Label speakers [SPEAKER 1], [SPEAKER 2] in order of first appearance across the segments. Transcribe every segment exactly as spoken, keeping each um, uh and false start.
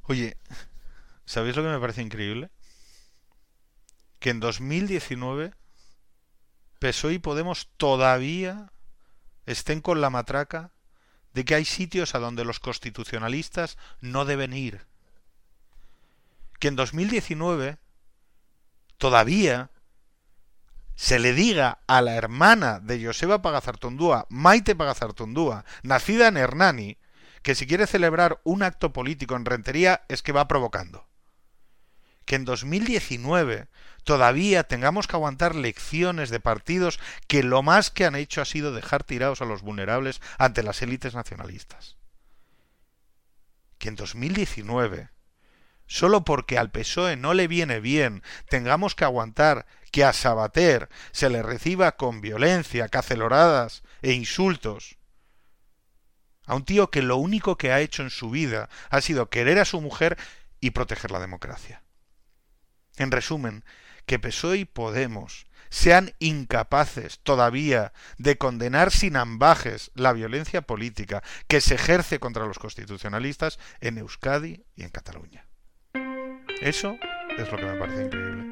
[SPEAKER 1] Oye, ¿sabéis lo que me parece increíble? Que en dos mil diecinueve P S O E y Podemos todavía estén con la matraca de que hay sitios a donde los constitucionalistas no deben ir. Que en dos mil diecinueve todavía se le diga a la hermana de Joseba Pagazartundúa, Maite Pagazartundúa, nacida en Hernani, que si quiere celebrar un acto político en Rentería es que va provocando. Que en dos mil diecinueve todavía tengamos que aguantar lecciones de partidos que lo más que han hecho ha sido dejar tirados a los vulnerables ante las élites nacionalistas. Que en dos mil diecinueve, solo porque al P S O E no le viene bien, tengamos que aguantar que a Sabater se le reciba con violencia, caceloradas e insultos, a un tío que lo único que ha hecho en su vida ha sido querer a su mujer y proteger la democracia. En resumen, que P S O E y Podemos sean incapaces todavía de condenar sin ambajes la violencia política que se ejerce contra los constitucionalistas en Euskadi y en Cataluña. Eso es lo que me parece increíble.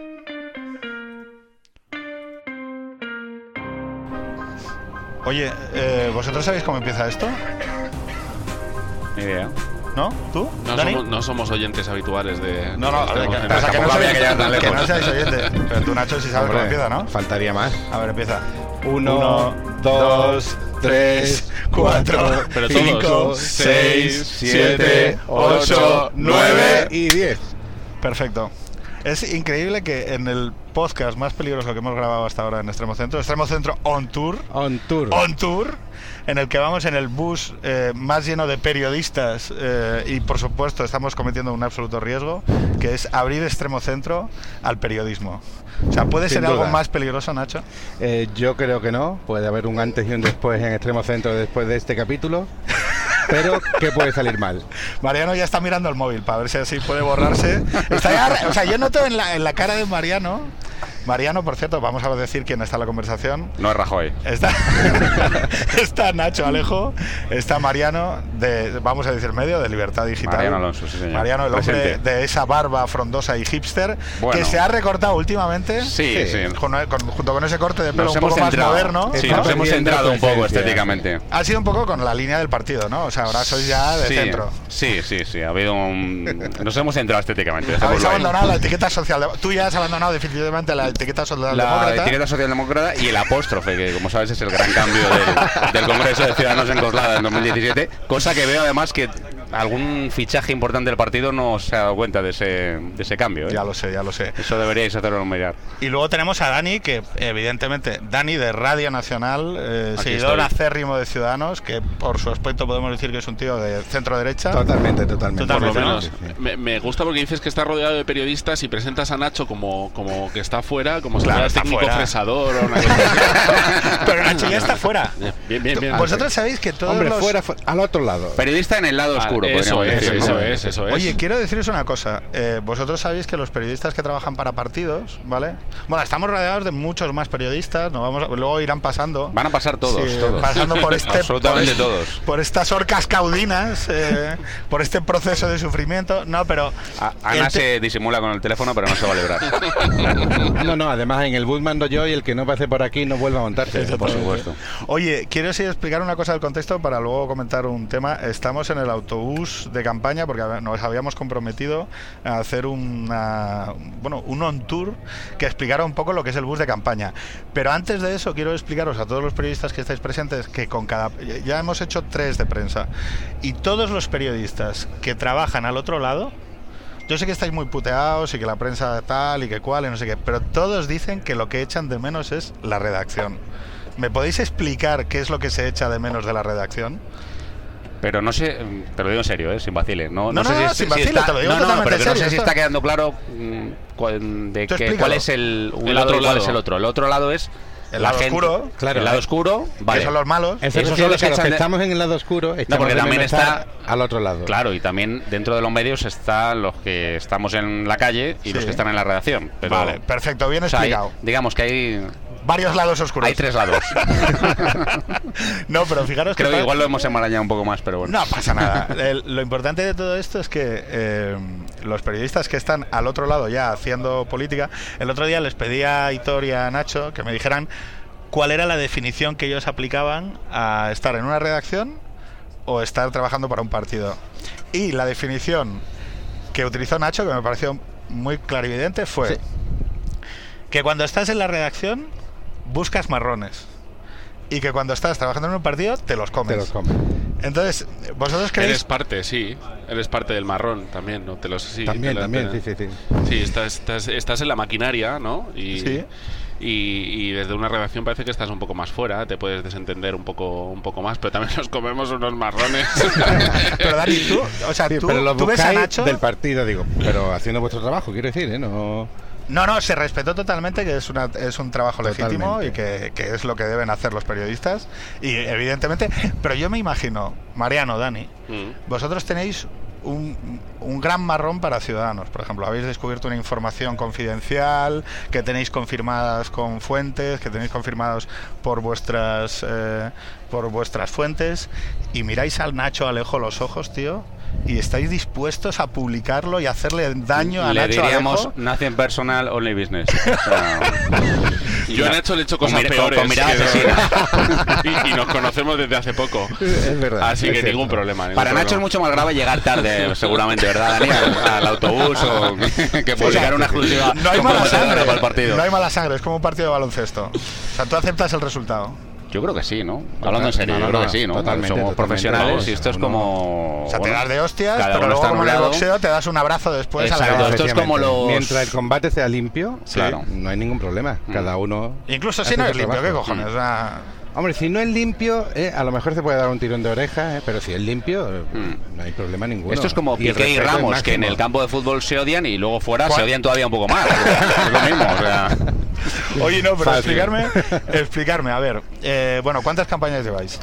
[SPEAKER 1] Oye, eh, ¿vosotros sabéis cómo empieza esto?
[SPEAKER 2] Ni idea.
[SPEAKER 1] ¿No? ¿Tú?
[SPEAKER 3] No
[SPEAKER 1] ¿Dani?
[SPEAKER 3] somos, no somos oyentes habituales de...
[SPEAKER 1] No, no,
[SPEAKER 3] de-
[SPEAKER 1] a ver,
[SPEAKER 3] de-
[SPEAKER 1] que, o sea, que no
[SPEAKER 2] había
[SPEAKER 1] sabéis,
[SPEAKER 2] que llegar tan
[SPEAKER 1] que
[SPEAKER 2] lejos.
[SPEAKER 1] no seáis oyentes. Pero tú, Nacho, sí sabes
[SPEAKER 4] Hombre,
[SPEAKER 1] cómo empieza, ¿no?
[SPEAKER 4] Faltaría más.
[SPEAKER 1] A ver, empieza.
[SPEAKER 4] Uno,
[SPEAKER 1] Uno,
[SPEAKER 4] dos, tres, cuatro,
[SPEAKER 3] Pero
[SPEAKER 4] cinco,
[SPEAKER 3] todos.
[SPEAKER 4] seis, siete, ocho, nueve y diez.
[SPEAKER 1] Perfecto. Es increíble que en el podcast más peligroso que hemos grabado hasta ahora en Extremo Centro, Extremo Centro On Tour,
[SPEAKER 4] On tour.
[SPEAKER 1] On Tour, en el que vamos en el bus eh, más lleno de periodistas eh, y por supuesto estamos cometiendo un absoluto riesgo, que es abrir Extremo Centro al periodismo. O sea, ¿puede
[SPEAKER 4] Sin
[SPEAKER 1] ser algo
[SPEAKER 4] duda.
[SPEAKER 1] más peligroso, Nacho?
[SPEAKER 4] Eh, yo creo que no. Puede haber un antes y un después en Extremo Centro después de este capítulo. Pero que puede salir mal.
[SPEAKER 1] Mariano ya está mirando el móvil para ver si así puede borrarse. Está ya, o sea, yo noto en la, en la cara de Mariano. Mariano, por cierto, vamos a decir quién está en la conversación.
[SPEAKER 2] No es Rajoy.
[SPEAKER 1] Está, está Nacho Alejo, está Mariano, de, vamos a decir medio, de Libertad Digital.
[SPEAKER 2] Mariano Alonso, sí, señor.
[SPEAKER 1] Mariano, el hombre
[SPEAKER 2] Presente.
[SPEAKER 1] de esa barba frondosa y hipster,
[SPEAKER 2] Bueno.
[SPEAKER 1] que se ha recortado últimamente.
[SPEAKER 2] Sí, sí.
[SPEAKER 1] Con- con- junto con ese corte de pelo
[SPEAKER 2] Nos
[SPEAKER 1] un
[SPEAKER 2] hemos
[SPEAKER 1] poco más
[SPEAKER 2] centrado.
[SPEAKER 1] moderno.
[SPEAKER 2] Sí,
[SPEAKER 4] Está
[SPEAKER 2] nos hemos
[SPEAKER 4] perdiendo
[SPEAKER 2] centrado un poco
[SPEAKER 4] presencia.
[SPEAKER 2] estéticamente.
[SPEAKER 1] Ha sido un poco con la línea del partido, ¿no? O sea, ahora sois ya de
[SPEAKER 2] sí,
[SPEAKER 1] centro.
[SPEAKER 2] Sí, sí, sí. Ha habido un... Nos hemos centrado estéticamente.
[SPEAKER 1] Habéis
[SPEAKER 2] dejémoslo ahí.
[SPEAKER 1] abandonado la etiqueta social. Tú ya has abandonado definitivamente la etiqueta
[SPEAKER 2] La
[SPEAKER 1] socialdemócrata.
[SPEAKER 2] etiqueta socialdemócrata y el apóstrofe, que como sabes es el gran cambio del, del Congreso de Ciudadanos en Coslada en dos mil diecisiete, cosa que veo además que algún fichaje importante del partido no se ha dado cuenta de ese, de ese cambio, ¿eh?
[SPEAKER 1] Ya lo sé, ya lo sé.
[SPEAKER 2] Eso deberíais hacerlo mirar.
[SPEAKER 1] Y luego tenemos a Dani, que evidentemente, Dani de Radio Nacional, eh,
[SPEAKER 2] Aquí
[SPEAKER 1] seguidor
[SPEAKER 2] estoy.
[SPEAKER 1] acérrimo de Ciudadanos, que por su aspecto podemos decir que es un tío de centro-derecha.
[SPEAKER 4] Totalmente, totalmente.
[SPEAKER 3] Por lo
[SPEAKER 1] Totalmente,
[SPEAKER 3] menos,
[SPEAKER 4] Sí, sí.
[SPEAKER 3] me, me gusta porque dices que está rodeado de periodistas y presentas a Nacho como, como que está fuera, como si
[SPEAKER 1] Claro,
[SPEAKER 3] fuera
[SPEAKER 1] está
[SPEAKER 3] técnico
[SPEAKER 1] fuera.
[SPEAKER 3] fresador o una cosa así.
[SPEAKER 1] Pero Nacho ya está fuera.
[SPEAKER 3] Bien, bien, bien.
[SPEAKER 1] Vosotros sabéis que todos
[SPEAKER 4] Hombre,
[SPEAKER 1] los...
[SPEAKER 4] fuera, fu- al otro lado.
[SPEAKER 2] Periodista en el lado
[SPEAKER 3] Vale,
[SPEAKER 2] oscuro,
[SPEAKER 3] eso
[SPEAKER 2] podríamos
[SPEAKER 3] es,
[SPEAKER 2] decir,
[SPEAKER 3] eso
[SPEAKER 2] ¿no?
[SPEAKER 3] es, eso es.
[SPEAKER 1] Oye, quiero deciros una cosa. Eh, vosotros sabéis que los periodistas que trabajan para partidos, ¿vale? Bueno, estamos rodeados de muchos más periodistas. No vamos a- luego irán pasando.
[SPEAKER 2] Van a pasar todos,
[SPEAKER 1] Sí,
[SPEAKER 2] todos.
[SPEAKER 1] pasando por este,
[SPEAKER 2] Absolutamente
[SPEAKER 1] por es-
[SPEAKER 2] todos.
[SPEAKER 1] por estas orcas caudinas, eh, por este proceso de sufrimiento. No, pero
[SPEAKER 2] A- Ana
[SPEAKER 1] el te-
[SPEAKER 2] se disimula con el teléfono, pero no se va a librar.
[SPEAKER 4] No, no, además en el bus mando yo y el que no pase por aquí no vuelva a montarse.
[SPEAKER 2] Por supuesto.
[SPEAKER 1] Oye, quiero sí explicar una cosa del contexto para luego comentar un tema. Estamos en el autobús de campaña porque nos habíamos comprometido a hacer una, bueno, un on tour que explicara un poco lo que es el bus de campaña. Pero antes de eso quiero explicaros a todos los periodistas que estáis presentes que con cada ya hemos hecho tres de prensa y todos los periodistas que trabajan al otro lado. Yo sé que estáis muy puteados y que la prensa tal y que cual y no sé qué, pero todos dicen que lo que echan de menos es la redacción. ¿Me podéis explicar qué es lo que se echa de menos de la redacción?
[SPEAKER 2] Pero no sé, te lo digo en serio, ¿eh? Sin vaciles. No,
[SPEAKER 1] No, no,
[SPEAKER 2] sé
[SPEAKER 1] no,
[SPEAKER 2] si,
[SPEAKER 1] sin
[SPEAKER 2] si
[SPEAKER 1] vaciles,
[SPEAKER 2] está,
[SPEAKER 1] te lo digo
[SPEAKER 2] no, no,
[SPEAKER 1] totalmente
[SPEAKER 2] pero que no
[SPEAKER 1] serio,
[SPEAKER 2] sé si
[SPEAKER 1] esto-
[SPEAKER 2] está quedando claro mm, cuál, de
[SPEAKER 1] Tú
[SPEAKER 2] qué,
[SPEAKER 1] explícalo.
[SPEAKER 2] cuál es el, un
[SPEAKER 3] El
[SPEAKER 2] lado
[SPEAKER 3] otro
[SPEAKER 2] y cuál
[SPEAKER 3] lado.
[SPEAKER 2] es el otro. El otro lado es
[SPEAKER 1] El
[SPEAKER 2] la
[SPEAKER 1] lado
[SPEAKER 2] gente-
[SPEAKER 1] oscuro,
[SPEAKER 4] claro,
[SPEAKER 2] el lado
[SPEAKER 4] eh,
[SPEAKER 2] oscuro, vale.
[SPEAKER 1] que son los malos.
[SPEAKER 4] Eso
[SPEAKER 2] Esos
[SPEAKER 4] refiere
[SPEAKER 2] son los
[SPEAKER 4] que
[SPEAKER 2] que
[SPEAKER 4] los que
[SPEAKER 2] echan de-
[SPEAKER 4] estamos en el lado oscuro, estamos
[SPEAKER 2] porque
[SPEAKER 4] de
[SPEAKER 2] también
[SPEAKER 4] menos
[SPEAKER 2] está-
[SPEAKER 4] estar al otro lado.
[SPEAKER 2] Claro, y también dentro de los medios están los que estamos en la calle y
[SPEAKER 1] Sí.
[SPEAKER 2] los que están en la redacción. Pero,
[SPEAKER 1] Vale, perfecto, bien
[SPEAKER 2] o sea, hay-
[SPEAKER 1] explicado.
[SPEAKER 2] digamos que hay
[SPEAKER 1] varios lados oscuros.
[SPEAKER 2] Hay tres lados.
[SPEAKER 1] No, pero fijaros
[SPEAKER 2] Creo
[SPEAKER 1] que...
[SPEAKER 2] que igual lo hemos enmarañado un poco más, pero bueno.
[SPEAKER 1] No pasa nada. El- lo importante de todo esto es que eh, los periodistas que están al otro lado ya haciendo política, el otro día les pedí a Aitor y a Nacho que me dijeran cuál era la definición que ellos aplicaban a estar en una redacción o estar trabajando para un partido. Y la definición que utilizó Nacho, que me pareció muy clarividente, fue
[SPEAKER 4] Sí.
[SPEAKER 1] que cuando estás en la redacción buscas marrones y que cuando estás trabajando en un partido te los comes.
[SPEAKER 4] Te los comes.
[SPEAKER 1] Entonces, ¿vosotros creéis?
[SPEAKER 3] Eres parte, sí. Eres parte del marrón también, ¿no? Te los, sí,
[SPEAKER 4] También,
[SPEAKER 3] te lo-
[SPEAKER 4] también,
[SPEAKER 3] te-
[SPEAKER 4] sí, sí, sí.
[SPEAKER 3] Sí, estás, estás, estás en la maquinaria, ¿no? Y,
[SPEAKER 1] Sí.
[SPEAKER 3] y, y desde una redacción parece que estás un poco más fuera, te puedes desentender un poco un poco más, pero también nos comemos unos marrones.
[SPEAKER 1] Pero Dani, tú, o sea,
[SPEAKER 4] Sí,
[SPEAKER 1] tú,
[SPEAKER 4] pero lo
[SPEAKER 1] tú ves a
[SPEAKER 4] buscáis
[SPEAKER 1] Nacho.
[SPEAKER 4] del partido, digo. Pero haciendo vuestro trabajo, quiero decir, ¿eh? No...
[SPEAKER 1] No, no, se respetó totalmente que es, una, es un trabajo legítimo
[SPEAKER 4] Totalmente.
[SPEAKER 1] y que, que es lo que deben hacer los periodistas. Y evidentemente, pero yo me imagino, Mariano, Dani,
[SPEAKER 3] Mm.
[SPEAKER 1] vosotros tenéis un, un gran marrón para Ciudadanos. Por ejemplo, habéis descubierto una información confidencial que tenéis confirmadas con fuentes, que tenéis confirmados por vuestras eh, por vuestras fuentes, y miráis al Nacho Alejo los ojos, tío, y estáis dispuestos a publicarlo y hacerle daño a
[SPEAKER 2] Le
[SPEAKER 1] Nacho
[SPEAKER 2] diríamos
[SPEAKER 1] Alejo.
[SPEAKER 2] nothing personal, only business. O sea,
[SPEAKER 3] Yo en hecho le he hecho cosas
[SPEAKER 2] con mira-
[SPEAKER 3] peores.
[SPEAKER 2] con mirada
[SPEAKER 3] que-
[SPEAKER 2] asesina.
[SPEAKER 3] y, y nos conocemos desde hace poco.
[SPEAKER 4] Es verdad.
[SPEAKER 3] Así
[SPEAKER 4] es
[SPEAKER 3] que
[SPEAKER 4] cierto.
[SPEAKER 3] ningún problema. ningún
[SPEAKER 2] Para Nacho es
[SPEAKER 3] problema.
[SPEAKER 2] mucho más grave llegar tarde, seguramente, ¿verdad, Dani? Al, al autobús o que publicar una exclusiva
[SPEAKER 1] No hay mala
[SPEAKER 2] comprometedora
[SPEAKER 1] sangre,
[SPEAKER 2] para el partido.
[SPEAKER 1] no hay mala sangre, es como un partido de baloncesto. O sea, tú aceptas el resultado.
[SPEAKER 2] Yo creo que sí, ¿no? Hablando en serio,
[SPEAKER 4] No, no,
[SPEAKER 2] yo creo
[SPEAKER 4] no,
[SPEAKER 2] que sí, ¿no?
[SPEAKER 4] totalmente,
[SPEAKER 2] Somos
[SPEAKER 4] totalmente.
[SPEAKER 2] profesionales y esto es
[SPEAKER 4] Uno-
[SPEAKER 2] como...
[SPEAKER 1] O sea,
[SPEAKER 2] bueno,
[SPEAKER 1] te das de hostias,
[SPEAKER 2] cada
[SPEAKER 1] pero
[SPEAKER 2] uno
[SPEAKER 1] luego
[SPEAKER 2] está en
[SPEAKER 1] como
[SPEAKER 2] un
[SPEAKER 1] en el
[SPEAKER 2] lado.
[SPEAKER 1] boxeo te das un abrazo después a la
[SPEAKER 2] Exacto,
[SPEAKER 1] cara.
[SPEAKER 2] esto es como
[SPEAKER 4] Efectivamente.
[SPEAKER 2] los-
[SPEAKER 4] Mientras el combate sea limpio,
[SPEAKER 2] Claro.
[SPEAKER 4] no hay ningún problema. Cada uno.
[SPEAKER 1] Incluso si
[SPEAKER 4] hace
[SPEAKER 1] no
[SPEAKER 4] su
[SPEAKER 1] es limpio, ¿qué
[SPEAKER 4] trabajo.
[SPEAKER 1] cojones? O sea,
[SPEAKER 4] Hombre, si no es limpio, eh, a lo mejor se puede dar un tirón de oreja, eh, pero si es limpio, eh,
[SPEAKER 2] Mm.
[SPEAKER 4] no hay problema ninguno.
[SPEAKER 2] Esto es como
[SPEAKER 4] Y el
[SPEAKER 2] Piqué y
[SPEAKER 4] respeto es
[SPEAKER 2] Ramos, que en
[SPEAKER 4] máximo.
[SPEAKER 2] el campo de fútbol se odian y luego fuera
[SPEAKER 1] ¿Cuál?
[SPEAKER 2] se odian todavía un poco más. O sea, es lo mismo, o sea...
[SPEAKER 1] oye, no, pero
[SPEAKER 4] Fácil.
[SPEAKER 1] explicarme, explicarme, a ver, eh, bueno, ¿cuántas campañas lleváis?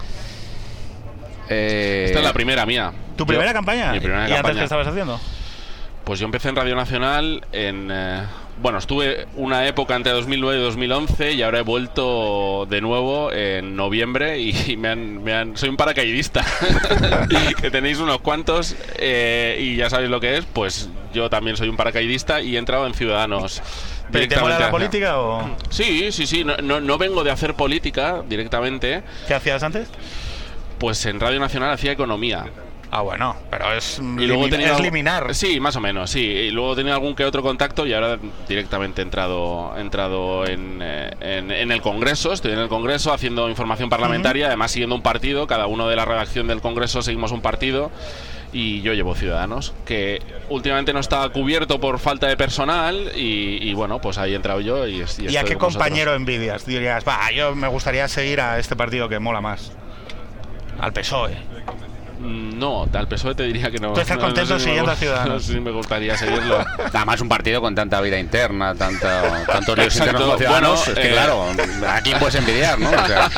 [SPEAKER 2] eh,
[SPEAKER 3] Esta es la primera mía.
[SPEAKER 1] ¿Tu
[SPEAKER 3] Yo-
[SPEAKER 1] primera campaña?
[SPEAKER 3] Mi primera
[SPEAKER 1] ¿Y antes
[SPEAKER 3] campaña.
[SPEAKER 1] qué estabas haciendo?
[SPEAKER 3] Pues yo empecé en Radio Nacional en... eh, bueno, estuve una época entre dos mil nueve y dos mil once y ahora he vuelto de nuevo en noviembre y me han... Me han soy un paracaidista. Que tenéis unos cuantos eh, y ya sabéis lo que es. Pues yo también soy un paracaidista y he entrado en Ciudadanos.
[SPEAKER 1] ¿Pero te mola
[SPEAKER 3] directamente
[SPEAKER 1] la
[SPEAKER 3] hacia-
[SPEAKER 1] política o
[SPEAKER 3] Sí, sí, sí. No, no, no vengo de hacer política directamente.
[SPEAKER 1] qué hacías antes?
[SPEAKER 3] Pues en Radio Nacional hacía economía.
[SPEAKER 1] Ah, bueno, pero es,
[SPEAKER 3] Y luego he
[SPEAKER 1] limi-
[SPEAKER 3] tenido
[SPEAKER 1] es
[SPEAKER 3] algo-
[SPEAKER 1] liminar.
[SPEAKER 3] Sí, más o menos, sí. Y luego he tenido algún que otro contacto y ahora directamente he entrado, he entrado en, eh, en, en el Congreso. Estoy en el Congreso haciendo información parlamentaria, además siguiendo un partido. Cada uno de la redacción del Congreso seguimos un partido. Y yo llevo Ciudadanos, que últimamente no está cubierto por falta de personal. Y, y bueno, pues ahí he entrado yo. ¿Y, es- y
[SPEAKER 1] ¿Y
[SPEAKER 3] estoy
[SPEAKER 1] a qué
[SPEAKER 3] con vosotros.
[SPEAKER 1] compañero envidias? Dirías, va, yo me gustaría seguir a este partido que mola más. Al P S O E.
[SPEAKER 3] Mm, No, al P S O E te diría que no.
[SPEAKER 1] ¿Tú estás
[SPEAKER 3] No, no
[SPEAKER 1] contento
[SPEAKER 3] sé si me
[SPEAKER 1] siguiendo a
[SPEAKER 3] gu-
[SPEAKER 1] Ciudadanos?
[SPEAKER 3] No sé si me gustaría seguirlo.
[SPEAKER 2] Además, un partido con tanta vida interna, tanta, tantos líos
[SPEAKER 3] Exacto.
[SPEAKER 2] internos como Ciudadanos,
[SPEAKER 3] Bueno,
[SPEAKER 2] es que
[SPEAKER 3] eh,
[SPEAKER 2] claro, ¿a quién puedes envidiar, no? O sea,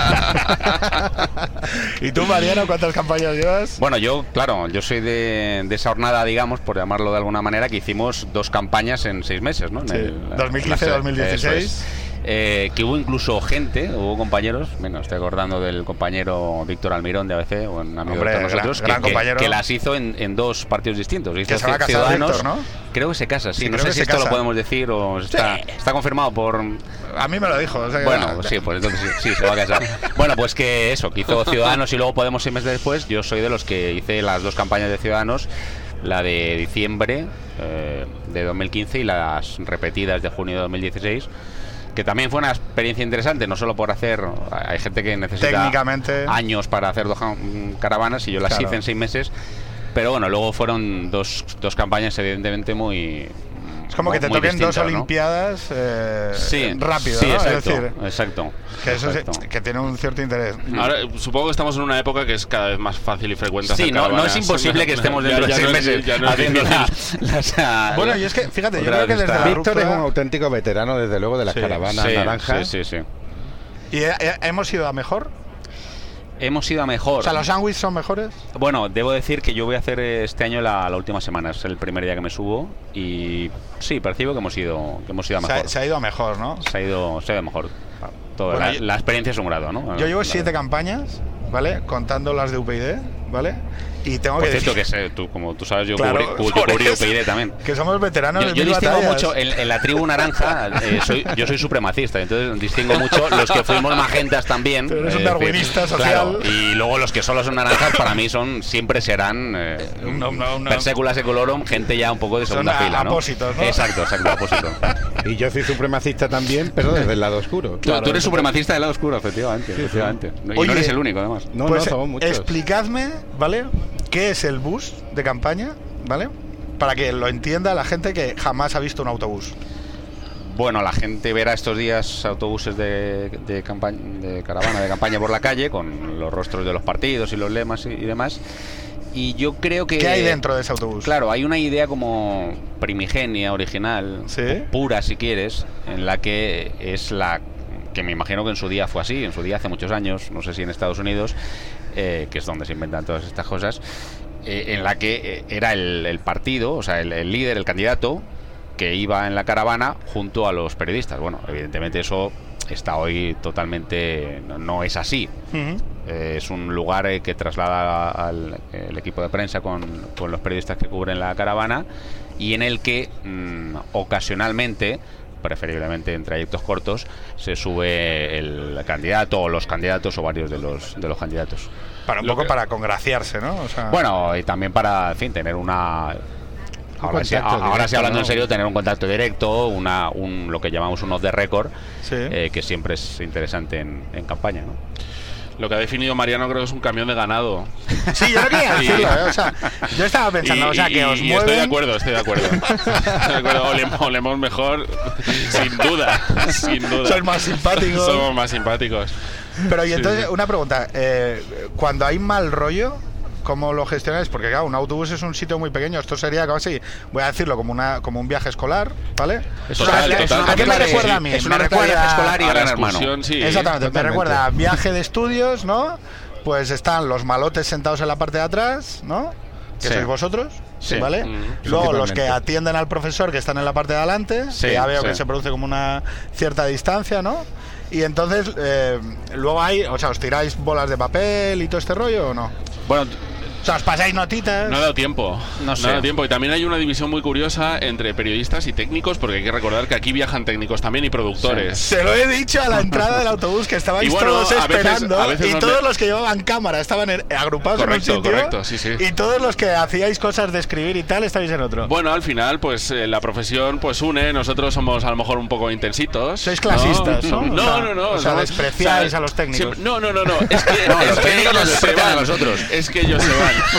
[SPEAKER 1] ¿Y tú, Mariano, cuántas campañas llevas?
[SPEAKER 2] bueno, yo, claro, yo soy de, de esa hornada, digamos, por llamarlo de alguna manera, que hicimos dos campañas en seis meses, ¿no? En
[SPEAKER 1] Sí,
[SPEAKER 2] el-
[SPEAKER 1] dos mil quince,
[SPEAKER 2] la-
[SPEAKER 1] dos mil dieciséis.
[SPEAKER 2] eso es. Eh, que hubo incluso gente, hubo compañeros, bueno, estoy acordando del compañero Víctor Almirón de A B C, un amigo
[SPEAKER 1] Hombre,
[SPEAKER 2] de todos nosotros,
[SPEAKER 1] gran- gran
[SPEAKER 2] que, que-
[SPEAKER 1] compañero.
[SPEAKER 2] que las hizo en, en dos partidos distintos. Hizo
[SPEAKER 1] se va a casar
[SPEAKER 2] Ciudadanos,
[SPEAKER 1] Víctor, ¿no?
[SPEAKER 2] creo que se casa, sí,
[SPEAKER 1] Sí,
[SPEAKER 2] no
[SPEAKER 1] creo
[SPEAKER 2] sé
[SPEAKER 1] que
[SPEAKER 2] si
[SPEAKER 1] se
[SPEAKER 2] esto
[SPEAKER 1] casa.
[SPEAKER 2] lo podemos decir o está,
[SPEAKER 1] Sí.
[SPEAKER 2] está confirmado por...
[SPEAKER 1] A mí me lo dijo. O sea que-
[SPEAKER 2] Bueno, pues sí, pues entonces sí, sí, se va a casar. Bueno, pues que eso, que hizo Ciudadanos y luego Podemos seis meses después. Yo soy de los que hice las dos campañas de Ciudadanos, la de diciembre eh, de dos mil quince y las repetidas de junio de dos mil dieciséis, que también fue una experiencia interesante, no solo por hacer... Hay gente que necesita
[SPEAKER 1] Técnicamente.
[SPEAKER 2] años para hacer dos jam- caravanas y yo las
[SPEAKER 1] Claro.
[SPEAKER 2] hice en seis meses, pero bueno, luego fueron dos, dos campañas evidentemente muy...
[SPEAKER 1] Es como que te
[SPEAKER 2] muy
[SPEAKER 1] toquen dos
[SPEAKER 2] distintas, ¿no?
[SPEAKER 1] Olimpiadas eh,
[SPEAKER 2] Sí,
[SPEAKER 1] rápido,
[SPEAKER 2] sí,
[SPEAKER 1] ¿no?
[SPEAKER 2] exacto,
[SPEAKER 1] Es decir,
[SPEAKER 2] exacto.
[SPEAKER 1] que eso sí-
[SPEAKER 2] exacto.
[SPEAKER 1] que tiene un cierto interés.
[SPEAKER 3] Ahora, eh, supongo que estamos en una época que es cada vez más fácil y frecuente
[SPEAKER 2] Sí,
[SPEAKER 3] hacer
[SPEAKER 2] no, no es
[SPEAKER 3] caravanas.
[SPEAKER 2] imposible que estemos
[SPEAKER 3] Ya-
[SPEAKER 2] dentro de
[SPEAKER 3] ya
[SPEAKER 2] seis
[SPEAKER 3] no es-
[SPEAKER 2] meses
[SPEAKER 3] ya no es
[SPEAKER 2] haciendo la,
[SPEAKER 3] difícil.
[SPEAKER 2] las, ah,
[SPEAKER 1] Bueno,
[SPEAKER 2] la-
[SPEAKER 1] y es que, fíjate, yo
[SPEAKER 2] otra
[SPEAKER 1] creo que
[SPEAKER 2] vez
[SPEAKER 1] desde
[SPEAKER 2] está-
[SPEAKER 1] la
[SPEAKER 4] Víctor es un
[SPEAKER 1] ruptura-
[SPEAKER 4] auténtico veterano, desde luego, de las
[SPEAKER 1] Sí,
[SPEAKER 4] caravanas
[SPEAKER 2] sí,
[SPEAKER 4] naranjas.
[SPEAKER 2] sí, sí, sí.
[SPEAKER 1] ¿Y eh, hemos ido a mejor?
[SPEAKER 2] Hemos ido a mejor.
[SPEAKER 1] O sea, ¿los sándwiches son mejores?
[SPEAKER 2] Bueno, debo decir que yo voy a hacer este año la, la última semana, es el primer día que me subo y sí, percibo que hemos ido, que hemos ido a
[SPEAKER 1] Se
[SPEAKER 2] mejor.
[SPEAKER 1] ha, se ha ido a mejor, ¿no?
[SPEAKER 2] Se ha ido, se ha ido mejor. Todo,
[SPEAKER 1] Bueno,
[SPEAKER 2] la,
[SPEAKER 1] yo-
[SPEAKER 2] la experiencia es un grado, ¿no?
[SPEAKER 1] Yo llevo
[SPEAKER 2] La-
[SPEAKER 1] siete campañas, ¿vale? Contando las de U P y D, ¿vale? Y tengo
[SPEAKER 2] Por
[SPEAKER 1] que
[SPEAKER 2] cierto,
[SPEAKER 1] decir
[SPEAKER 2] que sé, tú, como tú sabes, yo
[SPEAKER 1] Claro,
[SPEAKER 2] cubrí, cu- yo
[SPEAKER 1] por
[SPEAKER 2] cubrí
[SPEAKER 1] eso.
[SPEAKER 2] U P y D también.
[SPEAKER 1] que somos veteranos
[SPEAKER 2] Yo,
[SPEAKER 1] de
[SPEAKER 2] yo
[SPEAKER 1] mil
[SPEAKER 2] distingo
[SPEAKER 1] batallas.
[SPEAKER 2] mucho en, en la tribu naranja, eh, soy, yo soy supremacista, entonces distingo mucho los que fuimos magentas también.
[SPEAKER 1] Tú eres un
[SPEAKER 2] eh,
[SPEAKER 1] darwinista
[SPEAKER 2] decir,
[SPEAKER 1] social.
[SPEAKER 2] claro, y luego los que solo son naranjas para mí son siempre serán eh,
[SPEAKER 1] No, no, no.
[SPEAKER 2] per secula seculorum, gente ya un poco de
[SPEAKER 1] Son
[SPEAKER 2] segunda
[SPEAKER 1] a-
[SPEAKER 2] fila, ¿no?
[SPEAKER 1] apósitos, ¿no?
[SPEAKER 2] Exacto, exacto, apósitos.
[SPEAKER 4] Y yo soy supremacista también, pero desde el lado oscuro.
[SPEAKER 2] Tú, tú eres supremacista del lado oscuro, efectivamente. efectivamente. Y
[SPEAKER 1] Oye,
[SPEAKER 2] no eres el único, además.
[SPEAKER 4] No,
[SPEAKER 1] Pues
[SPEAKER 4] no, somos muchos.
[SPEAKER 1] explicadme, ¿vale? ¿Qué es el bus de campaña, ¿vale? Para que lo entienda la gente que jamás ha visto un autobús.
[SPEAKER 2] Bueno, la gente verá estos días autobuses de, de, campaña, de caravana, de campaña por la calle, con los rostros de los partidos y los lemas y, y demás. Y yo creo que...
[SPEAKER 1] ¿Qué hay dentro de ese autobús?
[SPEAKER 2] Claro, hay una idea como primigenia, original,
[SPEAKER 1] ¿Sí?
[SPEAKER 2] pura si quieres, en la que es la... que me imagino que en su día fue así, en su día hace muchos años, no sé si en Estados Unidos, eh, que es donde se inventan todas estas cosas, eh, en la que eh, era el, el partido, o sea, el, el líder, el candidato, que iba en la caravana junto a los periodistas. Bueno, evidentemente eso está hoy totalmente... no, no es así.
[SPEAKER 1] Ujú.
[SPEAKER 2] Eh, es un lugar eh, que traslada al el equipo de prensa con, con los periodistas que cubren la caravana y en el que mm, ocasionalmente, preferiblemente en trayectos cortos, se sube el candidato o los candidatos o varios de los de los candidatos.
[SPEAKER 1] Para un
[SPEAKER 3] Lo
[SPEAKER 1] poco
[SPEAKER 3] que-
[SPEAKER 1] para congraciarse, ¿no? O sea,
[SPEAKER 2] Bueno, y también para, en fin, tener una... Ahora sí,
[SPEAKER 4] contacto
[SPEAKER 2] ahora sí,
[SPEAKER 4] directo,
[SPEAKER 2] hablando
[SPEAKER 4] ¿no?
[SPEAKER 2] en serio, tener un contacto directo, una, un, lo que llamamos un off the record,
[SPEAKER 1] sí.
[SPEAKER 2] eh, que siempre es interesante en, en campaña, ¿no?
[SPEAKER 3] Lo que ha definido Mariano creo que es un camión de ganado.
[SPEAKER 1] Sí, yo no quería
[SPEAKER 3] Y-
[SPEAKER 1] decirlo, ¿eh? O sea, yo estaba pensando,
[SPEAKER 3] Y-
[SPEAKER 1] o sea,
[SPEAKER 3] y-
[SPEAKER 1] que os
[SPEAKER 3] y
[SPEAKER 1] mueven...
[SPEAKER 3] estoy de acuerdo, estoy de acuerdo. Estoy de acuerdo. Olemos, olemos mejor, sin duda, sin duda.
[SPEAKER 1] Sois más simpáticos.
[SPEAKER 3] Somos más simpáticos.
[SPEAKER 1] Pero y
[SPEAKER 3] Sí,
[SPEAKER 1] entonces,
[SPEAKER 3] sí.
[SPEAKER 1] una pregunta, eh, cuando hay mal rollo, ¿cómo lo gestionáis? Porque claro, un autobús es un sitio muy pequeño, esto sería casi, voy a decirlo, como una como un viaje escolar, ¿vale?
[SPEAKER 2] Eso
[SPEAKER 1] O sea,
[SPEAKER 3] Total,
[SPEAKER 1] ¿a qué-
[SPEAKER 3] total,
[SPEAKER 1] ¿A qué me
[SPEAKER 3] total,
[SPEAKER 1] recuerda
[SPEAKER 3] sí.
[SPEAKER 1] a mí?
[SPEAKER 2] Es una
[SPEAKER 1] Me
[SPEAKER 2] red de viaje escolar y
[SPEAKER 3] A la
[SPEAKER 2] gran hermano.
[SPEAKER 3] excursión, sí.
[SPEAKER 1] Exactamente, me
[SPEAKER 4] Totalmente.
[SPEAKER 1] recuerda a viaje de estudios, ¿no? Pues están los malotes sentados en la parte de atrás, ¿no? Que
[SPEAKER 2] Sí.
[SPEAKER 1] sois vosotros,
[SPEAKER 2] Sí.
[SPEAKER 1] ¿vale?
[SPEAKER 3] Mm.
[SPEAKER 1] Luego los que
[SPEAKER 4] Principalmente.
[SPEAKER 1] atienden al profesor que están en la parte de adelante,
[SPEAKER 2] Sí,
[SPEAKER 1] que ya veo
[SPEAKER 2] sí.
[SPEAKER 1] que se produce como una cierta distancia, ¿no? Y entonces, eh, luego hay, o sea, ¿os tiráis bolas de papel y todo este rollo o no?
[SPEAKER 2] Bueno,
[SPEAKER 1] O sea, ¿os pasáis notitas?
[SPEAKER 3] No ha dado tiempo.
[SPEAKER 2] No sé.
[SPEAKER 3] ha dado tiempo. Y también hay una división muy curiosa entre periodistas y técnicos, porque hay que recordar que aquí viajan técnicos también y productores.
[SPEAKER 1] Se lo he dicho a la entrada del autobús, que estabais
[SPEAKER 3] Y bueno,
[SPEAKER 1] todos
[SPEAKER 3] a veces-
[SPEAKER 1] esperando
[SPEAKER 3] a veces
[SPEAKER 1] y
[SPEAKER 3] nos
[SPEAKER 1] todos
[SPEAKER 3] ve-
[SPEAKER 1] los que llevaban cámara estaban en- agrupados
[SPEAKER 3] Correcto,
[SPEAKER 1] en un sitio
[SPEAKER 3] correcto, sí, sí.
[SPEAKER 1] y todos los que hacíais cosas de escribir y tal estabais en otro.
[SPEAKER 3] Bueno, al final, pues eh, la profesión pues une. Nosotros somos a lo mejor un poco intensitos.
[SPEAKER 1] Sois clasistas, ¿no?
[SPEAKER 3] No,
[SPEAKER 1] O sea,
[SPEAKER 3] no, no.
[SPEAKER 1] o sea,
[SPEAKER 3] somos-
[SPEAKER 1] despreciáis
[SPEAKER 3] o sea,
[SPEAKER 1] a los técnicos.
[SPEAKER 3] siempre- no, no, no, no. Es que,
[SPEAKER 2] No,
[SPEAKER 3] es
[SPEAKER 2] los
[SPEAKER 3] que
[SPEAKER 2] técnicos nos
[SPEAKER 3] ellos se
[SPEAKER 2] desprecian a
[SPEAKER 3] van.
[SPEAKER 2] nosotros.
[SPEAKER 3] Es que ellos se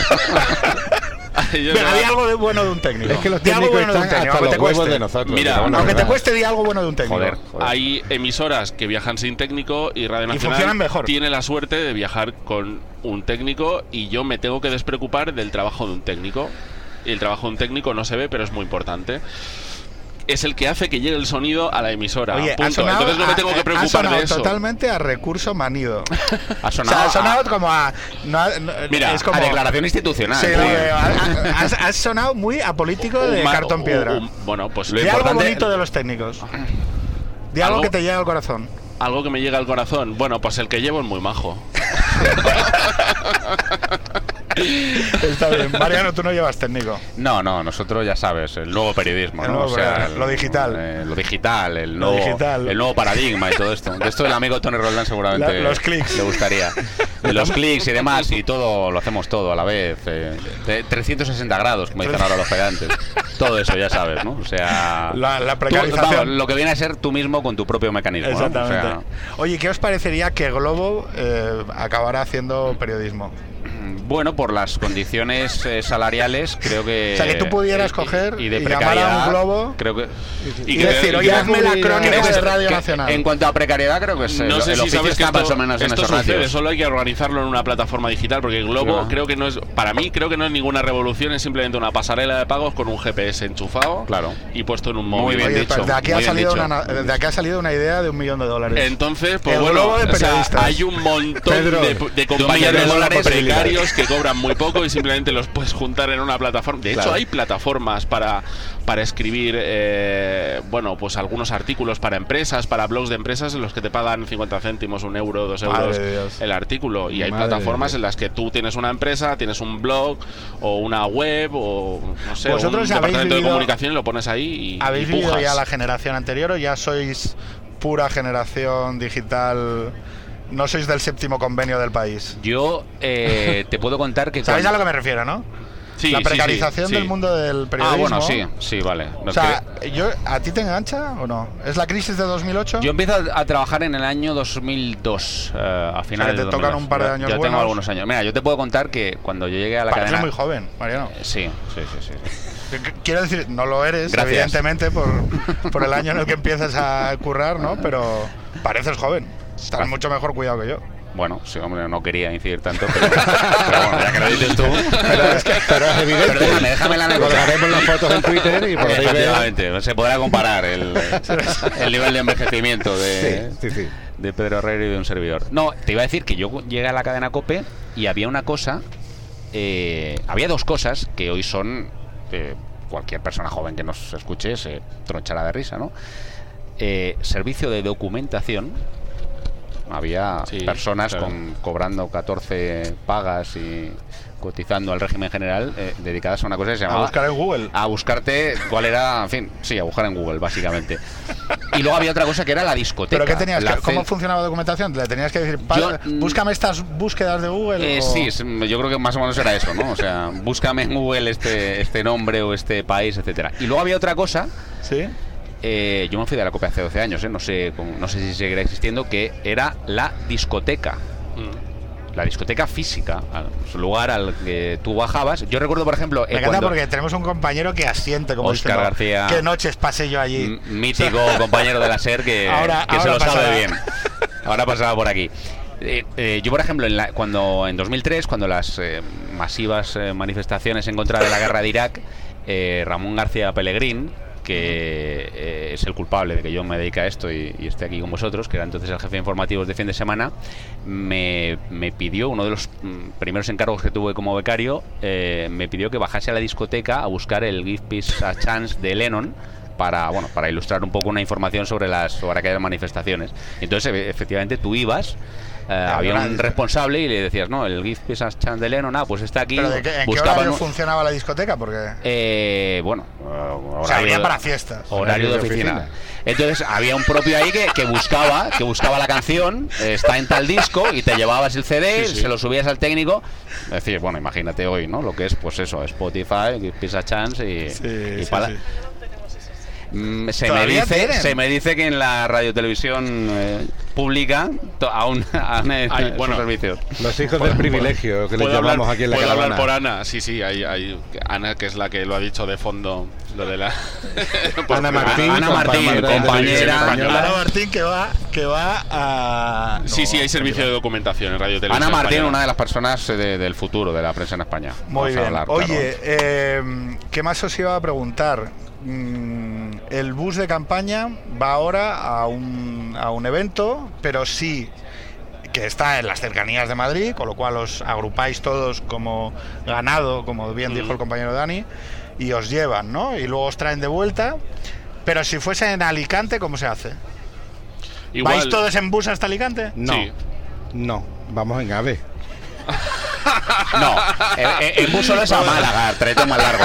[SPEAKER 3] van. Ellos
[SPEAKER 1] Venga,
[SPEAKER 3] se
[SPEAKER 1] di
[SPEAKER 3] van.
[SPEAKER 1] algo de bueno de un técnico.
[SPEAKER 4] Es que los
[SPEAKER 1] Di algo
[SPEAKER 4] técnicos
[SPEAKER 1] bueno de un
[SPEAKER 4] están
[SPEAKER 1] técnico,
[SPEAKER 4] hasta
[SPEAKER 1] aunque
[SPEAKER 4] los
[SPEAKER 1] te
[SPEAKER 4] huevos
[SPEAKER 1] cueste.
[SPEAKER 4] de nosotros.
[SPEAKER 3] Mira,
[SPEAKER 4] pero bueno,
[SPEAKER 1] Aunque te
[SPEAKER 4] verdad.
[SPEAKER 1] cueste, di algo bueno de un técnico.
[SPEAKER 2] joder, joder.
[SPEAKER 3] Hay emisoras que viajan sin técnico y Radio
[SPEAKER 1] Y
[SPEAKER 3] Nacional
[SPEAKER 1] funcionan mejor.
[SPEAKER 3] tiene la suerte de viajar con un técnico y yo me tengo que despreocupar del trabajo de un técnico. Y el trabajo de un técnico no se ve, pero es muy importante. Es el que hace que llegue el sonido a la emisora.
[SPEAKER 1] Oye, ha
[SPEAKER 3] punto.
[SPEAKER 1] sonado,
[SPEAKER 3] Entonces no me
[SPEAKER 1] ha-
[SPEAKER 3] tengo que
[SPEAKER 1] ha
[SPEAKER 3] preocupar
[SPEAKER 1] sonado
[SPEAKER 3] de eso.
[SPEAKER 1] totalmente a recurso manido.
[SPEAKER 2] ha
[SPEAKER 1] O
[SPEAKER 2] sonado,
[SPEAKER 1] sea, ha sonado
[SPEAKER 2] a,
[SPEAKER 1] como a... no ha- no-
[SPEAKER 3] Mira,
[SPEAKER 1] es como,
[SPEAKER 2] a declaración institucional.
[SPEAKER 1] Sí,
[SPEAKER 2] tío.
[SPEAKER 1] lo de- ha- ha- has, has sonado muy apolítico de
[SPEAKER 3] Un ma-
[SPEAKER 1] cartón piedra.
[SPEAKER 3] un- bueno, pues
[SPEAKER 2] Lo
[SPEAKER 1] Di algo
[SPEAKER 2] importante-
[SPEAKER 1] bonito de los técnicos. Di algo
[SPEAKER 3] Algo-
[SPEAKER 1] que te llegue al corazón.
[SPEAKER 3] algo que me llega al corazón. Bueno, pues el que llevo es muy majo.
[SPEAKER 1] Está bien. Mariano, tú no llevas técnico.
[SPEAKER 2] No, no, nosotros ya sabes, el nuevo periodismo,
[SPEAKER 1] El
[SPEAKER 2] ¿no?
[SPEAKER 1] nuevo
[SPEAKER 2] o sea,
[SPEAKER 1] periodismo, lo digital.
[SPEAKER 2] eh, lo digital, el
[SPEAKER 1] Lo
[SPEAKER 2] nuevo,
[SPEAKER 1] digital.
[SPEAKER 2] el nuevo paradigma y todo esto. De esto el amigo Tony Roldán seguramente
[SPEAKER 1] La- los clics.
[SPEAKER 2] le gustaría. De los clics y demás, y todo, lo hacemos todo a la vez. eh, de trescientos sesenta grados, como dicen ahora los pedantes. Todo eso ya sabes, ¿no? O sea,
[SPEAKER 1] La, la
[SPEAKER 2] tú-
[SPEAKER 1] precarización.
[SPEAKER 2] vamos, lo que viene a ser tú mismo con tu propio mecanismo, ¿no? O
[SPEAKER 1] Exactamente.
[SPEAKER 2] sea,
[SPEAKER 1] Oye, ¿qué os parecería que Globo eh, acabara haciendo periodismo?
[SPEAKER 2] Bueno, por las condiciones eh, salariales, creo que...
[SPEAKER 1] O sea, que tú pudieras
[SPEAKER 2] y,
[SPEAKER 1] coger
[SPEAKER 2] y, y de
[SPEAKER 1] y llamar a un globo
[SPEAKER 2] creo que,
[SPEAKER 1] y, y
[SPEAKER 3] que
[SPEAKER 1] decir,
[SPEAKER 3] te-
[SPEAKER 1] oye,
[SPEAKER 3] que
[SPEAKER 1] hazme la
[SPEAKER 4] te-
[SPEAKER 1] crónica
[SPEAKER 2] que-
[SPEAKER 1] de Radio
[SPEAKER 2] que-
[SPEAKER 1] Nacional.
[SPEAKER 2] En cuanto a precariedad, creo que es,
[SPEAKER 3] No
[SPEAKER 2] el,
[SPEAKER 3] sé
[SPEAKER 2] el
[SPEAKER 3] si
[SPEAKER 2] oficio
[SPEAKER 3] sabes que
[SPEAKER 2] está
[SPEAKER 3] esto,
[SPEAKER 2] más o menos en
[SPEAKER 3] esto
[SPEAKER 2] esos
[SPEAKER 3] sucede,
[SPEAKER 2] ratios.
[SPEAKER 3] solo hay que organizarlo en una plataforma digital, porque Globo
[SPEAKER 2] Claro.
[SPEAKER 3] creo que no es, para mí creo que no es ninguna revolución, es simplemente una pasarela de pagos con un G P S enchufado
[SPEAKER 2] Claro.
[SPEAKER 3] y puesto en un
[SPEAKER 2] Muy
[SPEAKER 3] móvil.
[SPEAKER 2] bien
[SPEAKER 1] Oye,
[SPEAKER 2] dicho,
[SPEAKER 1] pues de aquí, ha
[SPEAKER 2] muy bien
[SPEAKER 1] salido
[SPEAKER 2] dicho.
[SPEAKER 1] una, de aquí ha salido una idea de un millón de dólares.
[SPEAKER 3] Entonces, pues
[SPEAKER 1] El
[SPEAKER 3] bueno,
[SPEAKER 1] globo de
[SPEAKER 3] o sea,
[SPEAKER 1] periodistas.
[SPEAKER 3] hay un montón
[SPEAKER 4] Pedro,
[SPEAKER 3] de, de
[SPEAKER 2] un millón de
[SPEAKER 3] compañeros
[SPEAKER 2] dólares
[SPEAKER 3] precarios que cobran muy poco y simplemente los puedes juntar en una plataforma. De hecho,
[SPEAKER 2] Claro.
[SPEAKER 3] hay plataformas para, para escribir, eh, bueno, pues algunos artículos para empresas, para blogs de empresas en los que te pagan cincuenta céntimos, un euro, dos
[SPEAKER 1] Madre
[SPEAKER 3] euros
[SPEAKER 1] de Dios.
[SPEAKER 3] el artículo. Y hay
[SPEAKER 4] Madre
[SPEAKER 3] plataformas
[SPEAKER 4] de Dios.
[SPEAKER 3] en las que tú tienes una empresa, tienes un blog o una web o, no sé, un
[SPEAKER 1] ¿Vosotros habéis
[SPEAKER 3] departamento de
[SPEAKER 1] vivido-
[SPEAKER 3] comunicación y lo pones ahí y,
[SPEAKER 1] ¿Habéis
[SPEAKER 3] y
[SPEAKER 1] vivido
[SPEAKER 3] pujas.
[SPEAKER 1] ya la generación anterior o ya sois pura generación digital? No sois del séptimo convenio del país.
[SPEAKER 2] Yo eh, te puedo contar que...
[SPEAKER 1] ¿Sabéis a
[SPEAKER 2] cuando-
[SPEAKER 1] lo que me refiero, no?
[SPEAKER 3] Sí,
[SPEAKER 1] la
[SPEAKER 3] sí,
[SPEAKER 1] precarización
[SPEAKER 3] sí,
[SPEAKER 1] del
[SPEAKER 3] sí.
[SPEAKER 1] mundo del
[SPEAKER 2] Ah,
[SPEAKER 1] periodismo.
[SPEAKER 2] bueno, sí, sí, vale. No,
[SPEAKER 1] O sea,
[SPEAKER 2] cre-
[SPEAKER 1] yo, ¿a ti te engancha o no? ¿Es la crisis de dos mil ocho?
[SPEAKER 2] Yo empiezo a, a trabajar en el año dos mil dos, eh, a finales
[SPEAKER 1] te
[SPEAKER 2] de
[SPEAKER 1] tocan
[SPEAKER 2] dos mil dos.
[SPEAKER 1] un par de
[SPEAKER 2] Ya-
[SPEAKER 1] años
[SPEAKER 2] ya
[SPEAKER 1] buenos.
[SPEAKER 2] tengo algunos años. Mira, yo te puedo contar que cuando yo llegué a la
[SPEAKER 1] Pareces
[SPEAKER 2] cadena...
[SPEAKER 1] muy joven, Mariano.
[SPEAKER 2] Eh, Sí, sí, sí, sí.
[SPEAKER 1] Quiero decir, no lo eres,
[SPEAKER 2] Gracias.
[SPEAKER 1] evidentemente, por, por el año en el que empiezas a currar, ¿no? Pero pareces joven. Estás mucho mejor cuidado que yo.
[SPEAKER 2] Bueno, sí, hombre, no quería incidir tanto, pero, pero bueno, ya que lo dices tú...
[SPEAKER 4] Pero es, que, pero es evidente.
[SPEAKER 2] Perdóname, déjame la anécdota.
[SPEAKER 4] Colgaremos las fotos en Twitter y podréis ver.
[SPEAKER 2] Efectivamente, se podrá comparar el, el nivel de envejecimiento de,
[SPEAKER 4] Sí, sí, sí.
[SPEAKER 2] de Pedro Herrero y de un servidor. No, te iba a decir que yo llegué a la cadena COPE y había una cosa, eh, había dos cosas que hoy son, eh, cualquier persona joven que nos escuche se tronchará de risa, ¿no? Eh, servicio de documentación. Había
[SPEAKER 3] Sí,
[SPEAKER 2] personas
[SPEAKER 3] claro.
[SPEAKER 2] con, cobrando catorce pagas y cotizando al régimen general eh, dedicadas a una cosa que se
[SPEAKER 1] A
[SPEAKER 2] llamaba
[SPEAKER 1] buscar en Google.
[SPEAKER 2] a buscarte cuál era, en fin, sí, a buscar en Google básicamente. Y luego había otra cosa que era la discoteca.
[SPEAKER 1] ¿Pero qué tenías
[SPEAKER 2] La
[SPEAKER 1] que, ¿Cómo
[SPEAKER 2] ce-
[SPEAKER 1] funcionaba la documentación? ¿Le tenías que decir, pa-
[SPEAKER 2] Yo, mm,
[SPEAKER 1] búscame estas búsquedas de Google?
[SPEAKER 2] Eh,
[SPEAKER 1] o-
[SPEAKER 2] sí, es- yo creo que más o menos era eso, ¿no? O sea, búscame en Google este, este nombre o este país, etcétera. Y luego había otra cosa.
[SPEAKER 1] ¿Sí?
[SPEAKER 2] Eh, yo me fui de la COPE hace doce años, ¿eh? no sé cómo- no sé si seguirá existiendo, que era la discoteca.
[SPEAKER 3] Mm.
[SPEAKER 2] La discoteca física, al lugar al que tú bajabas. Yo recuerdo, por ejemplo,
[SPEAKER 1] Me
[SPEAKER 2] eh,
[SPEAKER 1] encanta
[SPEAKER 2] cuando
[SPEAKER 1] porque tenemos un compañero que asiente como
[SPEAKER 2] Óscar
[SPEAKER 1] diciendo,
[SPEAKER 2] García.
[SPEAKER 1] ¿qué noches pasé yo allí?
[SPEAKER 2] m- mítico compañero de la SER que,
[SPEAKER 1] Ahora-
[SPEAKER 2] que se
[SPEAKER 1] ahora
[SPEAKER 2] lo sabe
[SPEAKER 1] pasará.
[SPEAKER 2] bien. Ahora pasaba por aquí. Eh, eh, yo, por ejemplo, en la- cuando en dos mil tres, cuando las eh, masivas eh, manifestaciones en contra de la guerra de Irak, eh, Ramón García Pellegrín, que eh, es el culpable de que yo me dedique a esto y, y esté aquí con vosotros, que era entonces el jefe de informativos de fin de semana, me, me pidió, uno de los mm, primeros encargos que tuve como becario, eh, me pidió que bajase a la discoteca a buscar el Give Peace a Chance de Lennon para, bueno, para ilustrar un poco una información sobre las sobre aquellas manifestaciones. Entonces, e- efectivamente, tú ibas, eh, había un responsable y le decías, no, el Give Peace a Chance de Lennon, ah, pues está aquí.
[SPEAKER 1] ¿Pero de qué, en qué
[SPEAKER 2] buscaban
[SPEAKER 1] horario
[SPEAKER 2] un-
[SPEAKER 1] funcionaba la discoteca? Porque
[SPEAKER 2] eh, bueno,
[SPEAKER 1] o sea, habría para fiestas.
[SPEAKER 2] Horario de oficina. Entonces había un propio ahí que, que buscaba que buscaba la canción, eh, está en tal disco, y te llevabas el C D,
[SPEAKER 3] Sí, sí.
[SPEAKER 2] se lo subías al técnico. Es decir, bueno, imagínate hoy, ¿no? Lo que es, pues eso, Spotify, Give Peace a Chance y,
[SPEAKER 1] Sí,
[SPEAKER 2] y
[SPEAKER 1] sí,
[SPEAKER 2] pala-
[SPEAKER 1] sí.
[SPEAKER 2] Mm, Se me,
[SPEAKER 1] ¿Todavía
[SPEAKER 2] dice,
[SPEAKER 1] tienen?
[SPEAKER 2] se me dice que en la radiotelevisión eh, pública to- aún han
[SPEAKER 3] Hay,
[SPEAKER 2] esos
[SPEAKER 3] bueno,
[SPEAKER 2] servicios.
[SPEAKER 4] Los hijos del privilegio que les
[SPEAKER 3] ¿Puedo hablar,
[SPEAKER 4] llamamos aquí en la
[SPEAKER 3] ¿puedo hablar
[SPEAKER 4] caravana.
[SPEAKER 3] por Ana? Sí, sí, hay, hay Ana, que es la que lo ha dicho de fondo, lo de la... Por
[SPEAKER 4] Ana
[SPEAKER 3] primera-
[SPEAKER 4] Martín,
[SPEAKER 2] Ana Martín,
[SPEAKER 4] compañera de
[SPEAKER 2] compañera.
[SPEAKER 4] televisión española.
[SPEAKER 1] Ana Martín que va, que va a...
[SPEAKER 3] Sí,
[SPEAKER 1] no,
[SPEAKER 3] sí, hay servicio de documentación en Radio Televisión
[SPEAKER 2] Ana Martín,
[SPEAKER 3] Española.
[SPEAKER 2] una de las personas eh, de- del futuro de la prensa en España.
[SPEAKER 1] Muy
[SPEAKER 2] Vamos a
[SPEAKER 1] bien.
[SPEAKER 2] hablar,
[SPEAKER 1] Oye,
[SPEAKER 2] claro.
[SPEAKER 1] eh, ¿qué más os iba a preguntar? Mm, el bus de campaña va ahora a un, a un evento, pero sí que está en las cercanías de Madrid, con lo cual os agrupáis todos como ganado, como bien dijo el compañero Dani, y os llevan, ¿no? Y luego os traen de vuelta. Pero si fuese en Alicante, ¿cómo se hace?
[SPEAKER 3] Igual,
[SPEAKER 1] ¿Vais todos en bus hasta Alicante?
[SPEAKER 4] No,
[SPEAKER 3] Sí.
[SPEAKER 4] no, vamos en AVE.
[SPEAKER 2] No, eh, eh, el bus solo es a Málaga, trayectos más largos.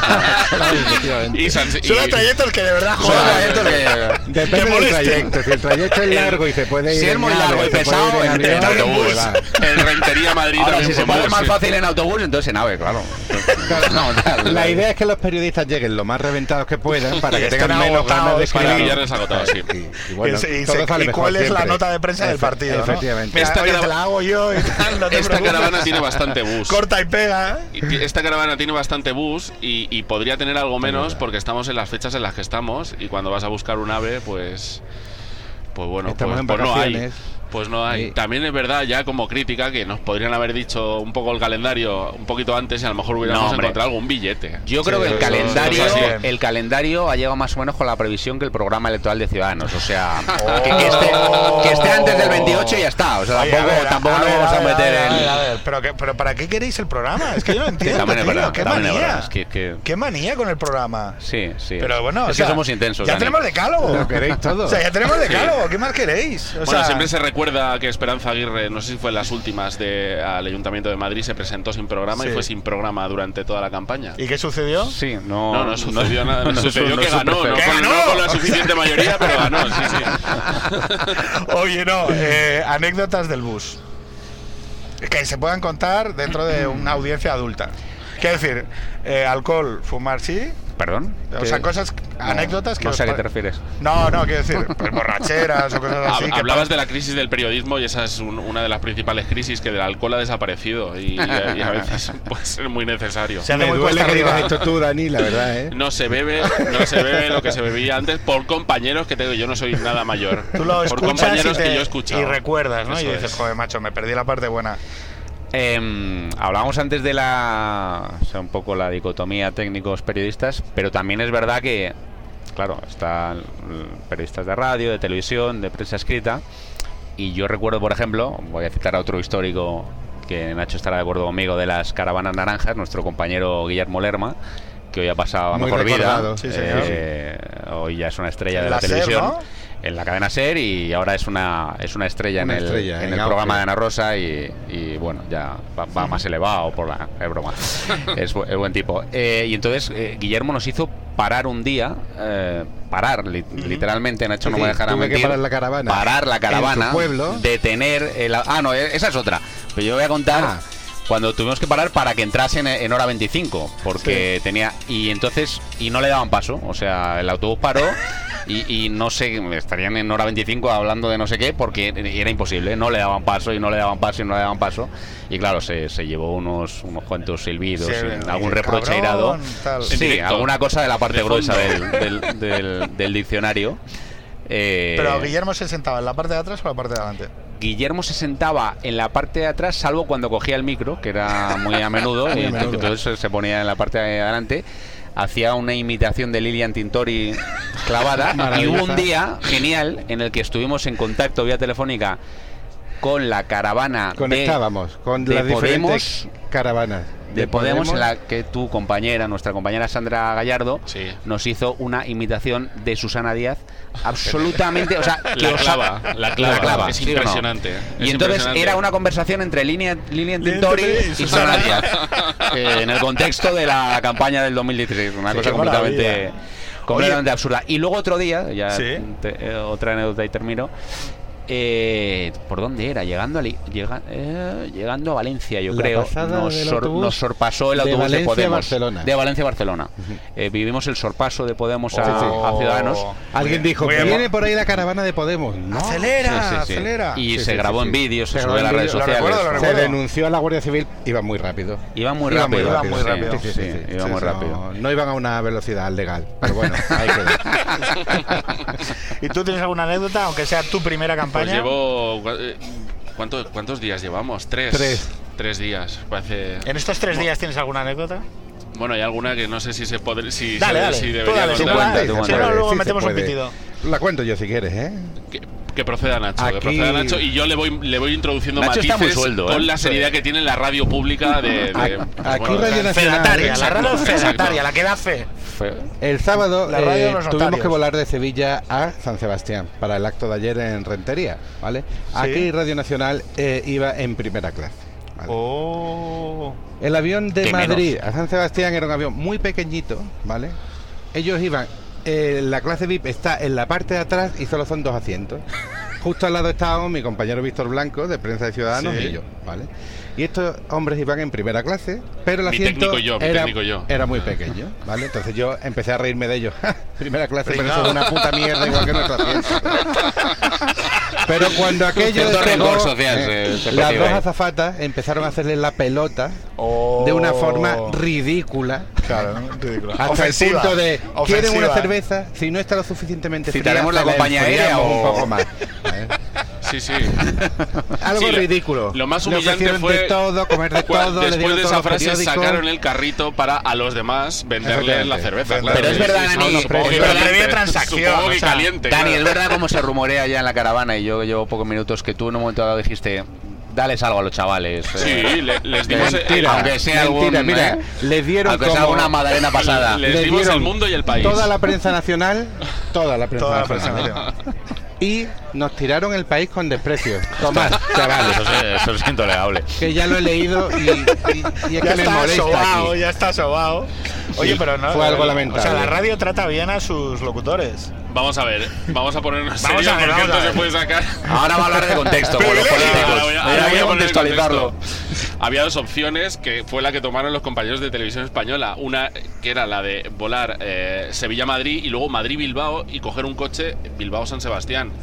[SPEAKER 3] y San- y-
[SPEAKER 1] Son los trayectos que de verdad
[SPEAKER 2] Solo
[SPEAKER 1] jodan.
[SPEAKER 2] trayectos que-
[SPEAKER 4] Depende del
[SPEAKER 1] molesten.
[SPEAKER 4] trayecto. Si el trayecto es largo y se puede ir
[SPEAKER 2] si es
[SPEAKER 4] en
[SPEAKER 2] muy
[SPEAKER 4] AVE,
[SPEAKER 2] largo y
[SPEAKER 4] se puede
[SPEAKER 2] pesado,
[SPEAKER 4] ir en
[SPEAKER 2] en- en
[SPEAKER 4] avión,
[SPEAKER 2] autobús.
[SPEAKER 4] pues va.
[SPEAKER 3] En Rentería Madrid
[SPEAKER 2] Ahora,
[SPEAKER 3] también
[SPEAKER 2] si se
[SPEAKER 3] fue
[SPEAKER 2] puede
[SPEAKER 3] bus,
[SPEAKER 2] más
[SPEAKER 3] sí.
[SPEAKER 2] fácil en autobús, entonces en AVE, claro. No, tal.
[SPEAKER 4] La idea es que los periodistas lleguen lo más reventados que puedan para
[SPEAKER 1] Y
[SPEAKER 4] que
[SPEAKER 1] estén
[SPEAKER 4] tengan menos ganas de
[SPEAKER 1] agotados para
[SPEAKER 4] escribir.
[SPEAKER 3] pillarles agotados, sí.
[SPEAKER 4] Y, y bueno,
[SPEAKER 1] Y se- y
[SPEAKER 4] todo
[SPEAKER 1] se-
[SPEAKER 4] sale
[SPEAKER 1] y
[SPEAKER 4] mejor
[SPEAKER 1] cuál es la
[SPEAKER 4] siempre.
[SPEAKER 1] nota de prensa del
[SPEAKER 4] Efe-
[SPEAKER 1] partido, ¿no?
[SPEAKER 4] Efectivamente.
[SPEAKER 1] Mira,
[SPEAKER 3] Esta
[SPEAKER 1] oye,
[SPEAKER 3] carava-
[SPEAKER 1] te la hago yo y tal, no te
[SPEAKER 3] Esta
[SPEAKER 1] preocupes.
[SPEAKER 3] caravana tiene bastante bus.
[SPEAKER 1] Corta y pega.
[SPEAKER 3] Y esta caravana tiene bastante bus y, y podría tener algo menos porque estamos en las fechas en las que estamos y cuando vas a buscar un ave, pues... Pues bueno,
[SPEAKER 4] Estamos
[SPEAKER 3] pues,
[SPEAKER 4] en
[SPEAKER 3] pues no hay.
[SPEAKER 4] vacaciones.
[SPEAKER 3] Pues no hay.
[SPEAKER 4] Sí.
[SPEAKER 3] También es verdad, ya como crítica, que nos podrían haber dicho un poco el calendario un poquito antes y a lo mejor hubiéramos
[SPEAKER 2] No, hombre.
[SPEAKER 3] encontrado algún billete.
[SPEAKER 2] Yo creo
[SPEAKER 1] Sí,
[SPEAKER 2] que el
[SPEAKER 1] eso-
[SPEAKER 2] calendario,
[SPEAKER 1] eso sí.
[SPEAKER 2] el calendario ha llegado más o menos con la previsión que el programa electoral de Ciudadanos. O sea, que, que esté, que esté antes del veintiocho y ya está. O sea,
[SPEAKER 1] Oye,
[SPEAKER 2] tampoco,
[SPEAKER 1] a ver,
[SPEAKER 2] tampoco
[SPEAKER 1] a
[SPEAKER 2] nos
[SPEAKER 1] ver,
[SPEAKER 2] vamos a,
[SPEAKER 1] ver,
[SPEAKER 2] meter
[SPEAKER 1] a
[SPEAKER 2] en.
[SPEAKER 1] ver, a ver, Pero, que- pero ¿para qué queréis el programa? Es que yo no entiendo.
[SPEAKER 2] También es
[SPEAKER 1] tío,
[SPEAKER 2] verdad,
[SPEAKER 1] ¿Qué
[SPEAKER 2] también es
[SPEAKER 1] manía?
[SPEAKER 2] verdad, es que- que-
[SPEAKER 1] ¿Qué manía con el programa?
[SPEAKER 2] Sí, sí.
[SPEAKER 1] Pero bueno,
[SPEAKER 2] es
[SPEAKER 1] o sea,
[SPEAKER 2] que somos intensos.
[SPEAKER 1] Ya
[SPEAKER 2] Dani.
[SPEAKER 1] tenemos decálogo.
[SPEAKER 4] Lo queréis todo.
[SPEAKER 1] O sea, ya tenemos
[SPEAKER 3] Sí.
[SPEAKER 1] decálogo. ¿Qué más queréis? O
[SPEAKER 3] Bueno,
[SPEAKER 1] sea,
[SPEAKER 3] siempre se recuerda que Esperanza Aguirre, no sé si fue en las últimas de, al Ayuntamiento de Madrid, se presentó sin programa
[SPEAKER 1] Sí.
[SPEAKER 3] y fue sin programa durante toda la campaña.
[SPEAKER 1] ¿Y qué sucedió?
[SPEAKER 2] Sí, no.
[SPEAKER 3] No, no sucedió nada. No,
[SPEAKER 2] no,
[SPEAKER 3] sucedió
[SPEAKER 2] no,
[SPEAKER 3] que
[SPEAKER 2] no,
[SPEAKER 3] ganó,
[SPEAKER 2] súper
[SPEAKER 3] no
[SPEAKER 2] feo.
[SPEAKER 1] ¡Que
[SPEAKER 3] con,
[SPEAKER 1] ganó!
[SPEAKER 3] no con la suficiente mayoría, pero ganó, sí, sí.
[SPEAKER 1] Oye, no, eh, anécdotas del bus. Que se puedan contar dentro de una audiencia adulta. Quiero decir, eh, alcohol, fumar sí.
[SPEAKER 2] ¿Perdón?
[SPEAKER 1] O
[SPEAKER 2] ¿Qué?
[SPEAKER 1] sea, cosas,
[SPEAKER 2] No,
[SPEAKER 1] anécdotas que
[SPEAKER 2] No
[SPEAKER 1] os
[SPEAKER 2] sé a qué
[SPEAKER 1] pa-
[SPEAKER 2] te refieres.
[SPEAKER 1] No, no, quiero decir, pues borracheras o cosas así.
[SPEAKER 3] Hab-
[SPEAKER 1] que
[SPEAKER 3] Hablabas
[SPEAKER 1] pa-
[SPEAKER 3] de la crisis del periodismo y esa es un- una de las principales crisis, que del alcohol ha desaparecido y, y a, y a veces puede ser muy necesario.
[SPEAKER 1] Se hace
[SPEAKER 4] Me
[SPEAKER 1] muy
[SPEAKER 4] duele
[SPEAKER 1] cuesta
[SPEAKER 4] que digas
[SPEAKER 1] arriba.
[SPEAKER 4] esto tú, Dani, la verdad, ¿eh?
[SPEAKER 3] No se bebe, no se bebe lo que se bebía antes por compañeros que tengo. Yo no soy nada mayor.
[SPEAKER 1] Tú lo
[SPEAKER 3] por
[SPEAKER 1] escuchas
[SPEAKER 3] compañeros
[SPEAKER 1] y, te-
[SPEAKER 3] que yo he escuchado.
[SPEAKER 1] y recuerdas, ¿no?
[SPEAKER 3] Eso
[SPEAKER 1] y dices,
[SPEAKER 3] es.
[SPEAKER 1] joder, macho, me perdí la parte buena.
[SPEAKER 2] Eh, hablábamos antes de la, o sea, un poco la dicotomía técnicos periodistas, pero también es verdad que, claro, están mm, periodistas de radio, de televisión, de prensa escrita, y yo recuerdo, por ejemplo, voy a citar a otro histórico que Nacho estará de acuerdo conmigo, de las caravanas naranjas, nuestro compañero Guillermo Lerma, que hoy ha pasado a
[SPEAKER 4] Muy
[SPEAKER 2] mejor vida.
[SPEAKER 4] recordado.
[SPEAKER 1] Sí, señor.
[SPEAKER 2] Eh, hoy ya es una estrella
[SPEAKER 1] En
[SPEAKER 2] de la,
[SPEAKER 1] la SER,
[SPEAKER 2] televisión.
[SPEAKER 1] ¿no?
[SPEAKER 2] En la cadena SER, y ahora es una es una estrella
[SPEAKER 4] Una
[SPEAKER 2] en el,
[SPEAKER 4] estrella,
[SPEAKER 2] en
[SPEAKER 4] en
[SPEAKER 2] el
[SPEAKER 4] auge.
[SPEAKER 2] programa de Ana Rosa y, y, bueno, ya va, va más elevado por la es broma. es, bu- es buen tipo. Eh, y entonces eh, Guillermo nos hizo parar un día, eh, parar li- literalmente, Nacho
[SPEAKER 4] Sí,
[SPEAKER 2] no me
[SPEAKER 4] sí,
[SPEAKER 2] dejará
[SPEAKER 4] tuve que
[SPEAKER 2] mentir.
[SPEAKER 4] parar la caravana
[SPEAKER 2] Parar la
[SPEAKER 4] en
[SPEAKER 2] caravana,
[SPEAKER 4] su pueblo.
[SPEAKER 2] detener el, ah no, esa es otra. Pero yo voy a contar
[SPEAKER 4] Ah.
[SPEAKER 2] cuando tuvimos que parar para que entrasen en, en hora veinticinco, porque tenía y entonces y no le daban paso, o sea, el autobús paró. Y, y no sé, estarían en hora veinticinco hablando de no sé qué, porque era imposible, no le daban paso y no le daban paso y no le daban paso. Y claro, se, se llevó unos, unos cuantos silbidos,
[SPEAKER 1] Sí,
[SPEAKER 2] y
[SPEAKER 1] y
[SPEAKER 2] algún
[SPEAKER 1] qué
[SPEAKER 2] reproche
[SPEAKER 1] cabrón,
[SPEAKER 2] airado.
[SPEAKER 1] tal.
[SPEAKER 3] En
[SPEAKER 2] Sí,
[SPEAKER 3] directo.
[SPEAKER 2] alguna cosa de la parte
[SPEAKER 3] De
[SPEAKER 2] gruesa
[SPEAKER 3] fondo.
[SPEAKER 2] del, del, del- del diccionario. Eh,
[SPEAKER 1] Pero Guillermo se sentaba en la parte de atrás o en la parte de adelante.
[SPEAKER 2] Guillermo se sentaba en la parte de atrás, salvo cuando cogía el micro, que era muy a menudo,
[SPEAKER 4] Muy
[SPEAKER 2] y
[SPEAKER 4] a menudo.
[SPEAKER 2] entonces se ponía en la parte de adelante. Hacía una imitación de Lilian Tintori clavada. Y
[SPEAKER 4] Maravillosa.
[SPEAKER 2] hubo un día genial en el que estuvimos en contacto vía telefónica con la caravana
[SPEAKER 4] Conectábamos con
[SPEAKER 2] de
[SPEAKER 4] las diferentes
[SPEAKER 2] Podemos,
[SPEAKER 4] caravanas.
[SPEAKER 2] de Podemos, en la que tu compañera, nuestra compañera Sandra Gallardo,
[SPEAKER 3] Sí.
[SPEAKER 2] nos hizo una imitación de Susana Díaz absolutamente, o sea, que
[SPEAKER 3] La
[SPEAKER 2] os-
[SPEAKER 3] clava, la clava. Es
[SPEAKER 2] ¿sí o no?
[SPEAKER 3] impresionante.
[SPEAKER 2] Y
[SPEAKER 3] es
[SPEAKER 2] entonces
[SPEAKER 3] impresionante.
[SPEAKER 2] era una conversación entre Lilian, Lilian Tintori
[SPEAKER 1] Tintori y
[SPEAKER 2] y
[SPEAKER 1] Susana
[SPEAKER 2] Susana Díaz, eh, en el contexto de la campaña del dos mil dieciséis, una
[SPEAKER 1] Sí,
[SPEAKER 2] cosa
[SPEAKER 1] qué
[SPEAKER 2] completamente,
[SPEAKER 1] maravilla.
[SPEAKER 2] completamente absurda. Y luego otro día, ya
[SPEAKER 1] Sí.
[SPEAKER 2] te- eh, otra anécdota y termino. Eh, ¿Por dónde era? Llegando a, Li- llega- eh, llegando a Valencia, yo
[SPEAKER 4] La
[SPEAKER 2] creo.
[SPEAKER 4] pasada
[SPEAKER 2] Nos,
[SPEAKER 4] del
[SPEAKER 2] sor-
[SPEAKER 4] autobús
[SPEAKER 2] nos sorpasó el
[SPEAKER 4] de
[SPEAKER 2] autobús de,
[SPEAKER 4] Valencia a
[SPEAKER 2] Podemos.
[SPEAKER 4] Barcelona.
[SPEAKER 2] De Valencia a Barcelona. Eh, vivimos el sorpaso de Podemos a,
[SPEAKER 1] Oh.
[SPEAKER 2] a Ciudadanos.
[SPEAKER 4] Alguien
[SPEAKER 1] Muy-
[SPEAKER 4] dijo,
[SPEAKER 1] muy
[SPEAKER 4] viene
[SPEAKER 1] emo-
[SPEAKER 4] por ahí la caravana de Podemos. No.
[SPEAKER 1] Acelera,
[SPEAKER 2] Sí, sí, sí.
[SPEAKER 1] acelera.
[SPEAKER 2] Y
[SPEAKER 4] Sí,
[SPEAKER 2] se
[SPEAKER 4] sí,
[SPEAKER 2] grabó
[SPEAKER 4] sí,
[SPEAKER 2] en
[SPEAKER 4] sí.
[SPEAKER 2] vídeo, se,
[SPEAKER 4] Se
[SPEAKER 2] subió
[SPEAKER 4] grabó
[SPEAKER 2] a las
[SPEAKER 4] en
[SPEAKER 2] redes
[SPEAKER 1] vídeo. Lo
[SPEAKER 2] sociales.
[SPEAKER 1] recuerdo, lo
[SPEAKER 4] Se
[SPEAKER 1] recuerdo.
[SPEAKER 4] denunció a la Guardia Civil, iba muy rápido.
[SPEAKER 2] Iba muy
[SPEAKER 4] Iba muy
[SPEAKER 2] rápido.
[SPEAKER 1] rápido,
[SPEAKER 2] sí,
[SPEAKER 1] rápido.
[SPEAKER 2] sí,
[SPEAKER 4] Sí, sí, sí.
[SPEAKER 2] iba
[SPEAKER 4] Sí,
[SPEAKER 2] muy
[SPEAKER 4] sí,
[SPEAKER 2] rápido.
[SPEAKER 4] No, no iban a una velocidad legal, pero bueno, ahí quedó.
[SPEAKER 1] ¿Y tú tienes alguna anécdota, aunque sea tu primera
[SPEAKER 3] Pues
[SPEAKER 1] campaña?
[SPEAKER 3] llevo. eh, ¿cuánto- ¿Cuántos días llevamos? Tres.
[SPEAKER 4] Tres.
[SPEAKER 3] Tres días. Parece.
[SPEAKER 1] ¿En estos tres días tienes alguna anécdota?
[SPEAKER 3] Bueno, hay alguna que no sé si se podría. Si,
[SPEAKER 1] Dale,
[SPEAKER 3] si-
[SPEAKER 1] dale.
[SPEAKER 3] si
[SPEAKER 1] Tú
[SPEAKER 3] debería
[SPEAKER 1] dale, tú
[SPEAKER 3] contar.
[SPEAKER 2] cuenta,
[SPEAKER 1] cuenta.
[SPEAKER 2] tú
[SPEAKER 1] Si
[SPEAKER 2] cuenta.
[SPEAKER 1] no, luego
[SPEAKER 4] Sí se
[SPEAKER 1] metemos un
[SPEAKER 4] puede.
[SPEAKER 1] pitido.
[SPEAKER 4] La cuento yo si quieres, ¿eh?
[SPEAKER 3] Que, que proceda Nacho,
[SPEAKER 4] Aquí-
[SPEAKER 3] que proceda Nacho y yo le voy le voy introduciendo
[SPEAKER 2] Nacho
[SPEAKER 3] matices
[SPEAKER 2] está muy sueldo,
[SPEAKER 3] con
[SPEAKER 2] ¿eh?
[SPEAKER 3] la seriedad que tiene la radio pública de, de-
[SPEAKER 4] Aquí
[SPEAKER 3] pues bueno,
[SPEAKER 4] Radio Nacional.
[SPEAKER 1] Fedataria, la
[SPEAKER 3] Exacto,
[SPEAKER 1] radio
[SPEAKER 3] exacto.
[SPEAKER 1] fedataria, la que da fe.
[SPEAKER 2] Fue-
[SPEAKER 4] El sábado
[SPEAKER 1] La radio de
[SPEAKER 4] eh,
[SPEAKER 1] los
[SPEAKER 4] tuvimos
[SPEAKER 1] notarios.
[SPEAKER 4] que volar de Sevilla a San Sebastián para el acto de ayer en Rentería, ¿vale? Aquí Radio Nacional eh, iba en primera clase. ¿vale?
[SPEAKER 1] Oh.
[SPEAKER 4] El avión de
[SPEAKER 2] ¿Qué
[SPEAKER 4] Madrid a San Sebastián era un avión muy pequeñito, ¿vale? Ellos iban, eh, la clase V I P está en la parte de atrás y solo son dos asientos. Justo al lado estábamos mi compañero Víctor Blanco, de Prensa de Ciudadanos,
[SPEAKER 3] Sí.
[SPEAKER 4] y yo, ¿vale? Y estos hombres iban en primera clase, pero el
[SPEAKER 3] Mi
[SPEAKER 4] asiento
[SPEAKER 3] técnico y yo, mi
[SPEAKER 4] era,
[SPEAKER 3] técnico y yo.
[SPEAKER 4] era muy pequeño, ¿vale? Entonces yo empecé a reírme de ellos. Primera clase, pero
[SPEAKER 1] Pringao.
[SPEAKER 4] eso es una puta mierda igual que nuestro asiento. Pero cuando aquello
[SPEAKER 2] Cierto
[SPEAKER 4] despegó,
[SPEAKER 2] rencor social
[SPEAKER 4] eh,
[SPEAKER 2] se- se
[SPEAKER 4] las
[SPEAKER 2] percibe
[SPEAKER 4] dos
[SPEAKER 2] ahí.
[SPEAKER 4] azafatas empezaron a hacerle la pelota
[SPEAKER 1] Oh.
[SPEAKER 4] de una forma ridícula.
[SPEAKER 1] Claro, ¿no? Ridículo.
[SPEAKER 4] Hasta
[SPEAKER 1] Ofensiva.
[SPEAKER 4] el punto de, ¿quieren
[SPEAKER 1] Ofensiva.
[SPEAKER 4] una cerveza? Si no está lo suficientemente fría,
[SPEAKER 2] ¿Citaremos la
[SPEAKER 4] se
[SPEAKER 2] compañía aérea
[SPEAKER 4] enfriamos
[SPEAKER 2] o-
[SPEAKER 4] un poco más. ¿eh?
[SPEAKER 3] Sí, sí.
[SPEAKER 4] Algo
[SPEAKER 3] Sí, lo-
[SPEAKER 4] ridículo.
[SPEAKER 3] Lo más
[SPEAKER 4] Le
[SPEAKER 3] humillante
[SPEAKER 4] ofrecieron
[SPEAKER 3] fue
[SPEAKER 4] de todo, comer de
[SPEAKER 3] cu-
[SPEAKER 4] todo, le
[SPEAKER 3] después
[SPEAKER 4] dieron
[SPEAKER 3] de
[SPEAKER 4] todos
[SPEAKER 3] esa
[SPEAKER 4] los
[SPEAKER 3] frase
[SPEAKER 4] periódicos.
[SPEAKER 3] sacaron el carrito para a los demás venderles la
[SPEAKER 4] Efectivamente.
[SPEAKER 3] cerveza.
[SPEAKER 1] Pero
[SPEAKER 3] claro.
[SPEAKER 2] es verdad,
[SPEAKER 3] Sí, sí,
[SPEAKER 2] Dani,
[SPEAKER 3] supongo que
[SPEAKER 2] es verdad.
[SPEAKER 3] caliente,
[SPEAKER 1] Previa transacción,
[SPEAKER 3] supongo que
[SPEAKER 1] o sea,
[SPEAKER 3] caliente,
[SPEAKER 2] Dani,
[SPEAKER 3] claro.
[SPEAKER 2] es verdad como se rumorea ya en la caravana y yo llevo pocos minutos que tú en un momento dado dijiste, dales algo a los chavales.
[SPEAKER 3] Sí,
[SPEAKER 2] eh,
[SPEAKER 3] le- les dimos el-
[SPEAKER 4] Mentira,
[SPEAKER 2] aunque sea
[SPEAKER 4] mentira,
[SPEAKER 2] algún,
[SPEAKER 4] mira,
[SPEAKER 2] eh,
[SPEAKER 4] les dieron
[SPEAKER 2] aunque sea
[SPEAKER 4] como-
[SPEAKER 2] alguna magdalena pasada.
[SPEAKER 3] Les
[SPEAKER 4] les
[SPEAKER 3] dimos
[SPEAKER 4] dieron
[SPEAKER 3] el mundo y el país.
[SPEAKER 4] Toda la prensa nacional, toda la prensa
[SPEAKER 1] Toda la
[SPEAKER 4] nacional.
[SPEAKER 1] persona.
[SPEAKER 4] Y nos tiraron el país con desprecio. Tomás, chavales,
[SPEAKER 2] Eso es, eso es intolerable.
[SPEAKER 4] que ya lo he leído y, y- y es
[SPEAKER 1] Ya
[SPEAKER 4] que me
[SPEAKER 1] está
[SPEAKER 4] molesta
[SPEAKER 1] sobao,
[SPEAKER 4] aquí.
[SPEAKER 1] ya está sobao. Oye,
[SPEAKER 4] Sí,
[SPEAKER 1] pero no.
[SPEAKER 4] fue algo
[SPEAKER 1] O
[SPEAKER 4] lamentable.
[SPEAKER 1] sea, la radio trata bien a sus locutores.
[SPEAKER 3] Vamos a ver, vamos a ponernos
[SPEAKER 1] Vamos
[SPEAKER 3] serios
[SPEAKER 1] a ver,
[SPEAKER 3] porque
[SPEAKER 1] vamos
[SPEAKER 3] esto
[SPEAKER 1] a
[SPEAKER 3] se
[SPEAKER 1] ver.
[SPEAKER 3] puede sacar.
[SPEAKER 2] Ahora va a hablar de contexto con los
[SPEAKER 1] Privilegio.
[SPEAKER 2] políticos.
[SPEAKER 3] Ahora voy a-
[SPEAKER 2] Ahora
[SPEAKER 3] ahora
[SPEAKER 2] voy a
[SPEAKER 3] poner el
[SPEAKER 2] contextualizarlo.
[SPEAKER 3] contexto. Había dos opciones, que fue la que tomaron los compañeros de Televisión Española. Una que era la de volar eh, Sevilla-Madrid y luego Madrid-Bilbao y coger un coche Bilbao-San Sebastián.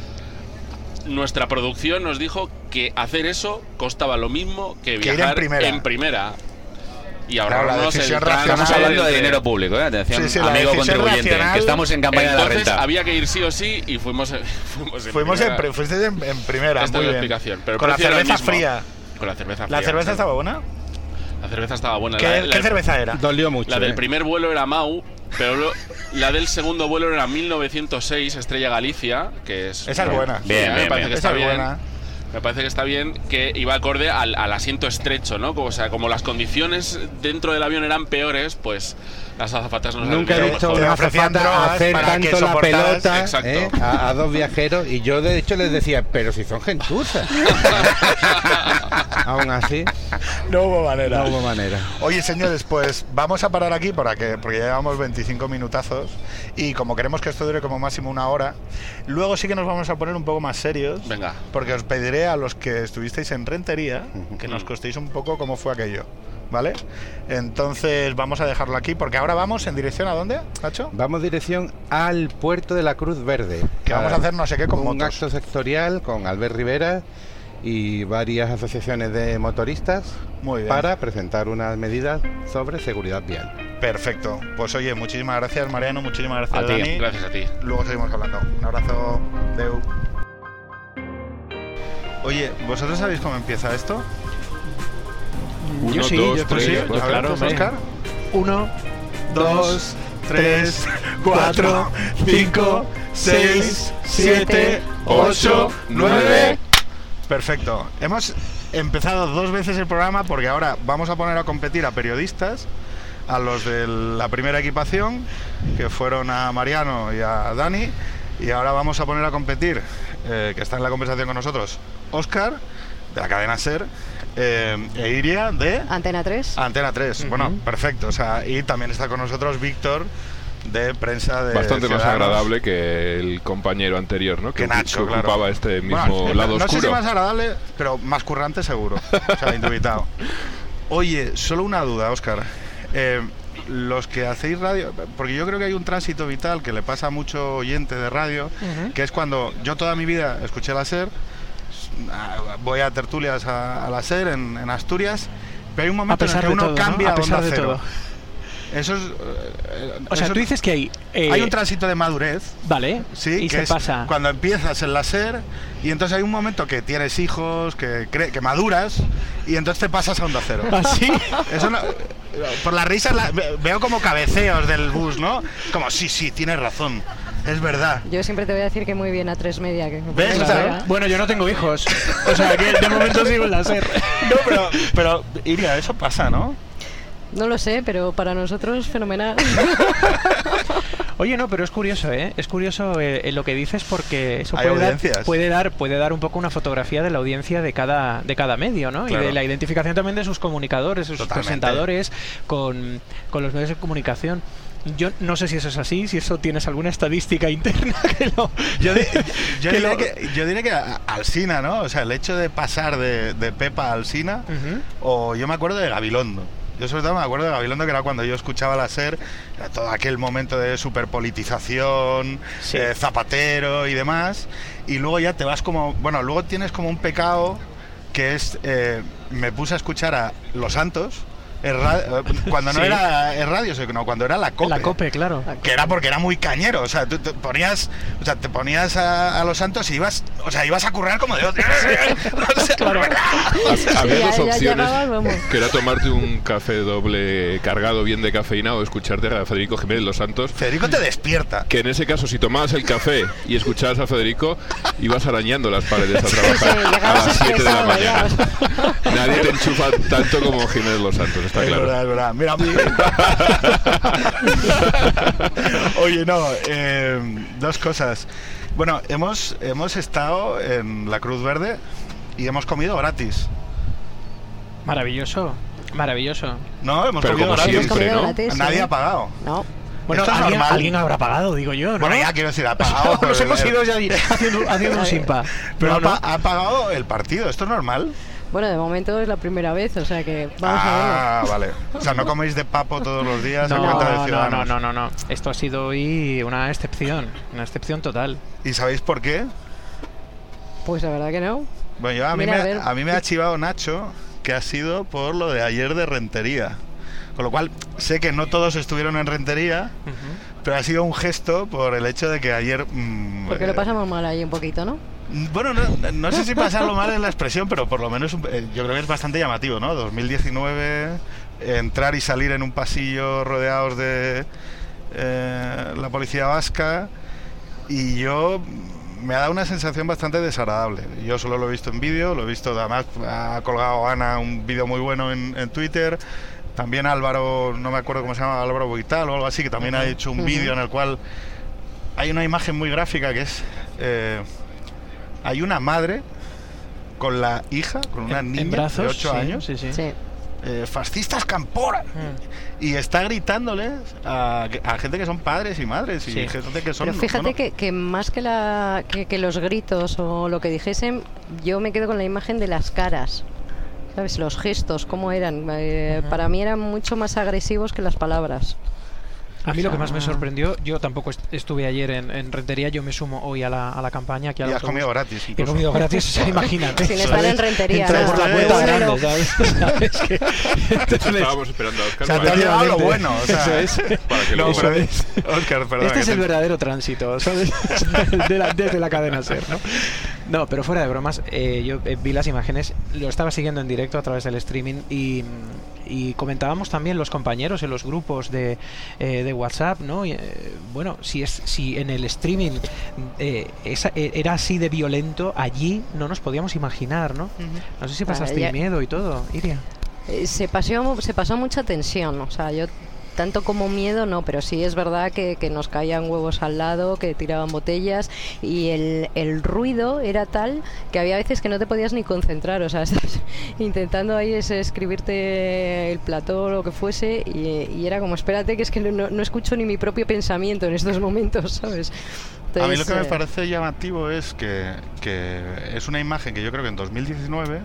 [SPEAKER 3] Nuestra producción nos dijo que hacer eso costaba lo mismo que
[SPEAKER 1] Que ir en
[SPEAKER 3] viajar
[SPEAKER 1] primera.
[SPEAKER 3] en primera. Y
[SPEAKER 1] Claro, la
[SPEAKER 3] ahorrarnos el
[SPEAKER 1] decisión
[SPEAKER 3] tránsito
[SPEAKER 1] racional.
[SPEAKER 2] Estamos hablando de
[SPEAKER 3] entre-
[SPEAKER 2] dinero público, ¿eh? Atención,
[SPEAKER 1] Sí, sí, la
[SPEAKER 2] amigo
[SPEAKER 1] decisión
[SPEAKER 2] contribuyente,
[SPEAKER 1] racional.
[SPEAKER 2] que estamos en campaña de la
[SPEAKER 3] Entonces
[SPEAKER 2] renta.
[SPEAKER 3] había que ir sí o sí y fuimos en, fuimos en
[SPEAKER 1] Fuimos en,
[SPEAKER 3] primera.
[SPEAKER 1] pri- fuisteis en, en primera,
[SPEAKER 3] Esta
[SPEAKER 1] muy
[SPEAKER 3] es la
[SPEAKER 1] bien.
[SPEAKER 3] explicación. Pero el
[SPEAKER 1] Con la
[SPEAKER 3] precio era el
[SPEAKER 1] cerveza
[SPEAKER 3] mismo.
[SPEAKER 1] fría.
[SPEAKER 3] Con la cerveza
[SPEAKER 1] ¿La
[SPEAKER 3] fría,
[SPEAKER 1] cerveza
[SPEAKER 3] sí.
[SPEAKER 1] estaba buena?
[SPEAKER 3] La cerveza estaba buena.
[SPEAKER 1] ¿Qué,
[SPEAKER 3] La-
[SPEAKER 1] qué
[SPEAKER 3] la-
[SPEAKER 1] cerveza era?
[SPEAKER 4] Dolió mucho.
[SPEAKER 3] La del
[SPEAKER 4] ¿eh?
[SPEAKER 3] primer vuelo era Mau, pero lo- la del segundo vuelo era mil novecientos seis, Estrella Galicia, que es...
[SPEAKER 1] Esa es buena.
[SPEAKER 3] Sí,
[SPEAKER 2] Bien,
[SPEAKER 3] a mí
[SPEAKER 2] bien,
[SPEAKER 3] me parece
[SPEAKER 2] bien.
[SPEAKER 3] que
[SPEAKER 1] Esa
[SPEAKER 3] está
[SPEAKER 1] es
[SPEAKER 3] bien.
[SPEAKER 1] buena.
[SPEAKER 3] Me parece que está bien que iba acorde al, al asiento estrecho, ¿no? Como, o sea, como las condiciones dentro del avión eran peores, pues las azafatas nos
[SPEAKER 4] Nunca he
[SPEAKER 3] salieron
[SPEAKER 4] visto
[SPEAKER 3] mejor.
[SPEAKER 1] Te
[SPEAKER 4] una
[SPEAKER 1] ofrecían
[SPEAKER 4] azafata
[SPEAKER 1] drogas
[SPEAKER 4] hacer
[SPEAKER 1] para que
[SPEAKER 4] tanto la
[SPEAKER 1] soportaras-
[SPEAKER 4] pelota
[SPEAKER 3] exacto.
[SPEAKER 4] ¿eh? a, a dos viajeros y yo de hecho les decía, pero si son gentuzas. Aún así,
[SPEAKER 1] No hubo manera.
[SPEAKER 4] no hubo manera.
[SPEAKER 1] Oye, señores, pues vamos a parar aquí para que, porque ya llevamos veinticinco minutazos y como queremos que esto dure como máximo una hora, luego sí que nos vamos a poner un poco más serios.
[SPEAKER 3] Venga.
[SPEAKER 1] Porque os pediré a los que estuvisteis en Rentería que nos contéis un poco cómo fue aquello, ¿vale? Entonces vamos a dejarlo aquí porque ahora vamos en dirección ¿a dónde, Nacho?
[SPEAKER 4] Vamos dirección al puerto de la Cruz Verde.
[SPEAKER 1] Que vamos a hacer no sé qué con
[SPEAKER 4] un
[SPEAKER 1] motos.
[SPEAKER 4] acto sectorial con Albert Rivera y varias asociaciones de motoristas
[SPEAKER 1] Muy bien.
[SPEAKER 4] para presentar unas medidas sobre seguridad vial.
[SPEAKER 1] Perfecto. Pues oye, muchísimas gracias Mariano, muchísimas gracias
[SPEAKER 2] A ti.
[SPEAKER 1] Dani.
[SPEAKER 3] Gracias a ti.
[SPEAKER 1] Luego seguimos hablando. Un abrazo. Deu. Oye, ¿vosotros sabéis cómo empieza esto?
[SPEAKER 5] Yo
[SPEAKER 6] Uno,
[SPEAKER 5] sí,
[SPEAKER 6] dos,
[SPEAKER 5] yo
[SPEAKER 1] ¿Tú
[SPEAKER 6] tres,
[SPEAKER 1] sí?
[SPEAKER 5] creo.
[SPEAKER 6] cuatro.
[SPEAKER 1] A ver,
[SPEAKER 5] Claro,
[SPEAKER 1] ¿tú,
[SPEAKER 5] hombre.
[SPEAKER 1] Óscar?
[SPEAKER 5] Uno,
[SPEAKER 1] Dos, tres, cuatro, cinco, seis, siete, ocho, nueve. Perfecto. Hemos empezado dos veces el programa porque ahora vamos a poner a competir a periodistas, a los de la primera equipación, que fueron a Mariano y a Dani, y ahora vamos a poner a competir, eh, que está en la conversación con nosotros, Óscar, de la cadena SER, eh, e Iria, de
[SPEAKER 7] Antena tres.
[SPEAKER 1] Antena tres. Bueno, perfecto. O sea, y también está con nosotros Víctor, de prensa de
[SPEAKER 6] Bastante más
[SPEAKER 1] Ciudadanos.
[SPEAKER 6] agradable que el compañero anterior, ¿no?
[SPEAKER 1] Que
[SPEAKER 6] Que,
[SPEAKER 1] Nacho,
[SPEAKER 6] que
[SPEAKER 1] claro.
[SPEAKER 6] ocupaba este mismo
[SPEAKER 1] Bueno,
[SPEAKER 6] lado
[SPEAKER 1] no
[SPEAKER 6] oscuro.
[SPEAKER 1] sé si más agradable, pero más currante seguro. O sea, indubitado. Oye, solo una duda, Óscar. Eh, los que hacéis radio, porque yo creo que hay un tránsito vital que le pasa a mucho oyente de radio, que es cuando yo toda mi vida escuché la SER, ah, voy a tertulias a, a la SER en, en Asturias, pero hay un
[SPEAKER 5] a
[SPEAKER 1] momento en el
[SPEAKER 5] pesar
[SPEAKER 1] que
[SPEAKER 5] de
[SPEAKER 1] uno
[SPEAKER 5] todo, ¿no?
[SPEAKER 1] cambia
[SPEAKER 5] A pesar
[SPEAKER 1] Onda
[SPEAKER 5] de
[SPEAKER 1] Cero.
[SPEAKER 5] todo.
[SPEAKER 1] Eso es. eh,
[SPEAKER 5] O sea,
[SPEAKER 1] eso-
[SPEAKER 5] tú dices que hay... eh,
[SPEAKER 1] hay un tránsito de madurez.
[SPEAKER 5] Vale,
[SPEAKER 1] Sí,
[SPEAKER 5] y
[SPEAKER 1] que
[SPEAKER 5] se
[SPEAKER 1] es
[SPEAKER 5] pasa...
[SPEAKER 1] cuando empiezas en la SER y entonces hay un momento que tienes hijos, que, cre- que maduras y entonces te pasas a Onda Cero.
[SPEAKER 5] ¿Ah, sí?
[SPEAKER 1] Eso no- por las risas la- ve- veo como cabeceos del bus, ¿no? Como, sí, sí, tienes razón, es verdad.
[SPEAKER 7] Yo siempre te voy a decir que muy bien a tres media. Que me
[SPEAKER 1] ¿Ves?
[SPEAKER 7] parece
[SPEAKER 1] O sea,
[SPEAKER 7] verdad.
[SPEAKER 5] Bueno, yo no tengo hijos. O sea, que de momento sigo en la SER.
[SPEAKER 1] No, pero, pero Iria, eso pasa, ¿no?
[SPEAKER 7] No lo sé, pero para nosotros fenomenal.
[SPEAKER 5] Oye, no, pero es curioso, ¿eh? Es curioso eh, eh, lo que dices porque eso
[SPEAKER 1] Hay
[SPEAKER 5] puede dar,
[SPEAKER 1] audiencias.
[SPEAKER 5] puede dar puede dar un poco una fotografía de la audiencia de cada de cada medio, ¿no?
[SPEAKER 1] Claro.
[SPEAKER 5] Y de la identificación también de sus comunicadores, de sus
[SPEAKER 1] Totalmente.
[SPEAKER 5] presentadores con, con los medios de comunicación. Yo no sé si eso es así, si eso tienes alguna estadística interna que lo...
[SPEAKER 1] Yo, di- yo,
[SPEAKER 5] que
[SPEAKER 1] diría
[SPEAKER 5] lo-
[SPEAKER 1] que, yo diría que a- Alsina, ¿no? O sea, el hecho de pasar de, de Pepa a Alsina,
[SPEAKER 5] Ujú.
[SPEAKER 1] o yo me acuerdo de Gabilondo. Yo sobre todo me acuerdo de Gabilondo, que era cuando yo escuchaba la SER, era todo aquel momento de superpolitización,
[SPEAKER 5] Sí.
[SPEAKER 1] eh, Zapatero y demás, y luego ya te vas como, bueno, luego tienes como un pecado que es, eh, me puse a escuchar a Los Santos, en ra- eh, cuando no
[SPEAKER 5] Sí.
[SPEAKER 1] era en radio, sino cuando era la COPE.
[SPEAKER 5] La COPE, claro.
[SPEAKER 1] Que era porque era muy cañero, o sea, tú te ponías, o sea, te ponías a, a Los Santos y ibas, o sea, ibas a currar como de otro. O sea,
[SPEAKER 5] Claro.
[SPEAKER 6] Había
[SPEAKER 7] ya-
[SPEAKER 6] dos
[SPEAKER 7] ya
[SPEAKER 6] opciones,
[SPEAKER 7] llegabas, vamos.
[SPEAKER 6] que era tomarte un café doble cargado bien de cafeína o escucharte a Federico Jiménez Los Santos.
[SPEAKER 1] Federico te despierta.
[SPEAKER 6] Que en ese caso, si tomabas el café y escuchabas a Federico, ibas arañando las paredes a trabajar
[SPEAKER 7] sí,
[SPEAKER 6] a
[SPEAKER 7] llegabas
[SPEAKER 6] las siete de la
[SPEAKER 7] estresado,
[SPEAKER 6] mañana.
[SPEAKER 7] ya.
[SPEAKER 6] Nadie te enchufa tanto como Jiménez Los Santos, está
[SPEAKER 1] Es
[SPEAKER 6] claro.
[SPEAKER 1] verdad, es verdad. Mira, a mí- Oye, no, eh, dos cosas. Bueno, hemos, hemos estado en la Cruz Verde y hemos comido gratis.
[SPEAKER 5] Maravilloso. Maravilloso.
[SPEAKER 1] No, hemos
[SPEAKER 6] Pero
[SPEAKER 1] comido
[SPEAKER 6] como
[SPEAKER 1] gratis.
[SPEAKER 7] Hemos
[SPEAKER 6] siempre,
[SPEAKER 7] comido
[SPEAKER 6] ¿no?
[SPEAKER 7] gratis,
[SPEAKER 1] Nadie
[SPEAKER 7] ¿eh?
[SPEAKER 1] ha pagado.
[SPEAKER 7] No.
[SPEAKER 5] Bueno,
[SPEAKER 1] Esto es
[SPEAKER 5] alguien,
[SPEAKER 1] normal.
[SPEAKER 5] alguien habrá pagado, digo yo, ¿no?
[SPEAKER 1] Bueno, ya quiero decir, ha pagado.
[SPEAKER 5] Nos
[SPEAKER 1] pero-
[SPEAKER 5] hemos ido ya ahí haciendo, haciendo un simpa.
[SPEAKER 1] Pero
[SPEAKER 5] No,
[SPEAKER 1] ha,
[SPEAKER 5] no.
[SPEAKER 1] pa- ha pagado el partido, ¿esto es normal?
[SPEAKER 7] Bueno, de momento es la primera vez, o sea que vamos a verlo.
[SPEAKER 1] ah, vale. O sea, no coméis de papo todos los días
[SPEAKER 5] No,
[SPEAKER 1] en cuenta de
[SPEAKER 5] no, no,
[SPEAKER 1] Ciudadanos.
[SPEAKER 5] no, no, no. Esto ha sido hoy una excepción, una excepción total.
[SPEAKER 1] ¿Y sabéis por qué?
[SPEAKER 7] Pues la verdad que no.
[SPEAKER 1] Bueno, yo, a, mí
[SPEAKER 7] Mira,
[SPEAKER 1] me,
[SPEAKER 7] a ver.
[SPEAKER 1] a mí me ha chivado Nacho que ha sido por lo de ayer de Rentería. Con lo cual, sé que no todos estuvieron en Rentería, pero ha sido un gesto por el hecho de que ayer... mm,
[SPEAKER 7] Porque
[SPEAKER 1] eh,
[SPEAKER 7] lo pasamos mal ahí un poquito, ¿no?
[SPEAKER 1] Bueno, no, no sé si pasarlo mal en la expresión, pero por lo menos un- eh, yo creo que es bastante llamativo, ¿no? dos mil diecinueve, entrar y salir en un pasillo rodeados de eh, la policía vasca, y yo me ha dado una sensación bastante desagradable. Yo solo lo he visto en vídeo, lo he visto, además ha colgado Ana un vídeo muy bueno en, en Twitter. También Álvaro, no me acuerdo cómo se llama, Álvaro Boital o algo así, que también ha hecho un
[SPEAKER 7] Ujú.
[SPEAKER 1] vídeo en el cual hay una imagen muy gráfica que es... eh, hay una madre con la hija, con una
[SPEAKER 5] En-
[SPEAKER 1] niña
[SPEAKER 5] en brazos,
[SPEAKER 1] de ocho
[SPEAKER 5] sí,
[SPEAKER 1] años,
[SPEAKER 5] Sí, sí.
[SPEAKER 7] Sí.
[SPEAKER 1] eh, fascistas campora,
[SPEAKER 5] Mm.
[SPEAKER 1] y está gritándoles a, a gente que son padres y madres y
[SPEAKER 5] Sí.
[SPEAKER 1] gente que son...
[SPEAKER 7] Pero fíjate
[SPEAKER 1] bueno,
[SPEAKER 7] que, que más que, la, que, que los gritos o lo que dijesen, yo me quedo con la imagen de las caras. ¿Sabes? Los gestos, cómo eran. Eh,
[SPEAKER 5] Ujú.
[SPEAKER 7] Para mí eran mucho más agresivos que las palabras.
[SPEAKER 5] A mí lo que más me
[SPEAKER 7] Ah.
[SPEAKER 5] sorprendió, yo tampoco est- estuve ayer en, en Rentería, yo me sumo hoy a la, a la campaña. Aquí al
[SPEAKER 1] y has
[SPEAKER 5] autobús.
[SPEAKER 1] comido gratis.
[SPEAKER 5] He
[SPEAKER 1] incluso.
[SPEAKER 5] comido gratis, o sea, imagínate.
[SPEAKER 7] Sin estar en Rentería,
[SPEAKER 5] Entrar
[SPEAKER 1] ¿no?
[SPEAKER 5] por la
[SPEAKER 1] Esto
[SPEAKER 5] puerta
[SPEAKER 1] es-
[SPEAKER 5] grande, ¿sabes? ¿Sabes? Que- entonces-
[SPEAKER 6] Estábamos esperando a Oscar
[SPEAKER 5] O sea,
[SPEAKER 1] Te has
[SPEAKER 6] para,
[SPEAKER 1] llevado lo
[SPEAKER 5] efectivamente.
[SPEAKER 1] bueno, o sea,
[SPEAKER 5] Eso es.
[SPEAKER 6] para que
[SPEAKER 1] No,
[SPEAKER 6] luego...
[SPEAKER 1] pero Óscar, perdón.
[SPEAKER 5] Este es
[SPEAKER 1] que
[SPEAKER 5] el
[SPEAKER 1] te-
[SPEAKER 5] verdadero tránsito, ¿sabes? De la- desde la cadena SER, ¿no? No, pero fuera de bromas, eh, yo eh, vi las imágenes, lo estaba siguiendo en directo a través del streaming y, y comentábamos también los compañeros en los grupos de, eh, de WhatsApp, ¿no? Y, eh, bueno, si es si en el streaming eh, esa- eh, era así de violento, allí no nos podíamos imaginar, ¿no? No sé si pasaste
[SPEAKER 7] ya-
[SPEAKER 5] miedo y todo, Iria.
[SPEAKER 7] Eh, se, pasó, se pasó mucha tensión, o sea, yo tanto como miedo no, pero sí es verdad que, que nos caían huevos al lado, que tiraban botellas y el, el ruido era tal que había veces que no te podías ni concentrar, o sea, estás intentando ahí ese, escribirte el plató o lo que fuese y, y era como, espérate que es que no, no escucho ni mi propio pensamiento en estos momentos, ¿sabes?
[SPEAKER 1] A mí lo que me
[SPEAKER 7] eh,
[SPEAKER 1] parece llamativo es que, que es una imagen que yo creo que en dos mil diecinueve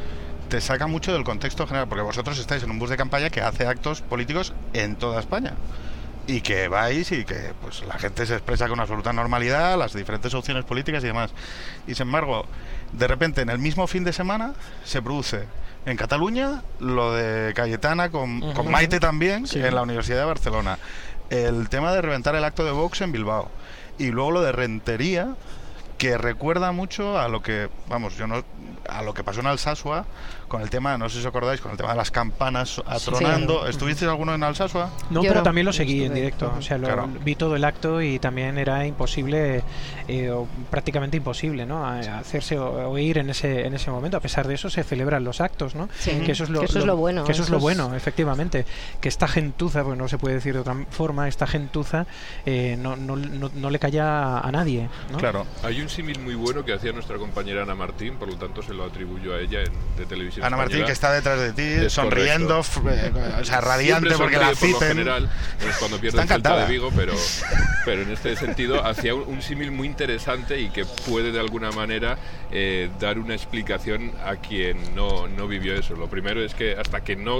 [SPEAKER 1] te saca mucho del contexto general, porque vosotros estáis en un bus de campaña que hace actos políticos en toda España y que vais y que pues la gente se expresa con absoluta normalidad, las diferentes opciones políticas y demás. Y sin embargo, de repente en el mismo fin de semana se produce en Cataluña lo de Cayetana con,
[SPEAKER 5] Ujú.
[SPEAKER 1] con Maite también,
[SPEAKER 5] Sí.
[SPEAKER 1] en la Universidad de Barcelona. El tema de reventar el acto de Vox en Bilbao. Y luego lo de Rentería, que recuerda mucho a lo que, vamos, yo no, a lo que pasó en Alsasua con el tema, no sé si os acordáis, con el tema de las campanas atronando.
[SPEAKER 5] Sí.
[SPEAKER 1] ¿Estuvisteis alguno en Alsasua?
[SPEAKER 5] No,
[SPEAKER 7] Yo
[SPEAKER 5] pero
[SPEAKER 7] no,
[SPEAKER 5] también lo
[SPEAKER 7] no
[SPEAKER 5] seguí en
[SPEAKER 7] estuve.
[SPEAKER 5] directo. O sea, lo-
[SPEAKER 1] Claro.
[SPEAKER 5] vi todo el acto y también era imposible, eh, o prácticamente imposible, ¿no? A- a hacerse o- oír en ese en ese momento. A pesar de eso, se celebran los actos, ¿no?
[SPEAKER 7] Sí,
[SPEAKER 5] Que eso es lo,
[SPEAKER 7] que eso es lo bueno,
[SPEAKER 5] Que eso es
[SPEAKER 7] eso
[SPEAKER 5] lo
[SPEAKER 7] es-
[SPEAKER 5] bueno, efectivamente. Que esta gentuza, porque no se puede decir de otra forma, esta gentuza eh, no, no, no, no le calla a nadie, ¿no?
[SPEAKER 1] Claro.
[SPEAKER 6] Hay un símil muy bueno que hacía nuestra compañera Ana Martín, por lo tanto se lo atribuyo a ella en, de televisión
[SPEAKER 1] Ana Martín,
[SPEAKER 6] española.
[SPEAKER 1] que está detrás de ti,
[SPEAKER 6] Es
[SPEAKER 1] sonriendo, f- eh, o sea, radiante
[SPEAKER 6] Siempre
[SPEAKER 1] porque la
[SPEAKER 6] sonríe por lo
[SPEAKER 1] citen.
[SPEAKER 6] general, es cuando pierde
[SPEAKER 1] Está
[SPEAKER 6] el Celta
[SPEAKER 1] encantada.
[SPEAKER 6] de Vigo, pero, pero en este sentido hacía un, un símil muy interesante y que puede de alguna manera eh, dar una explicación a quien no, no vivió eso. Lo primero es que hasta que no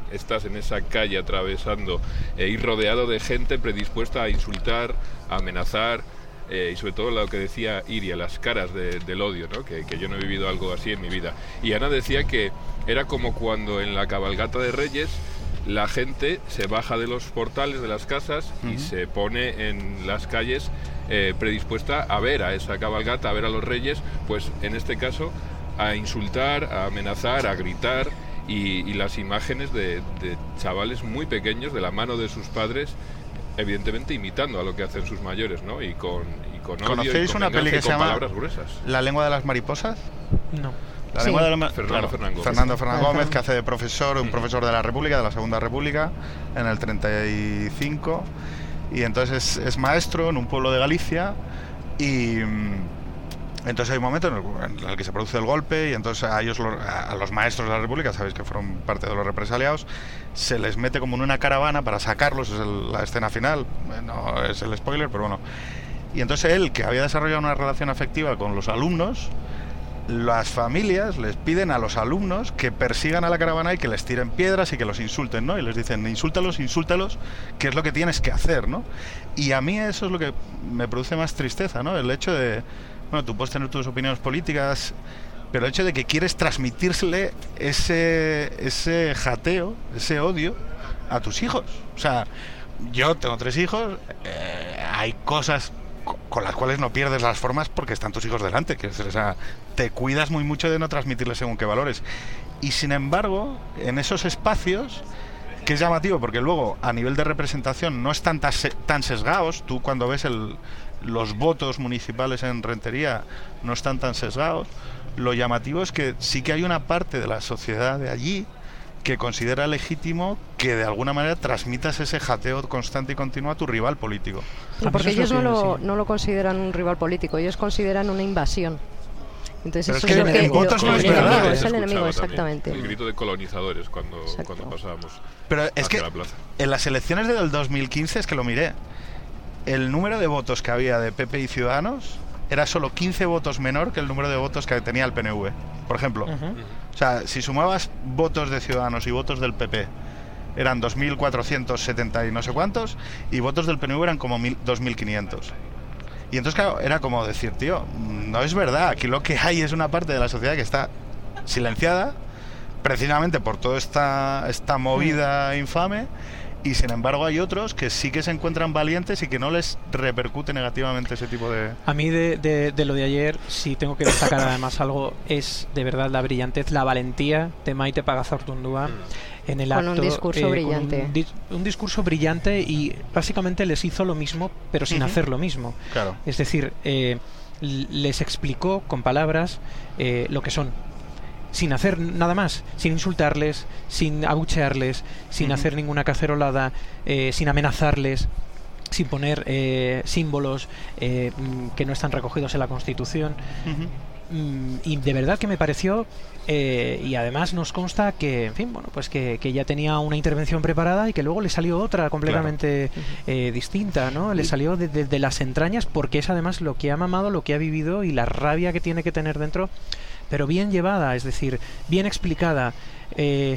[SPEAKER 6] estás en esa calle atravesando e ir rodeado de gente predispuesta a insultar, a amenazar, eh, y sobre todo lo que decía Iria, las caras de, del odio, ¿no? que, que yo no he vivido algo así en mi vida. Y Ana decía que era como cuando en la cabalgata de Reyes la gente se baja de los portales de las casas uh-huh. y se pone en las calles eh, predispuesta a ver a esa cabalgata, a ver a los reyes, pues en este caso a insultar, a amenazar, a gritar, y, y las imágenes de, de chavales muy pequeños de la mano de sus padres, evidentemente imitando a lo que hacen sus mayores, ¿no? Y con, y con odio,
[SPEAKER 1] ¿Conocéis
[SPEAKER 6] y con
[SPEAKER 1] una peli que se llama
[SPEAKER 6] palabras gruesas.
[SPEAKER 1] La lengua de las mariposas?
[SPEAKER 5] No.
[SPEAKER 1] La
[SPEAKER 7] sí.
[SPEAKER 1] lengua de la
[SPEAKER 6] Fernando,
[SPEAKER 1] claro,
[SPEAKER 6] Fernán Gómez.
[SPEAKER 1] Fernando Fernán Gómez, que hace de profesor, un profesor de la República, de la Segunda República, en el treinta y cinco, y entonces es, es maestro en un pueblo de Galicia, y entonces hay un momento en el, en el que se produce el golpe, y entonces a ellos, a los maestros de la República, sabéis que fueron parte de los represaliados, se les mete como en una caravana para sacarlos, es el, la escena final, no es el spoiler, pero bueno. Y entonces él, que había desarrollado una relación afectiva con los alumnos, las familias les piden a los alumnos que persigan a la caravana y que les tiren piedras y que los insulten, ¿no? Y les dicen, insúltalos, insúltalos, que es lo que tienes que hacer, ¿no? Y a mí eso es lo que me produce más tristeza, ¿no? El hecho de, bueno, tú puedes tener tus opiniones políticas, pero el hecho de que quieres transmitírsele ese, ese jateo, ese odio a tus hijos. O sea, yo tengo tres hijos, eh, hay cosas con las cuales no pierdes las formas porque están tus hijos delante, que o sea, te cuidas muy mucho de no transmitirles según qué valores, y sin embargo en esos espacios, que es llamativo porque luego a nivel de representación no están tan sesgados, tú cuando ves el, los votos municipales en Rentería no están tan sesgados, lo llamativo es que sí que hay una parte de la sociedad de allí que considera legítimo que de alguna manera transmitas ese jateo constante y continuo a tu rival político.
[SPEAKER 7] Sí, porque ellos no lo, no lo consideran un rival político, ellos consideran una invasión. Entonces
[SPEAKER 1] pero
[SPEAKER 7] eso
[SPEAKER 1] es que
[SPEAKER 7] es lo que
[SPEAKER 1] en votos no es
[SPEAKER 7] el
[SPEAKER 1] verdad,
[SPEAKER 7] enemigo,
[SPEAKER 1] ¿eh?
[SPEAKER 7] es el enemigo, exactamente.
[SPEAKER 6] El grito de colonizadores cuando,
[SPEAKER 7] Exacto.
[SPEAKER 6] cuando pasábamos
[SPEAKER 1] pero es
[SPEAKER 6] hacia
[SPEAKER 1] que
[SPEAKER 6] la plaza.
[SPEAKER 1] En las elecciones del dos mil quince, es que lo miré, el número de votos que había de P P y Ciudadanos era solo quince votos menor que el número de votos que tenía el P N V, por ejemplo. Uh-huh. O sea, si sumabas votos de Ciudadanos y votos del P P, eran dos mil cuatrocientos setenta y no sé cuántos, y votos del P N V eran como dos mil quinientos. Y entonces, claro, era como decir, tío, no es verdad, aquí lo que hay es una parte de la sociedad que está silenciada, precisamente por toda esta, esta movida infame, y sin embargo hay otros que sí que se encuentran valientes y que no les repercute negativamente ese tipo de...
[SPEAKER 5] A mí de, de, de lo de ayer, si tengo que destacar además algo, es de verdad la brillantez, la valentía de Maite Pagazaurtundúa en el
[SPEAKER 7] con
[SPEAKER 5] acto.
[SPEAKER 7] Un discurso
[SPEAKER 5] eh,
[SPEAKER 7] brillante.
[SPEAKER 5] Un, di un discurso brillante y básicamente les hizo lo mismo, pero sin uh-huh. hacer lo mismo.
[SPEAKER 1] Claro.
[SPEAKER 5] Es decir, eh, les explicó con palabras eh, lo que son, sin hacer nada más, sin insultarles, sin abuchearles, sin uh-huh. hacer ninguna cacerolada, eh, sin amenazarles, sin poner eh, símbolos eh, que no están recogidos en la Constitución. Uh-huh. mm, y de verdad que me pareció, eh, y además nos consta que, en fin, bueno, pues que, que ya tenía una intervención preparada y que luego le salió otra completamente claro. eh, distinta, ¿no? Le salió de, de, de las entrañas, porque es además lo que ha mamado, lo que ha vivido y la rabia que tiene que tener dentro, pero bien llevada, es decir, bien explicada. Eh,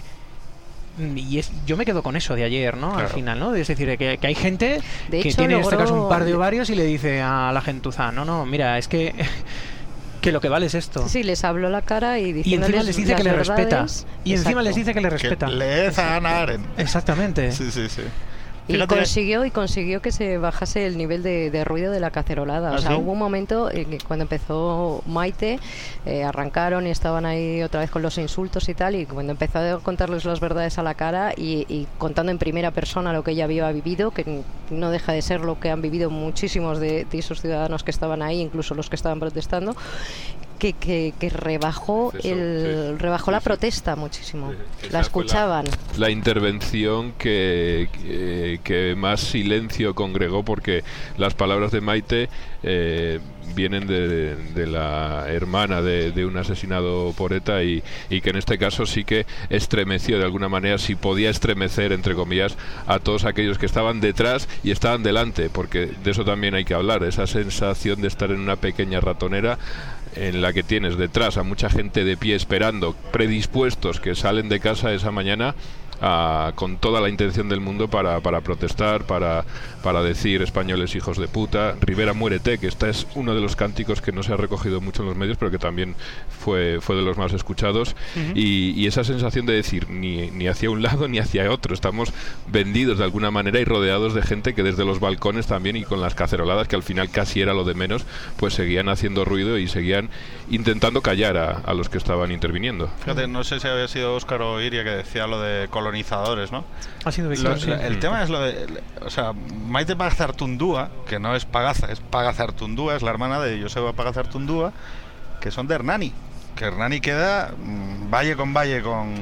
[SPEAKER 5] y es, yo me quedo con eso de ayer, ¿no? Claro. Al final, ¿no? Es decir, que, que hay gente
[SPEAKER 7] de
[SPEAKER 5] que
[SPEAKER 7] hecho,
[SPEAKER 5] tiene
[SPEAKER 7] logró...
[SPEAKER 5] en este caso un par de ovarios y le dice a la gentuza, no, no, mira, es que que lo que vale es esto.
[SPEAKER 7] Sí, les habló la cara y
[SPEAKER 5] y encima les dice que le respeta. Y encima
[SPEAKER 7] Exacto.
[SPEAKER 5] les dice que le respeta.
[SPEAKER 1] Que lees a Hannah Arendt.
[SPEAKER 5] Exactamente.
[SPEAKER 1] Sí, sí, sí.
[SPEAKER 7] Y Fíjate. consiguió y consiguió que se bajase el nivel de, de ruido de la cacerolada.
[SPEAKER 1] ¿Ah,
[SPEAKER 7] o sea,
[SPEAKER 1] sí?
[SPEAKER 7] hubo un momento en que cuando empezó Maite, eh, arrancaron y estaban ahí otra vez con los insultos y tal, y cuando empezó a contarles las verdades a la cara y, y contando en primera persona lo que ella había vivido, que no deja de ser lo que han vivido muchísimos de, de esos ciudadanos que estaban ahí, incluso los que estaban protestando, que, que, que rebajó
[SPEAKER 6] Eso,
[SPEAKER 7] el
[SPEAKER 6] sí.
[SPEAKER 7] rebajó
[SPEAKER 6] sí,
[SPEAKER 7] la
[SPEAKER 6] sí.
[SPEAKER 7] protesta muchísimo.
[SPEAKER 6] Sí,
[SPEAKER 7] la escuchaban.
[SPEAKER 6] La, la intervención que, que, que más silencio congregó, porque las palabras de Maite eh, vienen de, de la hermana de, de un asesinado por ETA y, y que en este caso sí que estremeció de alguna manera, si podía estremecer, entre comillas, a todos aquellos que estaban detrás y estaban delante, porque de eso también hay que hablar, esa sensación de estar en una pequeña ratonera en la que tienes detrás a mucha gente de pie esperando, predispuestos, que salen de casa esa mañana a, con toda la intención del mundo para, para protestar, para, para decir españoles hijos de puta. Rivera muérete, que este es uno de los cánticos que no se ha recogido mucho en los medios, pero que también fue, fue de los más escuchados. Uh-huh. y, y esa sensación de decir ni, ni hacia un lado ni hacia otro, estamos vendidos de alguna manera y rodeados de gente que desde los balcones también, y con las caceroladas, que al final casi era lo de menos, pues seguían haciendo ruido y seguían intentando callar a, a los que estaban interviniendo.
[SPEAKER 1] Fíjate, no sé si había sido Óscar o Iria que decía lo de colonizadores, ¿no?
[SPEAKER 5] Ha sido Víctor, sí.
[SPEAKER 1] El tema es lo de, o sea, Maite Pagazartundúa, que no es Pagaza, es Pagazartundúa, es la hermana de Joseba Pagazartundúa, que son de Hernani, que Hernani queda mmm, valle con valle con,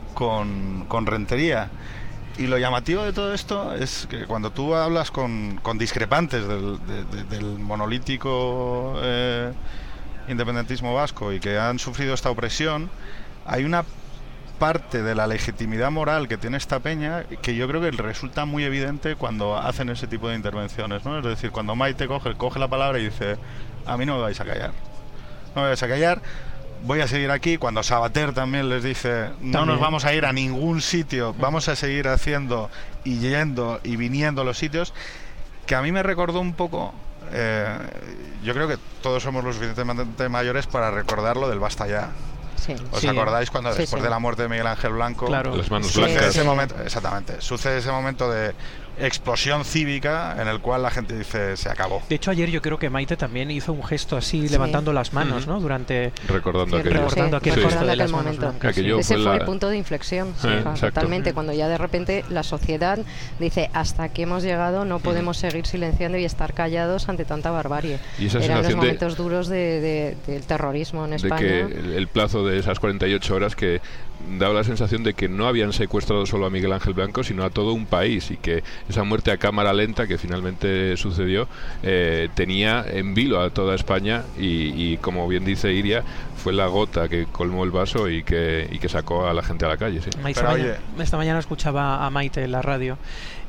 [SPEAKER 1] con, con Rentería. Y lo llamativo de todo esto es que cuando tú hablas con, con discrepantes del, de, de, del monolítico eh, independentismo vasco y que han sufrido esta opresión, hay una parte de la legitimidad moral que tiene esta peña que yo creo que resulta muy evidente cuando hacen ese tipo de intervenciones, ¿no? Es decir, cuando Maite coge, coge la palabra y dice: a mí no me vais a callar, no me vais a callar, voy a seguir aquí. Cuando Sabater también les dice: no también nos vamos a ir a ningún sitio, vamos a seguir haciendo y yendo y viniendo a los sitios, que a mí me recordó un poco, eh, yo creo que todos somos lo suficientemente mayores para recordar lo del basta ya.
[SPEAKER 7] Sí.
[SPEAKER 1] ¿Os
[SPEAKER 5] sí.
[SPEAKER 1] acordáis cuando
[SPEAKER 7] sí,
[SPEAKER 1] después
[SPEAKER 7] sí.
[SPEAKER 1] de la muerte de Miguel Ángel Blanco,
[SPEAKER 5] claro,
[SPEAKER 6] las manos
[SPEAKER 7] sí,
[SPEAKER 6] blancas?
[SPEAKER 1] Sucede ese momento, exactamente, sucede ese momento de explosión cívica en el cual la gente dice: se acabó.
[SPEAKER 5] De hecho, ayer yo creo que Maite también hizo un gesto así,
[SPEAKER 7] sí.
[SPEAKER 5] levantando las manos,
[SPEAKER 6] uh-huh.
[SPEAKER 5] ¿no? Durante...
[SPEAKER 6] Recordando
[SPEAKER 7] Sí,
[SPEAKER 6] aquello.
[SPEAKER 5] recordando aquel
[SPEAKER 7] sí,
[SPEAKER 5] gesto
[SPEAKER 7] recordando
[SPEAKER 5] de las
[SPEAKER 7] aquel
[SPEAKER 5] manos
[SPEAKER 7] momento.
[SPEAKER 5] blancas, sí.
[SPEAKER 6] Aquello
[SPEAKER 7] Ese
[SPEAKER 6] fue
[SPEAKER 7] fue
[SPEAKER 6] la-
[SPEAKER 7] el punto de inflexión, sí,
[SPEAKER 6] Eh,
[SPEAKER 7] o sea,
[SPEAKER 6] exacto.
[SPEAKER 7] totalmente, cuando ya de repente la sociedad dice: hasta aquí hemos llegado, no podemos seguir silenciando y estar callados ante tanta barbarie.
[SPEAKER 6] Y esa
[SPEAKER 7] Eran los
[SPEAKER 6] sensación de-
[SPEAKER 7] momentos duros de, de- del terrorismo en
[SPEAKER 6] de
[SPEAKER 7] España.
[SPEAKER 6] que el, el plazo de esas cuarenta y ocho horas, que daba la sensación de que no habían secuestrado solo a Miguel Ángel Blanco, sino a todo un país, y que esa muerte a cámara lenta que finalmente sucedió eh, tenía en vilo a toda España, y, y como bien dice Iria, fue la gota que colmó el vaso y que, y que sacó a la gente a la calle. Sí.
[SPEAKER 5] Esta,
[SPEAKER 1] Pero,
[SPEAKER 5] mañana,
[SPEAKER 1] oye,
[SPEAKER 5] esta mañana escuchaba a Maite en la radio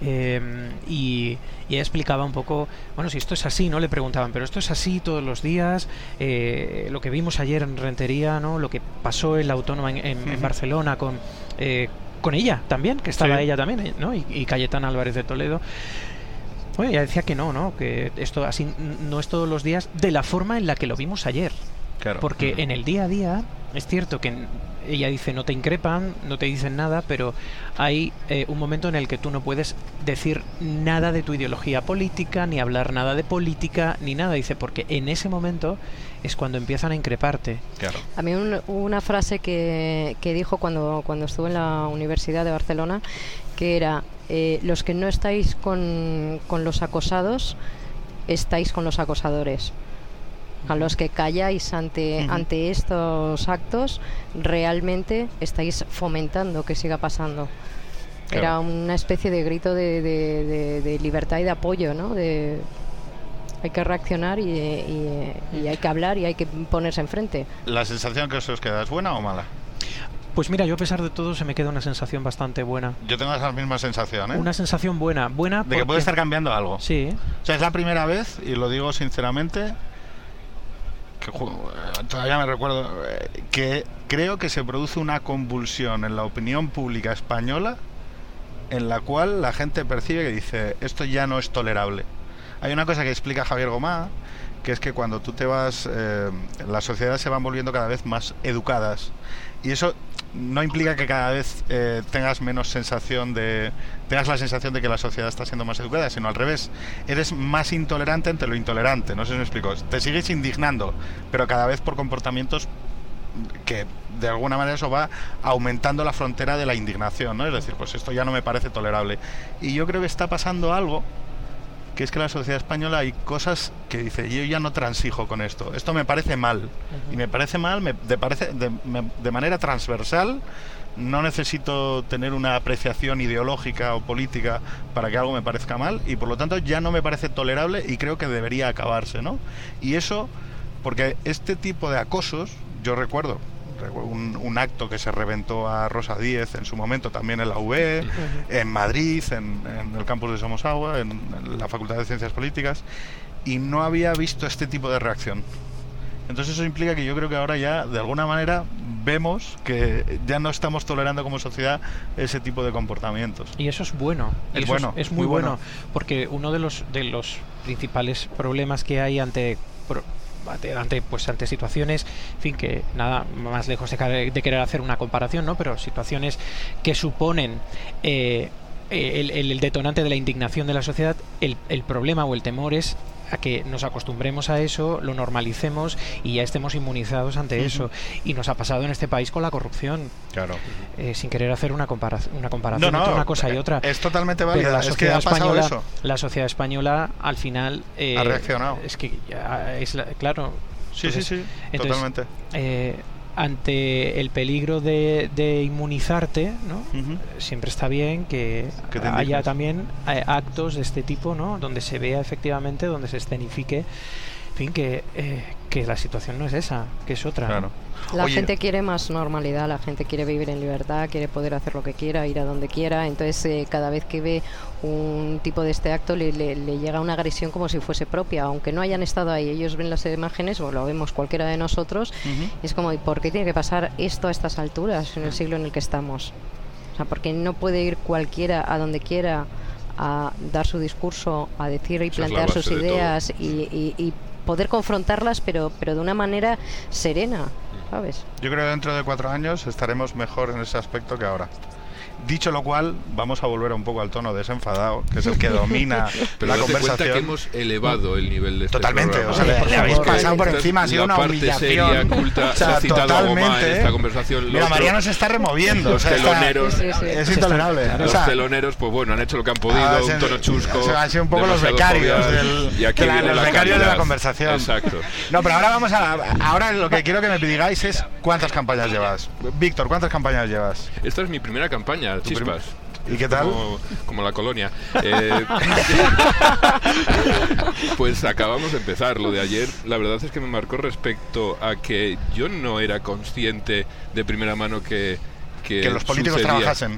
[SPEAKER 5] eh, y, y ella explicaba un poco, bueno, si esto es así, ¿no? Le preguntaban, pero esto es así todos los días, eh, lo que vimos ayer en Rentería, ¿no? Lo que pasó en la Autónoma en, en, en Barcelona con, eh, con ella también, que estaba
[SPEAKER 1] sí.
[SPEAKER 5] ella también, ¿no? Y, y Cayetana Álvarez de Toledo. Bueno, ella decía que no, ¿no? Que esto así no es todos los días de la forma en la que lo vimos ayer.
[SPEAKER 1] Claro.
[SPEAKER 5] Porque
[SPEAKER 1] Uh-huh.
[SPEAKER 5] en el día a día es cierto que ella dice: no te increpan, no te dicen nada, pero hay eh, un momento en el que tú no puedes decir nada de tu ideología política, ni hablar nada de política, ni nada. Dice, porque en ese momento es cuando empiezan a increparte.
[SPEAKER 1] Claro.
[SPEAKER 7] A mí un- una frase que, que dijo cuando, cuando estuve en la Universidad de Barcelona, que era: eh, los que no estáis con, con los acosados, estáis con los acosadores. A los que calláis ante,
[SPEAKER 1] Ujú.
[SPEAKER 7] ante estos actos, realmente estáis fomentando que siga pasando.
[SPEAKER 1] Claro.
[SPEAKER 7] Era una especie de grito de, de- de- de libertad y de apoyo, ¿no? De, hay que reaccionar y, y- y hay que hablar y hay que ponerse enfrente.
[SPEAKER 1] ¿La sensación que os queda es buena o mala?
[SPEAKER 5] Pues mira, yo a pesar de todo se me queda una sensación bastante buena.
[SPEAKER 1] Yo tengo esa misma sensación, ¿eh?
[SPEAKER 5] Una sensación buena, buena
[SPEAKER 1] de que
[SPEAKER 5] porque-
[SPEAKER 1] puede estar cambiando algo.
[SPEAKER 5] Sí,
[SPEAKER 1] O sea, es la primera vez, y lo digo sinceramente, que ju- todavía me recuerdo, eh, que creo que se produce una convulsión en la opinión pública española en la cual la gente percibe que dice: esto ya no es tolerable. Hay una cosa que explica Javier Gomá, que es que cuando tú te vas, eh, las sociedades se van volviendo cada vez más educadas, y eso no implica que cada vez eh, tengas menos sensación de tengas la sensación de que la sociedad está siendo más educada, sino al revés, eres más intolerante ante lo intolerante. No sé si me explico. Te sigues indignando, pero cada vez por comportamientos que de alguna manera eso va aumentando la frontera de la indignación, ¿no? Es decir, pues esto ya no me parece tolerable. Y yo creo que está pasando algo, que es que en la sociedad española hay cosas que dice: yo ya no transijo con esto, esto me parece mal, uh-huh. y me parece mal me, de, parece, de, me, de manera transversal. No necesito tener una apreciación ideológica o política para que algo me parezca mal, y por lo tanto ya no me parece tolerable y creo que debería acabarse, ¿no? Y eso, porque este tipo de acosos, yo recuerdo Un, un acto que se reventó a Rosa Díez en su momento también en la U B, uh-huh. en Madrid, en, en el campus de Somos Agua, en, en la Facultad de Ciencias Políticas, y no había visto este tipo de reacción. Entonces eso implica que yo creo que ahora ya, de alguna manera, vemos que ya no estamos tolerando como sociedad ese tipo de comportamientos.
[SPEAKER 5] Y eso es bueno.
[SPEAKER 1] Es
[SPEAKER 5] y eso
[SPEAKER 1] bueno,
[SPEAKER 5] es, es muy,
[SPEAKER 1] muy
[SPEAKER 5] bueno,
[SPEAKER 1] bueno.
[SPEAKER 5] porque uno de los de los principales problemas que hay ante pro- ante, ante, pues ante situaciones, en fin, que nada más lejos de, ca- de querer hacer una comparación, ¿no? Pero situaciones que suponen eh, el, el, el detonante de la indignación de la sociedad, el, el problema o el temor es a que nos acostumbremos a eso, lo normalicemos y ya estemos inmunizados ante uh-huh. eso. Y nos ha pasado en este país con la corrupción.
[SPEAKER 1] Claro.
[SPEAKER 5] Eh, sin querer hacer una, compara- una comparación
[SPEAKER 1] no, no,
[SPEAKER 5] entre una cosa y otra.
[SPEAKER 1] Es totalmente válida.
[SPEAKER 5] La
[SPEAKER 1] es
[SPEAKER 5] sociedad
[SPEAKER 1] que ha pasado
[SPEAKER 5] española,
[SPEAKER 1] eso.
[SPEAKER 5] La sociedad española al final eh,
[SPEAKER 1] ha reaccionado.
[SPEAKER 5] Es que ya es la, claro.
[SPEAKER 1] Sí,
[SPEAKER 5] entonces,
[SPEAKER 1] sí, sí.
[SPEAKER 5] Entonces,
[SPEAKER 1] totalmente.
[SPEAKER 5] Eh, ante el peligro de, de inmunizarte, ¿no? Uh-huh. Siempre está bien que, que haya también eh, actos de este tipo, ¿no? Donde se vea efectivamente, donde se escenifique, en fin, que, eh, que la situación no es esa, que es otra.
[SPEAKER 1] Claro.
[SPEAKER 7] La
[SPEAKER 1] Oye,
[SPEAKER 7] gente quiere más normalidad, la gente quiere vivir en libertad, quiere poder hacer lo que quiera, ir a donde quiera. Entonces, eh, cada vez que ve un tipo de este acto, le, le, le llega una agresión como si fuese propia, aunque no hayan estado ahí. Ellos ven las imágenes, o lo vemos cualquiera de nosotros, uh-huh. es como, ¿y por qué tiene que pasar esto a estas alturas, en el siglo en el que estamos? O sea, ¿por qué no puede ir cualquiera a donde quiera a dar su discurso, a decir y plantear sus ideas y, y, y poder confrontarlas, pero, pero de una manera serena? ¿Sabes?
[SPEAKER 1] Yo creo que dentro de cuatro años estaremos mejor en ese aspecto que ahora. Dicho lo cual, vamos a volver un poco al tono desenfadado, que es el que domina
[SPEAKER 6] Pero
[SPEAKER 1] la
[SPEAKER 6] date
[SPEAKER 1] conversación.
[SPEAKER 6] cuenta que hemos elevado el nivel de este
[SPEAKER 1] Totalmente,
[SPEAKER 6] programa.
[SPEAKER 1] o sea, le, le habéis pasado por encima, ha sido una humillación.
[SPEAKER 6] Seria, culta,
[SPEAKER 1] o sea,
[SPEAKER 6] se ha citado
[SPEAKER 1] totalmente,
[SPEAKER 6] a Goma en esta conversación.
[SPEAKER 1] Mira,
[SPEAKER 6] otro,
[SPEAKER 1] Mariano se está removiendo.
[SPEAKER 6] Los
[SPEAKER 1] o sea,
[SPEAKER 6] teloneros,
[SPEAKER 7] sí, sí, sí.
[SPEAKER 1] es intolerable.
[SPEAKER 6] Los
[SPEAKER 1] o sea,
[SPEAKER 6] teloneros, pues bueno, han hecho lo que han podido,
[SPEAKER 1] ah,
[SPEAKER 6] un tono chusco.
[SPEAKER 1] O sea, han sido un poco los becarios, del,
[SPEAKER 6] y aquí
[SPEAKER 1] de la, los
[SPEAKER 6] la
[SPEAKER 1] becarios
[SPEAKER 6] calidad.
[SPEAKER 1] de la conversación.
[SPEAKER 6] Exacto.
[SPEAKER 1] No, pero ahora vamos a. Ahora lo que quiero que me digáis es cuántas campañas llevas. Víctor, ¿cuántas campañas llevas?
[SPEAKER 6] Esta es mi primera campaña, Chispas.
[SPEAKER 1] ¿Y qué tal?
[SPEAKER 6] Como, como la colonia. Eh, pues acabamos de empezar. Lo de ayer, la verdad es que me marcó respecto a que yo no era consciente de primera mano que que,
[SPEAKER 1] que los políticos
[SPEAKER 6] sucedía,
[SPEAKER 1] trabajasen.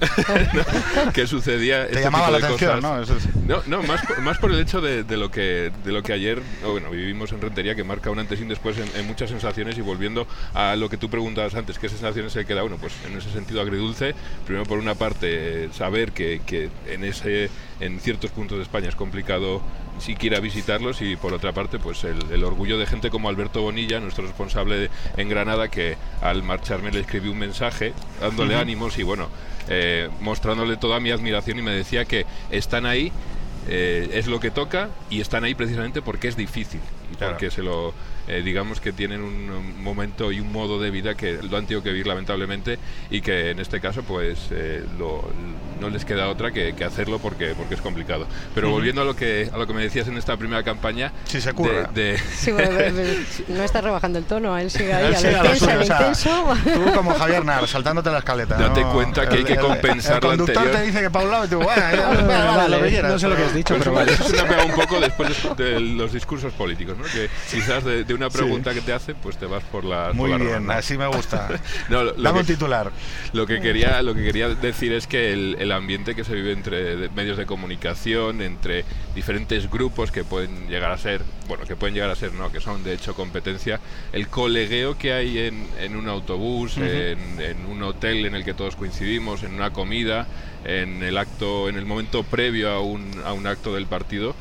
[SPEAKER 6] ¿no? Que sucedía
[SPEAKER 1] Te
[SPEAKER 6] este
[SPEAKER 1] llamaba
[SPEAKER 6] tipo
[SPEAKER 1] la
[SPEAKER 6] de
[SPEAKER 1] atención,
[SPEAKER 6] cosas.
[SPEAKER 1] ¿no? Eso es...
[SPEAKER 6] No, no, más por, más por el hecho de, de lo que de lo que ayer, oh, bueno, vivimos en Rentería, que marca un antes y un después en, en muchas sensaciones. Y volviendo a lo que tú preguntabas antes, ¿qué sensaciones se queda uno? Pues en ese sentido agridulce. Primero, por una parte, eh, saber que, que en ese en ciertos puntos de España es complicado siquiera visitarlos, y por otra parte, pues el, el orgullo de gente como Alberto Bonilla, nuestro responsable de, en Granada, que al marcharme le escribí un mensaje dándole uh-huh. ánimos y bueno, eh, mostrándole toda mi admiración, y me decía que están ahí, eh, es lo que toca, y están ahí precisamente porque es difícil y claro. porque se lo eh, digamos que tienen un momento y un modo de vida que lo han tenido que vivir lamentablemente, y que en este caso pues eh, lo, no les queda otra que, que hacerlo porque porque es complicado. Pero uh-huh. volviendo a lo que a lo que me decías en esta primera campaña,
[SPEAKER 1] si se curra.
[SPEAKER 7] De, de sí, bueno, no está rebajando el tono, él sigue ahí,
[SPEAKER 1] él
[SPEAKER 7] al intenso, al
[SPEAKER 1] intenso. O sea, tú como Javier Nar, saltándote la escaleta.
[SPEAKER 6] Date
[SPEAKER 1] ¿no?
[SPEAKER 6] cuenta que
[SPEAKER 1] el,
[SPEAKER 6] hay que compensar
[SPEAKER 1] el, el conductor
[SPEAKER 6] lo anterior.
[SPEAKER 1] Te dice que para un lado y tú, bueno, ya, vale, vale, vale, lo que quieras.
[SPEAKER 5] No sé lo que has dicho,
[SPEAKER 6] pues
[SPEAKER 5] pero
[SPEAKER 6] vale.
[SPEAKER 5] vale.
[SPEAKER 6] Eso se me ha pegado un poco después de, de los discursos políticos, ¿no? Que quizás de, de una pregunta sí. que te hace, pues te vas por la
[SPEAKER 1] muy
[SPEAKER 6] por la
[SPEAKER 1] bien,
[SPEAKER 6] ronda.
[SPEAKER 1] Así me gusta.
[SPEAKER 6] No, lo,
[SPEAKER 1] Dame
[SPEAKER 6] lo que,
[SPEAKER 1] un titular.
[SPEAKER 6] Lo que quería lo que quería decir es que el, el ambiente que se vive entre de medios de comunicación, entre diferentes grupos que pueden llegar a ser, bueno, que pueden llegar a ser, no, que son de hecho competencia, el colegueo que hay en, en un autobús, uh-huh. en, en un hotel en el que todos coincidimos, en una comida, en el acto, en el momento previo a un, a un acto del partido,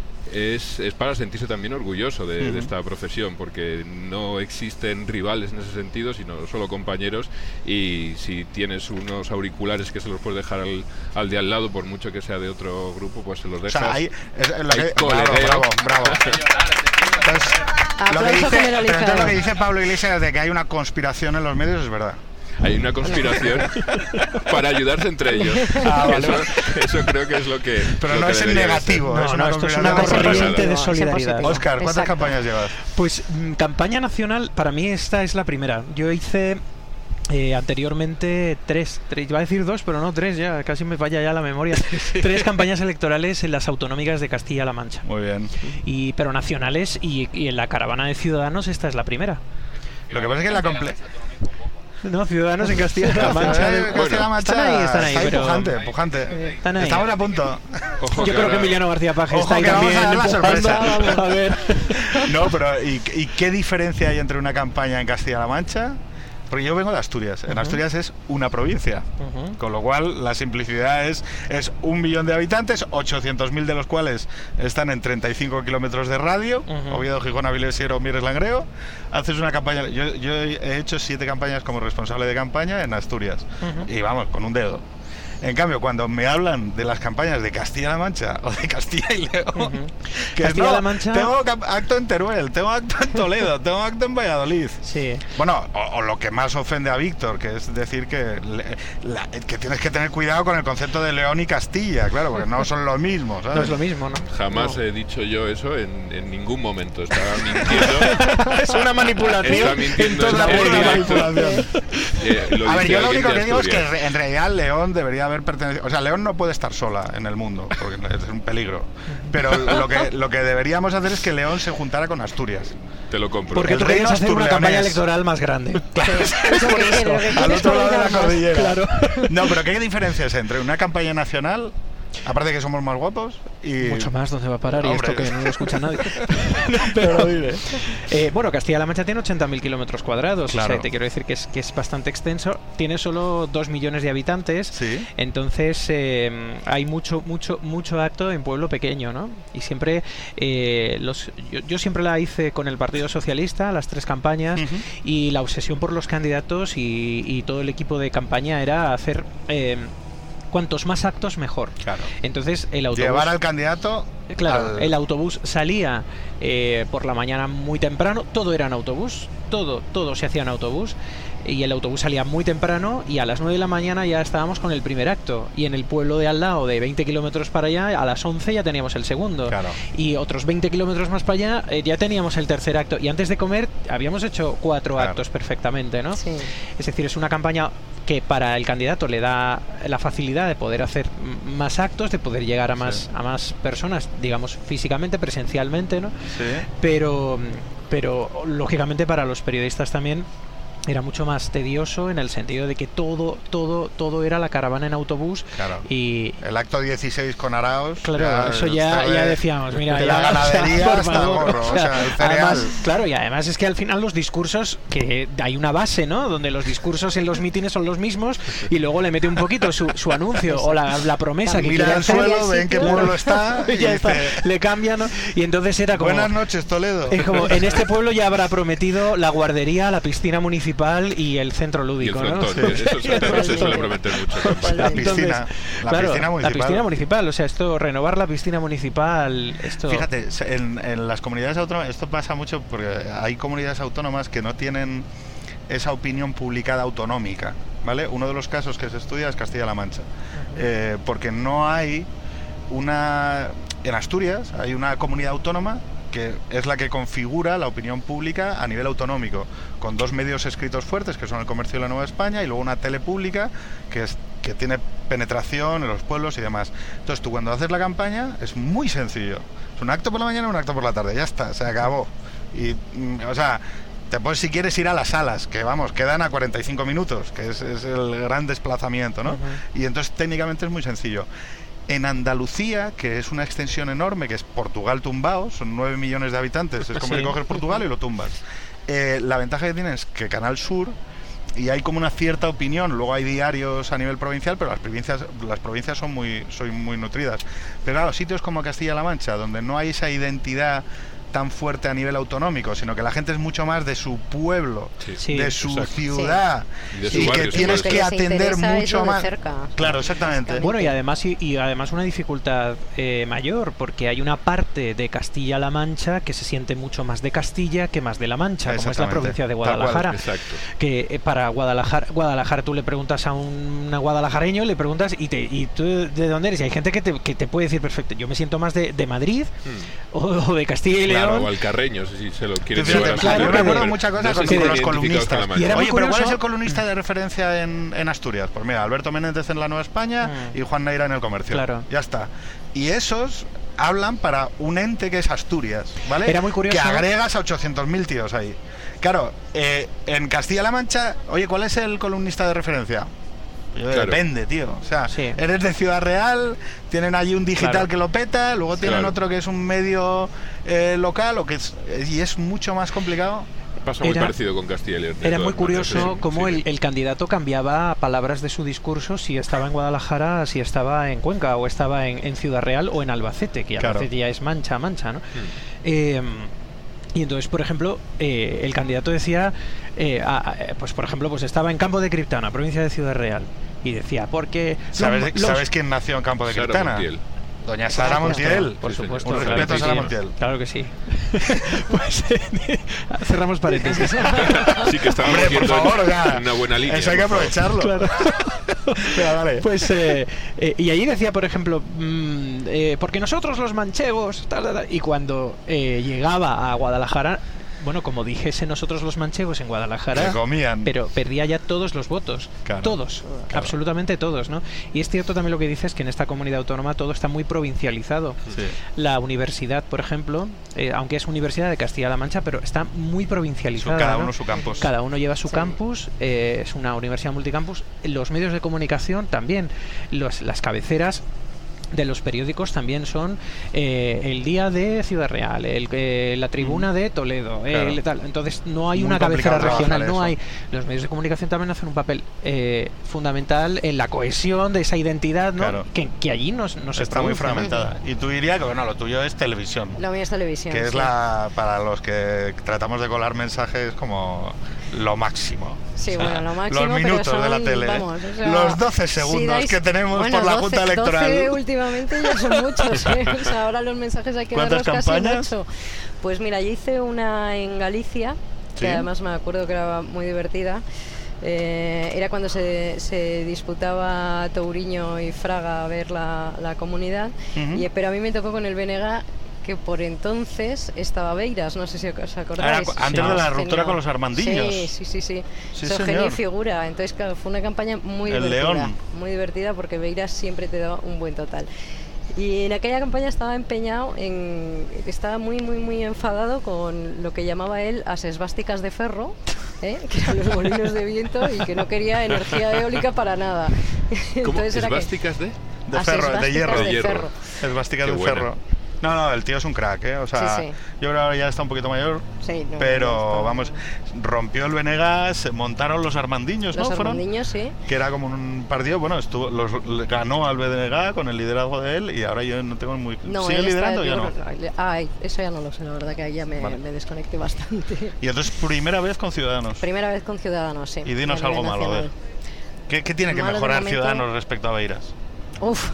[SPEAKER 6] Es, es para sentirse también orgulloso de, uh-huh. de esta profesión, porque no existen rivales en ese sentido, sino solo compañeros, y si tienes unos auriculares que se los puedes dejar al, al de al lado, por mucho que sea de otro grupo, pues se los dejas.
[SPEAKER 1] O sea, ahí, es, lo
[SPEAKER 6] hay
[SPEAKER 1] que, bravo, bravo, bravo. Entonces, lo que, dice, pero entonces lo que dice Pablo Iglesias de que hay una conspiración en los medios es verdad.
[SPEAKER 6] Hay una conspiración para ayudarse entre ellos. Ah, vale. eso, eso creo que es lo que.
[SPEAKER 1] Pero
[SPEAKER 6] lo
[SPEAKER 1] no
[SPEAKER 6] que
[SPEAKER 1] es en negativo,
[SPEAKER 5] no,
[SPEAKER 1] es una,
[SPEAKER 5] no, esto es una corriente de solidaridad.
[SPEAKER 1] Óscar, ¿cuántas
[SPEAKER 7] Exacto.
[SPEAKER 1] campañas llevas?
[SPEAKER 5] Pues mm, campaña nacional, para mí esta es la primera. Yo hice eh, anteriormente tres, tres, iba a decir dos, pero no tres, ya casi me falla ya la memoria. Tres campañas electorales en las autonómicas de Castilla-La Mancha.
[SPEAKER 1] Muy bien.
[SPEAKER 5] Y, pero nacionales, y, y en la caravana de Ciudadanos esta es la primera.
[SPEAKER 1] Lo que pasa es que la comple
[SPEAKER 5] No, Ciudadanos en Castilla-La Mancha.
[SPEAKER 1] Eh, Castilla-La Mancha
[SPEAKER 5] están ahí, están ahí,
[SPEAKER 1] está
[SPEAKER 5] pero-
[SPEAKER 1] pujante, pujante.
[SPEAKER 5] Están ahí.
[SPEAKER 1] Estamos a punto.
[SPEAKER 6] Ojo,
[SPEAKER 5] Yo
[SPEAKER 6] que
[SPEAKER 5] creo que
[SPEAKER 6] ahora-
[SPEAKER 5] Emiliano García Paje
[SPEAKER 1] Ojo
[SPEAKER 5] está ahí
[SPEAKER 1] que vamos
[SPEAKER 5] también
[SPEAKER 1] a dar la
[SPEAKER 5] empujando.
[SPEAKER 1] sorpresa.
[SPEAKER 5] Vamos a ver.
[SPEAKER 1] No, pero ¿y, ¿y qué diferencia hay entre una campaña en Castilla-La Mancha? Porque yo vengo de Asturias. En
[SPEAKER 5] Ujú.
[SPEAKER 1] Asturias es una provincia.
[SPEAKER 5] Ujú.
[SPEAKER 1] Con lo cual, la simplicidad es, es un millón de habitantes, ochocientos mil de los cuales están en treinta y cinco kilómetros de radio,
[SPEAKER 5] Ujú.
[SPEAKER 1] Oviedo, Gijón, Avilés, Siero, Mieres, Langreo. Haces una campaña. Yo, yo he hecho siete campañas como responsable de campaña en Asturias.
[SPEAKER 5] Ujú.
[SPEAKER 1] Y vamos, con un dedo. En cambio, cuando me hablan de las campañas de Castilla-La Mancha o de Castilla y León,
[SPEAKER 5] Ujú.
[SPEAKER 1] que
[SPEAKER 5] Castilla-La
[SPEAKER 1] no,
[SPEAKER 5] Mancha-
[SPEAKER 1] tengo cap- acto en Teruel, tengo acto en Toledo, tengo acto en Valladolid.
[SPEAKER 5] Sí.
[SPEAKER 1] Bueno, o, o lo que más ofende a Víctor, que es decir que, le- la- que tienes que tener cuidado con el concepto de León y Castilla, claro, porque no son lo mismo, ¿sabes?
[SPEAKER 5] No es lo mismo, ¿no?
[SPEAKER 6] Jamás
[SPEAKER 5] No.
[SPEAKER 6] he dicho yo eso en, en ningún momento. Estaba mintiendo.
[SPEAKER 5] Es una manipulación
[SPEAKER 6] Está mintiendo
[SPEAKER 5] en toda
[SPEAKER 6] en
[SPEAKER 5] la
[SPEAKER 6] directo.
[SPEAKER 5] manipulación.
[SPEAKER 6] Eh, lo
[SPEAKER 1] A ver,
[SPEAKER 6] dice
[SPEAKER 1] yo lo
[SPEAKER 6] alguien
[SPEAKER 1] único
[SPEAKER 6] de
[SPEAKER 1] que digo es que
[SPEAKER 6] Asturias.
[SPEAKER 1] re- en realidad León debería haber pertenecido. O sea, León no puede estar sola en el mundo, porque es un peligro. Pero lo que, lo que deberíamos hacer es que León se juntara con Asturias.
[SPEAKER 6] Te lo compro.
[SPEAKER 5] Porque
[SPEAKER 1] El
[SPEAKER 5] tú querías
[SPEAKER 1] reino
[SPEAKER 5] hacer una
[SPEAKER 1] asturleonés.
[SPEAKER 5] campaña electoral más grande.
[SPEAKER 7] Eso que quiere, lo que
[SPEAKER 1] Al
[SPEAKER 7] quiere es
[SPEAKER 1] otro lado de la
[SPEAKER 7] coordinar más.
[SPEAKER 1] cordillera.
[SPEAKER 5] Claro.
[SPEAKER 1] No, pero ¿qué diferencia es entre una campaña nacional, aparte de que somos más guapos, y.
[SPEAKER 5] Mucho más, ¿dónde va a parar? Y
[SPEAKER 1] Hombre.
[SPEAKER 5] esto que no lo escucha nadie. Pero, eh, bueno, Castilla-La Mancha tiene ochenta mil kilómetros cuadrados. O
[SPEAKER 1] Claro.
[SPEAKER 5] sea, te quiero decir que es, que es bastante extenso. Tiene solo dos millones de habitantes.
[SPEAKER 1] Sí.
[SPEAKER 5] Entonces eh, hay mucho, mucho, mucho acto en pueblo pequeño, ¿no? Y siempre eh, los, yo, yo siempre la hice con el Partido Socialista, las tres campañas,
[SPEAKER 1] Ujú.
[SPEAKER 5] y la obsesión por los candidatos y, y todo el equipo de campaña era hacer eh, cuantos más actos mejor.
[SPEAKER 1] Claro.
[SPEAKER 5] Entonces el autobús
[SPEAKER 1] Llevar al candidato.
[SPEAKER 5] Claro,
[SPEAKER 1] al-
[SPEAKER 5] el autobús salía eh, por la mañana muy temprano, todo era en autobús, todo, todo se hacía en autobús, y el autobús salía muy temprano y a las nueve de la mañana ya estábamos con el primer acto, y en el pueblo de al lado, de veinte kilómetros para allá, a las once ya teníamos el segundo,
[SPEAKER 1] Claro.
[SPEAKER 5] y otros veinte kilómetros más para allá eh, ya teníamos el tercer acto, y antes de comer habíamos hecho cuatro
[SPEAKER 1] Claro.
[SPEAKER 5] actos perfectamente, ¿no?
[SPEAKER 7] Sí.
[SPEAKER 5] Es decir, es una campaña que para el candidato le da la facilidad de poder hacer m- más actos, de poder llegar a más,
[SPEAKER 1] Sí.
[SPEAKER 5] a más personas, digamos, físicamente, presencialmente, ¿no?
[SPEAKER 1] Sí.
[SPEAKER 5] Pero, pero lógicamente para los periodistas también era mucho más tedioso en el sentido de que todo, todo, todo era la caravana en autobús
[SPEAKER 1] Claro.
[SPEAKER 5] y
[SPEAKER 1] El acto dieciséis con Araos.
[SPEAKER 5] claro, eso ya,
[SPEAKER 1] está de-
[SPEAKER 5] ya decíamos, mira,
[SPEAKER 1] de
[SPEAKER 5] ya,
[SPEAKER 1] la ganadería
[SPEAKER 5] por
[SPEAKER 1] hasta el
[SPEAKER 5] favor,
[SPEAKER 1] gorro, o sea, el cereal.
[SPEAKER 5] además, claro, y además es que al final los discursos, que hay una base, ¿no? Donde los discursos en los mítines son los mismos y luego le mete un poquito su, su anuncio o la, la promesa que
[SPEAKER 1] Mira
[SPEAKER 5] quiere
[SPEAKER 1] al
[SPEAKER 5] hacer.
[SPEAKER 1] suelo, ven qué
[SPEAKER 5] Claro.
[SPEAKER 1] pueblo está. Y
[SPEAKER 5] ya está,
[SPEAKER 1] dice,
[SPEAKER 5] le cambia, ¿no? Y entonces era como...
[SPEAKER 1] buenas noches, Toledo.
[SPEAKER 5] Es como, en este pueblo ya habrá prometido la guardería, la piscina municipal y el centro
[SPEAKER 6] Y el
[SPEAKER 5] lúdico, ¿no?
[SPEAKER 6] frontón, que eso se, también se suele prometer mucho.
[SPEAKER 1] La
[SPEAKER 5] Entonces,
[SPEAKER 1] piscina, la
[SPEAKER 5] claro,
[SPEAKER 1] piscina municipal.
[SPEAKER 5] La piscina municipal, o sea, esto, renovar la piscina municipal, esto...
[SPEAKER 1] Fíjate, se- en, en las comunidades autónomas, esto pasa mucho porque hay comunidades autónomas que no tienen esa opinión publicada autonómica, ¿vale? Uno de los casos que se estudia es Castilla-La Mancha, eh, porque no hay una... En Asturias hay una comunidad autónoma que es la que configura la opinión pública a nivel autonómico, con dos medios escritos fuertes, que son El Comercio y La Nueva España, y luego una tele pública que, es, que tiene penetración en los pueblos y demás. Entonces tú cuando haces la campaña es muy sencillo. Es un acto por la mañana y un acto por la tarde, ya está, se acabó. Y, mm, o sea, te puedes, si quieres, ir a las salas, que vamos, quedan a cuarenta y cinco minutos, que es, es el gran desplazamiento, ¿no?
[SPEAKER 5] Ujú.
[SPEAKER 1] Y entonces técnicamente es muy sencillo. En Andalucía, que es una extensión enorme, que es Portugal tumbado, son nueve millones de habitantes, es como
[SPEAKER 5] Sí.
[SPEAKER 1] que coges Portugal y lo tumbas. Eh, la ventaja que tiene es que Canal Sur, y hay como una cierta opinión, luego hay diarios a nivel provincial, pero las provincias, las provincias son muy, son muy nutridas. Pero claro, sitios como Castilla-La Mancha, donde no hay esa identidad tan fuerte a nivel autonómico, sino que la gente es mucho más de su pueblo,
[SPEAKER 6] Sí.
[SPEAKER 5] Sí.
[SPEAKER 1] de su
[SPEAKER 6] exacto.
[SPEAKER 1] ciudad,
[SPEAKER 6] Y de su
[SPEAKER 1] y
[SPEAKER 6] barrio,
[SPEAKER 1] que
[SPEAKER 6] su
[SPEAKER 1] tienes
[SPEAKER 6] barrio.
[SPEAKER 1] que
[SPEAKER 7] les
[SPEAKER 1] atender
[SPEAKER 7] interesa es
[SPEAKER 1] mucho
[SPEAKER 7] lo de
[SPEAKER 1] más.
[SPEAKER 7] cerca.
[SPEAKER 1] Claro, exactamente.
[SPEAKER 5] Bueno, y además y, y además una dificultad eh, mayor, porque hay una parte de Castilla-La Mancha que se siente mucho más de Castilla que más de La Mancha, como es la
[SPEAKER 1] Exactamente.
[SPEAKER 5] provincia de
[SPEAKER 1] Tal cual,
[SPEAKER 5] Guadalajara.
[SPEAKER 6] Exacto.
[SPEAKER 5] Que eh, para Guadalajara, Guadalajara tú le preguntas a un a guadalajareño, le preguntas y te y tú de dónde eres, y hay gente que te, que te puede decir perfecto, yo me siento más de, de Madrid
[SPEAKER 6] Hmm.
[SPEAKER 5] o, o de Castilla y
[SPEAKER 6] Claro,
[SPEAKER 5] León.
[SPEAKER 6] o alcarreños, si se lo quieren
[SPEAKER 1] Tú fíjate,
[SPEAKER 6] llevar a su
[SPEAKER 5] claro,
[SPEAKER 1] yo me
[SPEAKER 6] pueblo,
[SPEAKER 1] acuerdo
[SPEAKER 6] pero
[SPEAKER 1] muchas cosas
[SPEAKER 6] no se
[SPEAKER 1] con,
[SPEAKER 6] sienten
[SPEAKER 1] con los
[SPEAKER 6] identificados con la
[SPEAKER 1] columnistas.
[SPEAKER 6] Mancha.
[SPEAKER 5] Y era muy
[SPEAKER 1] Oye, pero ¿cuál es
[SPEAKER 5] curioso.
[SPEAKER 1] el columnista de referencia en, en Asturias? Pues mira, Alberto Menéndez en La Nueva España
[SPEAKER 5] Mm.
[SPEAKER 1] y Juan Neira en El Comercio.
[SPEAKER 5] Claro.
[SPEAKER 1] Ya está. Y esos hablan para un ente que es Asturias, ¿vale?
[SPEAKER 5] Era muy curioso.
[SPEAKER 1] Que agregas a ochocientos mil tíos ahí. Claro, eh, en Castilla-La Mancha, oye, ¿cuál es el columnista de referencia? Yo,
[SPEAKER 6] Claro.
[SPEAKER 1] Depende, tío. O sea,
[SPEAKER 5] Sí.
[SPEAKER 1] eres de Ciudad Real, tienen allí un digital
[SPEAKER 5] Claro.
[SPEAKER 1] que lo peta, luego tienen
[SPEAKER 6] Claro.
[SPEAKER 1] otro que es un medio eh, local, o que es, y es mucho más complicado.
[SPEAKER 6] Pasa muy
[SPEAKER 5] Era-
[SPEAKER 6] parecido con Castilla y León. de
[SPEAKER 5] Era
[SPEAKER 6] todas
[SPEAKER 5] muy curioso
[SPEAKER 6] maneras, sí,
[SPEAKER 5] cómo
[SPEAKER 6] sí.
[SPEAKER 5] el, el candidato cambiaba palabras de su discurso si estaba en Guadalajara, si estaba en Cuenca, o estaba en, en Ciudad Real o en Albacete, que
[SPEAKER 1] Claro.
[SPEAKER 5] Albacete ya es mancha, mancha, ¿no?
[SPEAKER 6] Mm.
[SPEAKER 5] Eh, y entonces, por ejemplo, eh, el candidato decía, eh, a- a- pues por ejemplo, pues estaba en Campo de Criptana, provincia de Ciudad Real, y decía, porque...
[SPEAKER 1] ¿Sabes,
[SPEAKER 5] los-
[SPEAKER 1] ¿sabes quién nació en Campo de
[SPEAKER 6] Sara
[SPEAKER 1] Criptana?
[SPEAKER 6] Montiel.
[SPEAKER 1] Doña Sara
[SPEAKER 5] Por supuesto,
[SPEAKER 1] Montiel.
[SPEAKER 5] por
[SPEAKER 6] Sí, señor.
[SPEAKER 5] supuesto.
[SPEAKER 1] Un
[SPEAKER 5] claro
[SPEAKER 1] respeto
[SPEAKER 5] que
[SPEAKER 1] a Sara
[SPEAKER 5] sí.
[SPEAKER 1] Montiel.
[SPEAKER 5] Claro que sí. Pues eh, cerramos paréntesis.
[SPEAKER 6] Sí que estábamos
[SPEAKER 1] Hombre, por
[SPEAKER 6] yendo en-
[SPEAKER 1] favor, o sea,
[SPEAKER 6] en una buena línea.
[SPEAKER 1] eso hay que
[SPEAKER 6] por favor.
[SPEAKER 1] aprovecharlo.
[SPEAKER 5] Claro.
[SPEAKER 1] Pero vale.
[SPEAKER 5] Pues, eh, eh, y allí decía, por ejemplo, mm, eh, porque nosotros los manchegos, tal, tal, tal, y cuando eh, llegaba a Guadalajara, bueno, como dijese nosotros los manchegos en Guadalajara,
[SPEAKER 1] Que comían.
[SPEAKER 5] pero perdía ya todos los votos,
[SPEAKER 1] Claro.
[SPEAKER 5] todos,
[SPEAKER 1] Claro.
[SPEAKER 5] absolutamente todos, ¿no? Y es cierto también lo que dices, que en esta comunidad autónoma todo está muy provincializado.
[SPEAKER 1] Sí.
[SPEAKER 5] La universidad, por ejemplo, eh, aunque es Universidad de Castilla-La Mancha, pero está muy
[SPEAKER 1] Su-
[SPEAKER 5] provincializada.
[SPEAKER 1] cada
[SPEAKER 5] ¿no?
[SPEAKER 1] uno su campus.
[SPEAKER 5] Cada uno lleva su
[SPEAKER 7] Sí.
[SPEAKER 5] campus, eh, es una universidad multicampus. Los medios de comunicación también, los, las cabeceras de los periódicos también son eh, el día de Ciudad Real, el, eh, la tribuna de Toledo,
[SPEAKER 1] Claro.
[SPEAKER 5] el tal. Entonces no hay
[SPEAKER 1] Muy
[SPEAKER 5] una cabecera
[SPEAKER 1] complicado
[SPEAKER 5] regional,
[SPEAKER 1] trabajar
[SPEAKER 5] no
[SPEAKER 1] eso.
[SPEAKER 5] hay. Los medios de comunicación también hacen un papel eh, fundamental en la cohesión de esa identidad, ¿no?
[SPEAKER 1] Claro.
[SPEAKER 5] que, que allí no, no se
[SPEAKER 1] Está muy
[SPEAKER 5] produce, ¿no?
[SPEAKER 1] fragmentada. Y tú dirías que, bueno, lo tuyo es televisión.
[SPEAKER 7] Lo mío es televisión.
[SPEAKER 1] Que es
[SPEAKER 7] sí.
[SPEAKER 1] la, para los que tratamos de colar mensajes, como lo máximo.
[SPEAKER 7] Sí,
[SPEAKER 1] O sea,
[SPEAKER 7] bueno, lo máximo.
[SPEAKER 1] Los minutos
[SPEAKER 7] pero
[SPEAKER 1] de la
[SPEAKER 7] son,
[SPEAKER 1] tele.
[SPEAKER 7] vamos, o sea,
[SPEAKER 1] los doce
[SPEAKER 7] si
[SPEAKER 1] segundos
[SPEAKER 7] dais-
[SPEAKER 1] que tenemos
[SPEAKER 7] bueno,
[SPEAKER 1] por la
[SPEAKER 7] doce,
[SPEAKER 1] Junta Electoral.
[SPEAKER 7] doce últimamente ya son muchos, ¿eh? O sea, ahora los mensajes hay que
[SPEAKER 1] ¿Cuántas
[SPEAKER 7] darlos casi
[SPEAKER 1] campañas?
[SPEAKER 7] mucho. Pues mira, yo hice una en Galicia, que
[SPEAKER 1] ¿Sí?
[SPEAKER 7] además me acuerdo que era muy divertida. Eh, era cuando se, se disputaba Touriño y Fraga a ver la, la comunidad.
[SPEAKER 1] Ujú.
[SPEAKER 7] y, pero a mí me tocó con el B N G, que por entonces estaba Beiras, no sé si os acordáis.
[SPEAKER 1] Era cu- antes de la ruptura con los armandiños.
[SPEAKER 7] Sí, sí, sí, sí.
[SPEAKER 1] Sí,
[SPEAKER 7] Eso,
[SPEAKER 1] señor.
[SPEAKER 7] genio y figura. Entonces, claro, fue una campaña muy
[SPEAKER 1] El
[SPEAKER 7] divertida.
[SPEAKER 1] León.
[SPEAKER 7] Muy divertida porque Beiras siempre te da un buen total. Y en aquella campaña estaba empeñado en... Estaba muy, muy, muy enfadado con lo que llamaba él as esvásticas de ferro, ¿eh? Que eran los molinos de viento, y que no quería energía eólica para nada.
[SPEAKER 6] ¿Cómo?
[SPEAKER 7] Entonces era que-
[SPEAKER 6] ¿Esvásticas de?
[SPEAKER 1] De
[SPEAKER 7] as
[SPEAKER 1] ferro, de
[SPEAKER 7] esvásticas
[SPEAKER 1] hierro.
[SPEAKER 6] De hierro.
[SPEAKER 7] ferro.
[SPEAKER 1] Esvásticas
[SPEAKER 6] Qué
[SPEAKER 1] de
[SPEAKER 6] buena.
[SPEAKER 1] ferro. No, no, el tío es un crack, ¿eh? O sea,
[SPEAKER 7] Sí, sí.
[SPEAKER 1] yo creo que ahora ya está un poquito mayor,
[SPEAKER 7] Sí, no,
[SPEAKER 1] pero
[SPEAKER 7] no, está-
[SPEAKER 1] vamos, rompió el Venegas, montaron los armandiños,
[SPEAKER 7] Los
[SPEAKER 1] ¿no? Fueron,
[SPEAKER 7] armandiños, sí.
[SPEAKER 1] que era como un partido, bueno, estuvo, los, le ganó al B D N G con el liderazgo de él, y ahora yo no tengo muy...
[SPEAKER 7] No,
[SPEAKER 1] ¿Sigue
[SPEAKER 7] él está-
[SPEAKER 1] liderando o ya
[SPEAKER 7] yo
[SPEAKER 1] no?
[SPEAKER 7] creo- Ay, eso ya no lo sé, la verdad que ahí ya me,
[SPEAKER 1] Vale.
[SPEAKER 7] me desconecté bastante.
[SPEAKER 1] Y entonces, primera vez con Ciudadanos.
[SPEAKER 7] Primera vez con Ciudadanos, sí.
[SPEAKER 1] Y dinos
[SPEAKER 7] a nivel
[SPEAKER 1] algo malo, a ver.
[SPEAKER 7] nacional.
[SPEAKER 1] ¿Qué, qué tiene que
[SPEAKER 7] Malo de
[SPEAKER 1] mejorar
[SPEAKER 7] momento.
[SPEAKER 1] Ciudadanos respecto a Beiras?
[SPEAKER 7] Uf.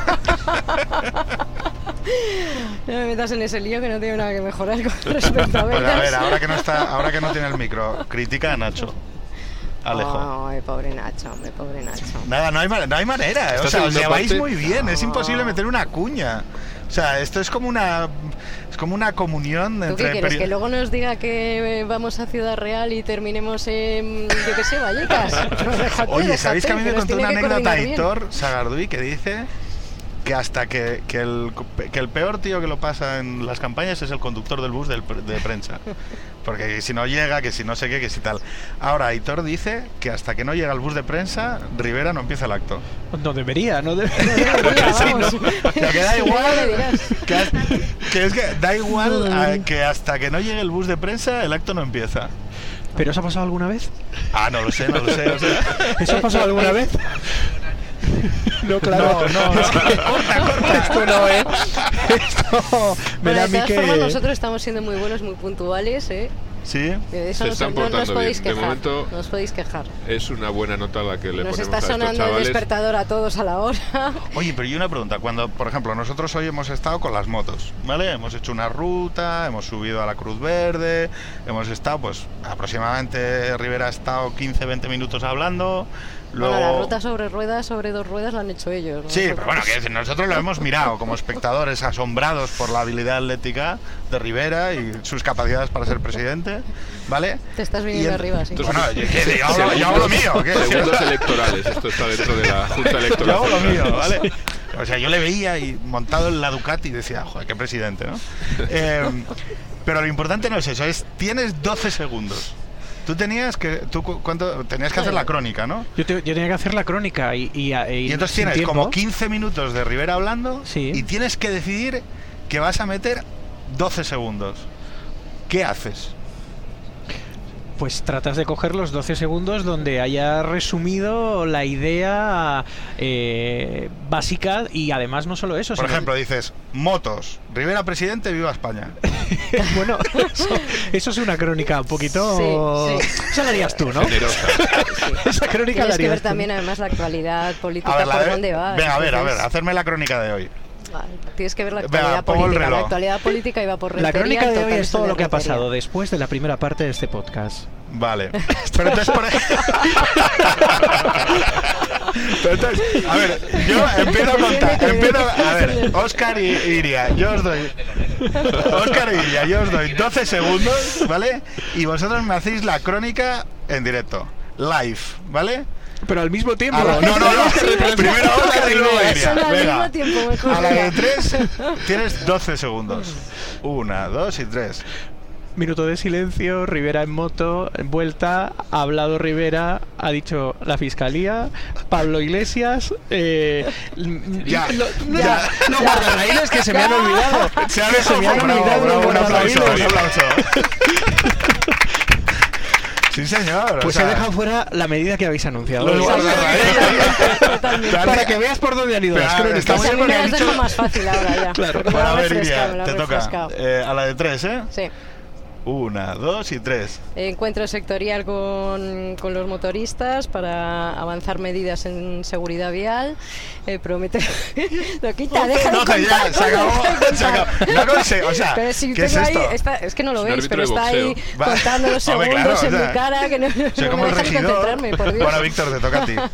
[SPEAKER 7] No me metas en ese lío que no tiene nada que mejorar con respecto a
[SPEAKER 1] Pues a
[SPEAKER 7] Beiras.
[SPEAKER 1] ver, ahora que no está, ahora que no tiene el micro, critica a Nacho. Alejo.
[SPEAKER 7] Ay, pobre Nacho, hombre, pobre Nacho.
[SPEAKER 1] Nada, no hay, ma- no hay manera. ¿eh? O
[SPEAKER 6] Esta
[SPEAKER 1] sea, os
[SPEAKER 6] segunda
[SPEAKER 1] lleváis
[SPEAKER 6] parte-
[SPEAKER 1] muy bien. Es
[SPEAKER 7] No.
[SPEAKER 1] imposible meter una cuña. O sea, esto es como una es como una comunión
[SPEAKER 7] ¿Tú
[SPEAKER 1] entre
[SPEAKER 7] qué quieres?
[SPEAKER 1] peri-
[SPEAKER 7] ¿Que luego nos diga que eh, vamos a Ciudad Real y terminemos en, yo qué sé, Vallecas? Pero déjate,
[SPEAKER 1] Oye, ¿sabéis que a mí
[SPEAKER 7] déjate,
[SPEAKER 1] me
[SPEAKER 7] nos
[SPEAKER 1] contó una
[SPEAKER 7] tiene que
[SPEAKER 1] anécdota
[SPEAKER 7] coordinar bien.
[SPEAKER 1] Hitor Sagardui que dice que hasta que, que, el, que el peor tío que lo pasa en las campañas es el conductor del bus del, pr- de prensa? Porque si no llega, que si no sé qué, que si tal. Ahora, Hitor dice que hasta que no llega el bus de prensa, Rivera no empieza el acto.
[SPEAKER 5] No debería, no debería.
[SPEAKER 7] No debería, vamos.
[SPEAKER 1] O sea, que da
[SPEAKER 7] Ya
[SPEAKER 1] igual.
[SPEAKER 7] me dirás.
[SPEAKER 1] Que, has- que es que da igual a- que hasta que no llegue el bus de prensa, el acto no empieza.
[SPEAKER 5] ¿Pero eso ha pasado alguna vez?
[SPEAKER 1] Ah, no lo sé, no lo sé. O sea,
[SPEAKER 5] ¿Eso ha pasado alguna vez? No, claro.
[SPEAKER 1] No, no, no.
[SPEAKER 5] Es que-
[SPEAKER 1] Corta, corta.
[SPEAKER 5] Esto no, ¿eh? Esto me
[SPEAKER 7] Bueno,
[SPEAKER 5] da a
[SPEAKER 7] de
[SPEAKER 5] mí
[SPEAKER 7] todas
[SPEAKER 5] que...
[SPEAKER 7] formas, nosotros estamos siendo muy buenos, muy puntuales, ¿eh?
[SPEAKER 1] Sí.
[SPEAKER 7] De eso
[SPEAKER 6] Se
[SPEAKER 7] no,
[SPEAKER 6] están
[SPEAKER 7] no- no os
[SPEAKER 6] portando
[SPEAKER 7] podéis
[SPEAKER 6] bien. De
[SPEAKER 7] quejar.
[SPEAKER 6] momento-
[SPEAKER 7] No os podéis quejar.
[SPEAKER 6] Es una buena nota la que le
[SPEAKER 7] Nos
[SPEAKER 6] ponemos
[SPEAKER 7] está
[SPEAKER 6] a estos
[SPEAKER 7] sonando el
[SPEAKER 6] chavales.
[SPEAKER 7] despertador a todos a la hora.
[SPEAKER 1] Oye, pero y una pregunta, cuando, por ejemplo, nosotros hoy hemos estado con las motos, ¿vale? Hemos hecho una ruta, hemos subido a la Cruz Verde, hemos estado, pues, aproximadamente, Rivera ha estado quince, veinte minutos hablando, luego...
[SPEAKER 7] Bueno, la ruta sobre ruedas, sobre dos ruedas, la han hecho ellos. ¿no?
[SPEAKER 1] Sí, pero bueno, que nosotros lo hemos mirado como espectadores asombrados por la habilidad atlética de Rivera y sus capacidades para ser presidente, ¿vale?
[SPEAKER 7] Te estás
[SPEAKER 1] Y
[SPEAKER 7] viniendo
[SPEAKER 1] en-
[SPEAKER 7] arriba, sí.
[SPEAKER 1] Bueno, yo, que- yo hablo, yo hablo lo mío, ¿qué?
[SPEAKER 6] Segundos electorales, esto está dentro de la Junta
[SPEAKER 1] Yo
[SPEAKER 6] Electoral.
[SPEAKER 1] hago lo mío, ¿vale? O sea, yo le veía y montado en la Ducati y decía, joder, qué presidente, ¿no? Eh, pero lo importante no es eso, es tienes doce segundos. Tú tenías que tú cuánto tenías que hacer la crónica, ¿no?
[SPEAKER 5] Yo, te, yo tenía que hacer la crónica y y, y,
[SPEAKER 1] y entonces
[SPEAKER 5] sin
[SPEAKER 1] tienes
[SPEAKER 5] tiempo.
[SPEAKER 1] como quince minutos de Rivera hablando
[SPEAKER 5] Sí.
[SPEAKER 1] y tienes que decidir que vas a meter doce segundos. ¿Qué haces?
[SPEAKER 5] Pues tratas de coger los doce segundos donde haya resumido la idea eh, básica y además no solo eso.
[SPEAKER 1] Por
[SPEAKER 5] sino...
[SPEAKER 1] ejemplo, dices, motos, Rivera presidente, viva España.
[SPEAKER 5] Bueno, eso, eso es una crónica un poquito...
[SPEAKER 7] Sí, sí.
[SPEAKER 5] Esa la harías tú, ¿no?
[SPEAKER 6] Generosa.
[SPEAKER 5] Esa crónica la
[SPEAKER 7] Tienes que ver
[SPEAKER 5] harías tú.
[SPEAKER 7] también además la actualidad política
[SPEAKER 1] A ver, la
[SPEAKER 7] por
[SPEAKER 1] de-
[SPEAKER 7] dónde va.
[SPEAKER 1] Venga, a ver, a ver,
[SPEAKER 7] entonces,
[SPEAKER 1] hacerme la crónica de hoy.
[SPEAKER 7] vale, tienes que ver la
[SPEAKER 1] Venga,
[SPEAKER 7] actualidad
[SPEAKER 1] pongo el
[SPEAKER 7] política. La
[SPEAKER 1] reloj.
[SPEAKER 7] actualidad política iba por
[SPEAKER 5] La
[SPEAKER 7] Rentería,
[SPEAKER 5] crónica
[SPEAKER 7] el
[SPEAKER 5] de hoy
[SPEAKER 7] total
[SPEAKER 5] es todo
[SPEAKER 7] de
[SPEAKER 5] lo que ha
[SPEAKER 7] Rentería.
[SPEAKER 5] pasado después de la primera parte de este podcast.
[SPEAKER 1] Vale. Pero entonces, por ejemplo... Pero entonces, a ver, yo empiezo a contar, empiezo, a ver, Óscar y Iria, yo os doy, Óscar y Iria, yo os doy doce segundos, ¿vale? Y vosotros me hacéis la crónica en directo, live, ¿vale?
[SPEAKER 5] Pero al mismo tiempo.
[SPEAKER 1] A la- no, no, no, primero Óscar y luego Iria,
[SPEAKER 7] Son al
[SPEAKER 1] venga.
[SPEAKER 7] mismo tiempo, mejor.
[SPEAKER 1] A la de
[SPEAKER 7] venga.
[SPEAKER 1] tres tienes doce segundos, una, dos y tres.
[SPEAKER 5] Minuto de silencio, Rivera en moto, en vuelta, ha hablado Rivera, ha dicho la fiscalía, Pablo Iglesias, eh,
[SPEAKER 1] Ya,
[SPEAKER 5] lo- no,
[SPEAKER 1] ya.
[SPEAKER 5] no, guardarraíles que se me han olvidado.
[SPEAKER 1] Se ha
[SPEAKER 5] Que se me han
[SPEAKER 1] bravo,
[SPEAKER 5] olvidado
[SPEAKER 1] bravo,
[SPEAKER 5] los
[SPEAKER 1] un aplauso, un
[SPEAKER 5] guardarraíles.
[SPEAKER 1] aplauso. Sí, señor.
[SPEAKER 5] Pues
[SPEAKER 1] o sea,
[SPEAKER 5] he dejado fuera la medida que habéis anunciado.
[SPEAKER 1] Los guardarraíles.
[SPEAKER 7] Totalmente.
[SPEAKER 5] Para que veas por dónde han ido
[SPEAKER 1] Pero,
[SPEAKER 5] las
[SPEAKER 1] a ver,
[SPEAKER 5] crónicas.
[SPEAKER 1] estamos
[SPEAKER 7] Pues a mí
[SPEAKER 1] porque
[SPEAKER 7] me
[SPEAKER 1] has
[SPEAKER 7] las
[SPEAKER 1] dicho-
[SPEAKER 7] dejo más fácil ahora ya.
[SPEAKER 5] Claro.
[SPEAKER 7] porque me
[SPEAKER 1] Bueno,
[SPEAKER 7] lo
[SPEAKER 1] a
[SPEAKER 7] ha
[SPEAKER 1] ver,
[SPEAKER 7] refrescado, me
[SPEAKER 1] Iria,
[SPEAKER 7] lo ha
[SPEAKER 1] te toca.
[SPEAKER 7] refrescado.
[SPEAKER 1] Eh, a la de tres, ¿eh?
[SPEAKER 7] Sí.
[SPEAKER 1] Una, dos y tres.
[SPEAKER 7] Encuentro sectorial con, con los motoristas para avanzar medidas en seguridad vial. Eh, promete. Lo quita, deja de
[SPEAKER 1] No, que ya,
[SPEAKER 7] contar
[SPEAKER 1] se acabó.
[SPEAKER 7] cosas.
[SPEAKER 1] Se acabó. No conse- o sea,
[SPEAKER 7] Pero si
[SPEAKER 1] ¿qué es
[SPEAKER 7] tengo ahí,
[SPEAKER 1] esto?
[SPEAKER 7] está- es que no lo
[SPEAKER 6] Es un
[SPEAKER 7] veis,
[SPEAKER 6] árbitro
[SPEAKER 7] pero
[SPEAKER 6] de
[SPEAKER 7] está ahí
[SPEAKER 6] boxeo.
[SPEAKER 1] Va.
[SPEAKER 7] contando los
[SPEAKER 1] Hombre,
[SPEAKER 7] segundos
[SPEAKER 1] claro, o
[SPEAKER 7] en
[SPEAKER 1] sea,
[SPEAKER 7] mi cara que no,
[SPEAKER 1] Soy
[SPEAKER 7] no
[SPEAKER 1] como
[SPEAKER 7] me
[SPEAKER 1] el
[SPEAKER 7] dejan
[SPEAKER 1] regidor.
[SPEAKER 7] concentrarme, por Dios.
[SPEAKER 1] Bueno, Víctor, te toca a ti.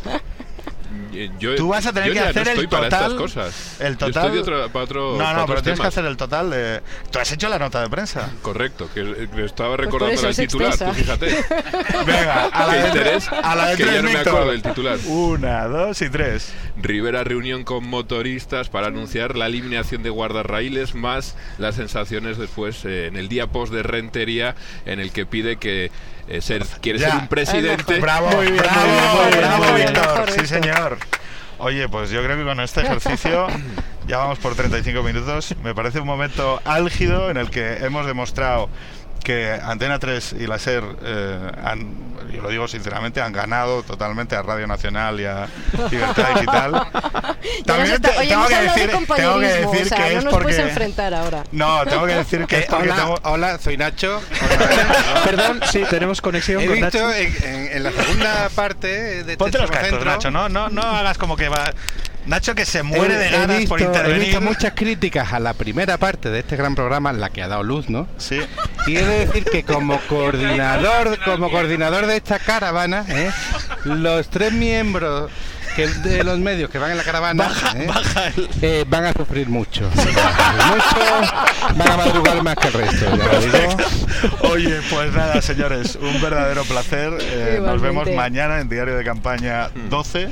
[SPEAKER 6] Eh, Yo,
[SPEAKER 1] Tú vas a tener
[SPEAKER 6] yo
[SPEAKER 1] que
[SPEAKER 6] ya
[SPEAKER 1] hacer
[SPEAKER 6] no
[SPEAKER 1] el
[SPEAKER 6] estoy para
[SPEAKER 1] total.
[SPEAKER 6] estas cosas.
[SPEAKER 1] El
[SPEAKER 6] Yo
[SPEAKER 1] total.
[SPEAKER 6] estoy de otro, para otro,
[SPEAKER 1] no,
[SPEAKER 6] para
[SPEAKER 1] no,
[SPEAKER 6] otros
[SPEAKER 1] pero tienes que
[SPEAKER 6] temas.
[SPEAKER 1] hacer el total de. Tú has hecho la nota de prensa.
[SPEAKER 6] Correcto, que que estaba
[SPEAKER 7] por
[SPEAKER 6] recordando
[SPEAKER 7] eso
[SPEAKER 6] el
[SPEAKER 7] es
[SPEAKER 6] titular, tú
[SPEAKER 7] extensa.
[SPEAKER 6] fíjate.
[SPEAKER 1] Venga, a la
[SPEAKER 6] Qué
[SPEAKER 1] de
[SPEAKER 6] interés,
[SPEAKER 1] tres. A la de
[SPEAKER 6] que ya
[SPEAKER 1] tres,
[SPEAKER 6] no me
[SPEAKER 1] Víctor.
[SPEAKER 6] acuerdo del titular.
[SPEAKER 1] Una, dos y tres.
[SPEAKER 6] Rivera reunión con motoristas para anunciar la eliminación de guardarraíles más las sensaciones después eh, en el día post de Rentería en el que pide que eh, ser, quiere
[SPEAKER 1] Ya.
[SPEAKER 6] ser un presidente.
[SPEAKER 1] Bravo,
[SPEAKER 5] Muy bien,
[SPEAKER 1] bravo,
[SPEAKER 5] muy bien, muy bien,
[SPEAKER 1] bravo,
[SPEAKER 5] muy bien.
[SPEAKER 1] Víctor.
[SPEAKER 7] Mejor,
[SPEAKER 1] Sí,
[SPEAKER 7] Víctor.
[SPEAKER 1] señor. Oye, pues yo creo que con este ejercicio ya vamos por treinta y cinco minutos. Me parece un momento álgido en el que hemos demostrado que Antena tres y la SER, eh, han, yo lo digo sinceramente, han ganado totalmente a Radio Nacional y a Libertad Digital.
[SPEAKER 7] Ya
[SPEAKER 1] También
[SPEAKER 7] nos está-
[SPEAKER 1] te-
[SPEAKER 7] Oye,
[SPEAKER 1] tengo
[SPEAKER 7] hemos
[SPEAKER 1] que
[SPEAKER 7] hablado
[SPEAKER 1] decir,
[SPEAKER 7] de
[SPEAKER 1] tengo que
[SPEAKER 7] compañerismo,
[SPEAKER 1] decir
[SPEAKER 7] o sea,
[SPEAKER 1] que
[SPEAKER 7] no
[SPEAKER 1] es
[SPEAKER 7] nos
[SPEAKER 1] porque...
[SPEAKER 7] puedes enfrentar ahora.
[SPEAKER 1] No, tengo que decir que es porque
[SPEAKER 4] hola,
[SPEAKER 1] tengo...
[SPEAKER 4] hola, soy Nacho.
[SPEAKER 5] Perdón, sí, tenemos conexión
[SPEAKER 4] He
[SPEAKER 5] con
[SPEAKER 4] visto
[SPEAKER 5] Nacho.
[SPEAKER 4] en, en- en la segunda parte de
[SPEAKER 1] Ponte
[SPEAKER 4] este
[SPEAKER 1] los cascos,
[SPEAKER 4] centro,
[SPEAKER 1] Nacho, no, no, no hagas como que va... Nacho que se muere
[SPEAKER 4] he-
[SPEAKER 1] de
[SPEAKER 4] he
[SPEAKER 1] ganas
[SPEAKER 4] visto,
[SPEAKER 1] por
[SPEAKER 4] He
[SPEAKER 1] intervenir.
[SPEAKER 4] visto muchas críticas a la primera parte de este gran programa, la que ha dado luz, ¿no?
[SPEAKER 1] Sí.
[SPEAKER 4] Y he de decir que como coordinador, como coordinador de esta caravana, ¿eh? los tres miembros que de los medios que van en la caravana ¿eh? Eh, van a sufrir mucho. Van a sufrir mucho, van a madrugar más que el resto, ya lo digo.
[SPEAKER 1] Oye, pues nada, señores, un verdadero placer. Eh, nos
[SPEAKER 7] Igualmente.
[SPEAKER 1] vemos mañana en Diario de Campaña doce.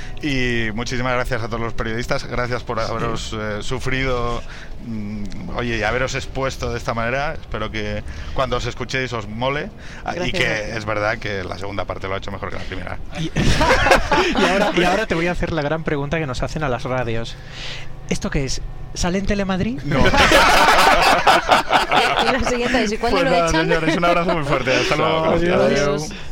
[SPEAKER 1] Y muchísimas gracias a todos los periodistas. Gracias por haberos eh, sufrido, mm, oye, y haberos expuesto de esta manera. Espero que cuando os escuchéis os mole. Ah, y
[SPEAKER 7] Gracias.
[SPEAKER 1] que es verdad que la segunda parte lo ha hecho mejor que la primera.
[SPEAKER 5] Y, y ahora, y ahora te voy a hacer la gran pregunta que nos hacen a las radios. ¿Esto qué es? ¿Sale en Telemadrid?
[SPEAKER 1] No.
[SPEAKER 7] Y la siguiente es, ¿y cuándo
[SPEAKER 1] Pues
[SPEAKER 7] lo
[SPEAKER 1] nada,
[SPEAKER 7] echan?
[SPEAKER 1] señores, un abrazo muy fuerte. Hasta luego.
[SPEAKER 6] Chao, gracias.
[SPEAKER 7] Adiós.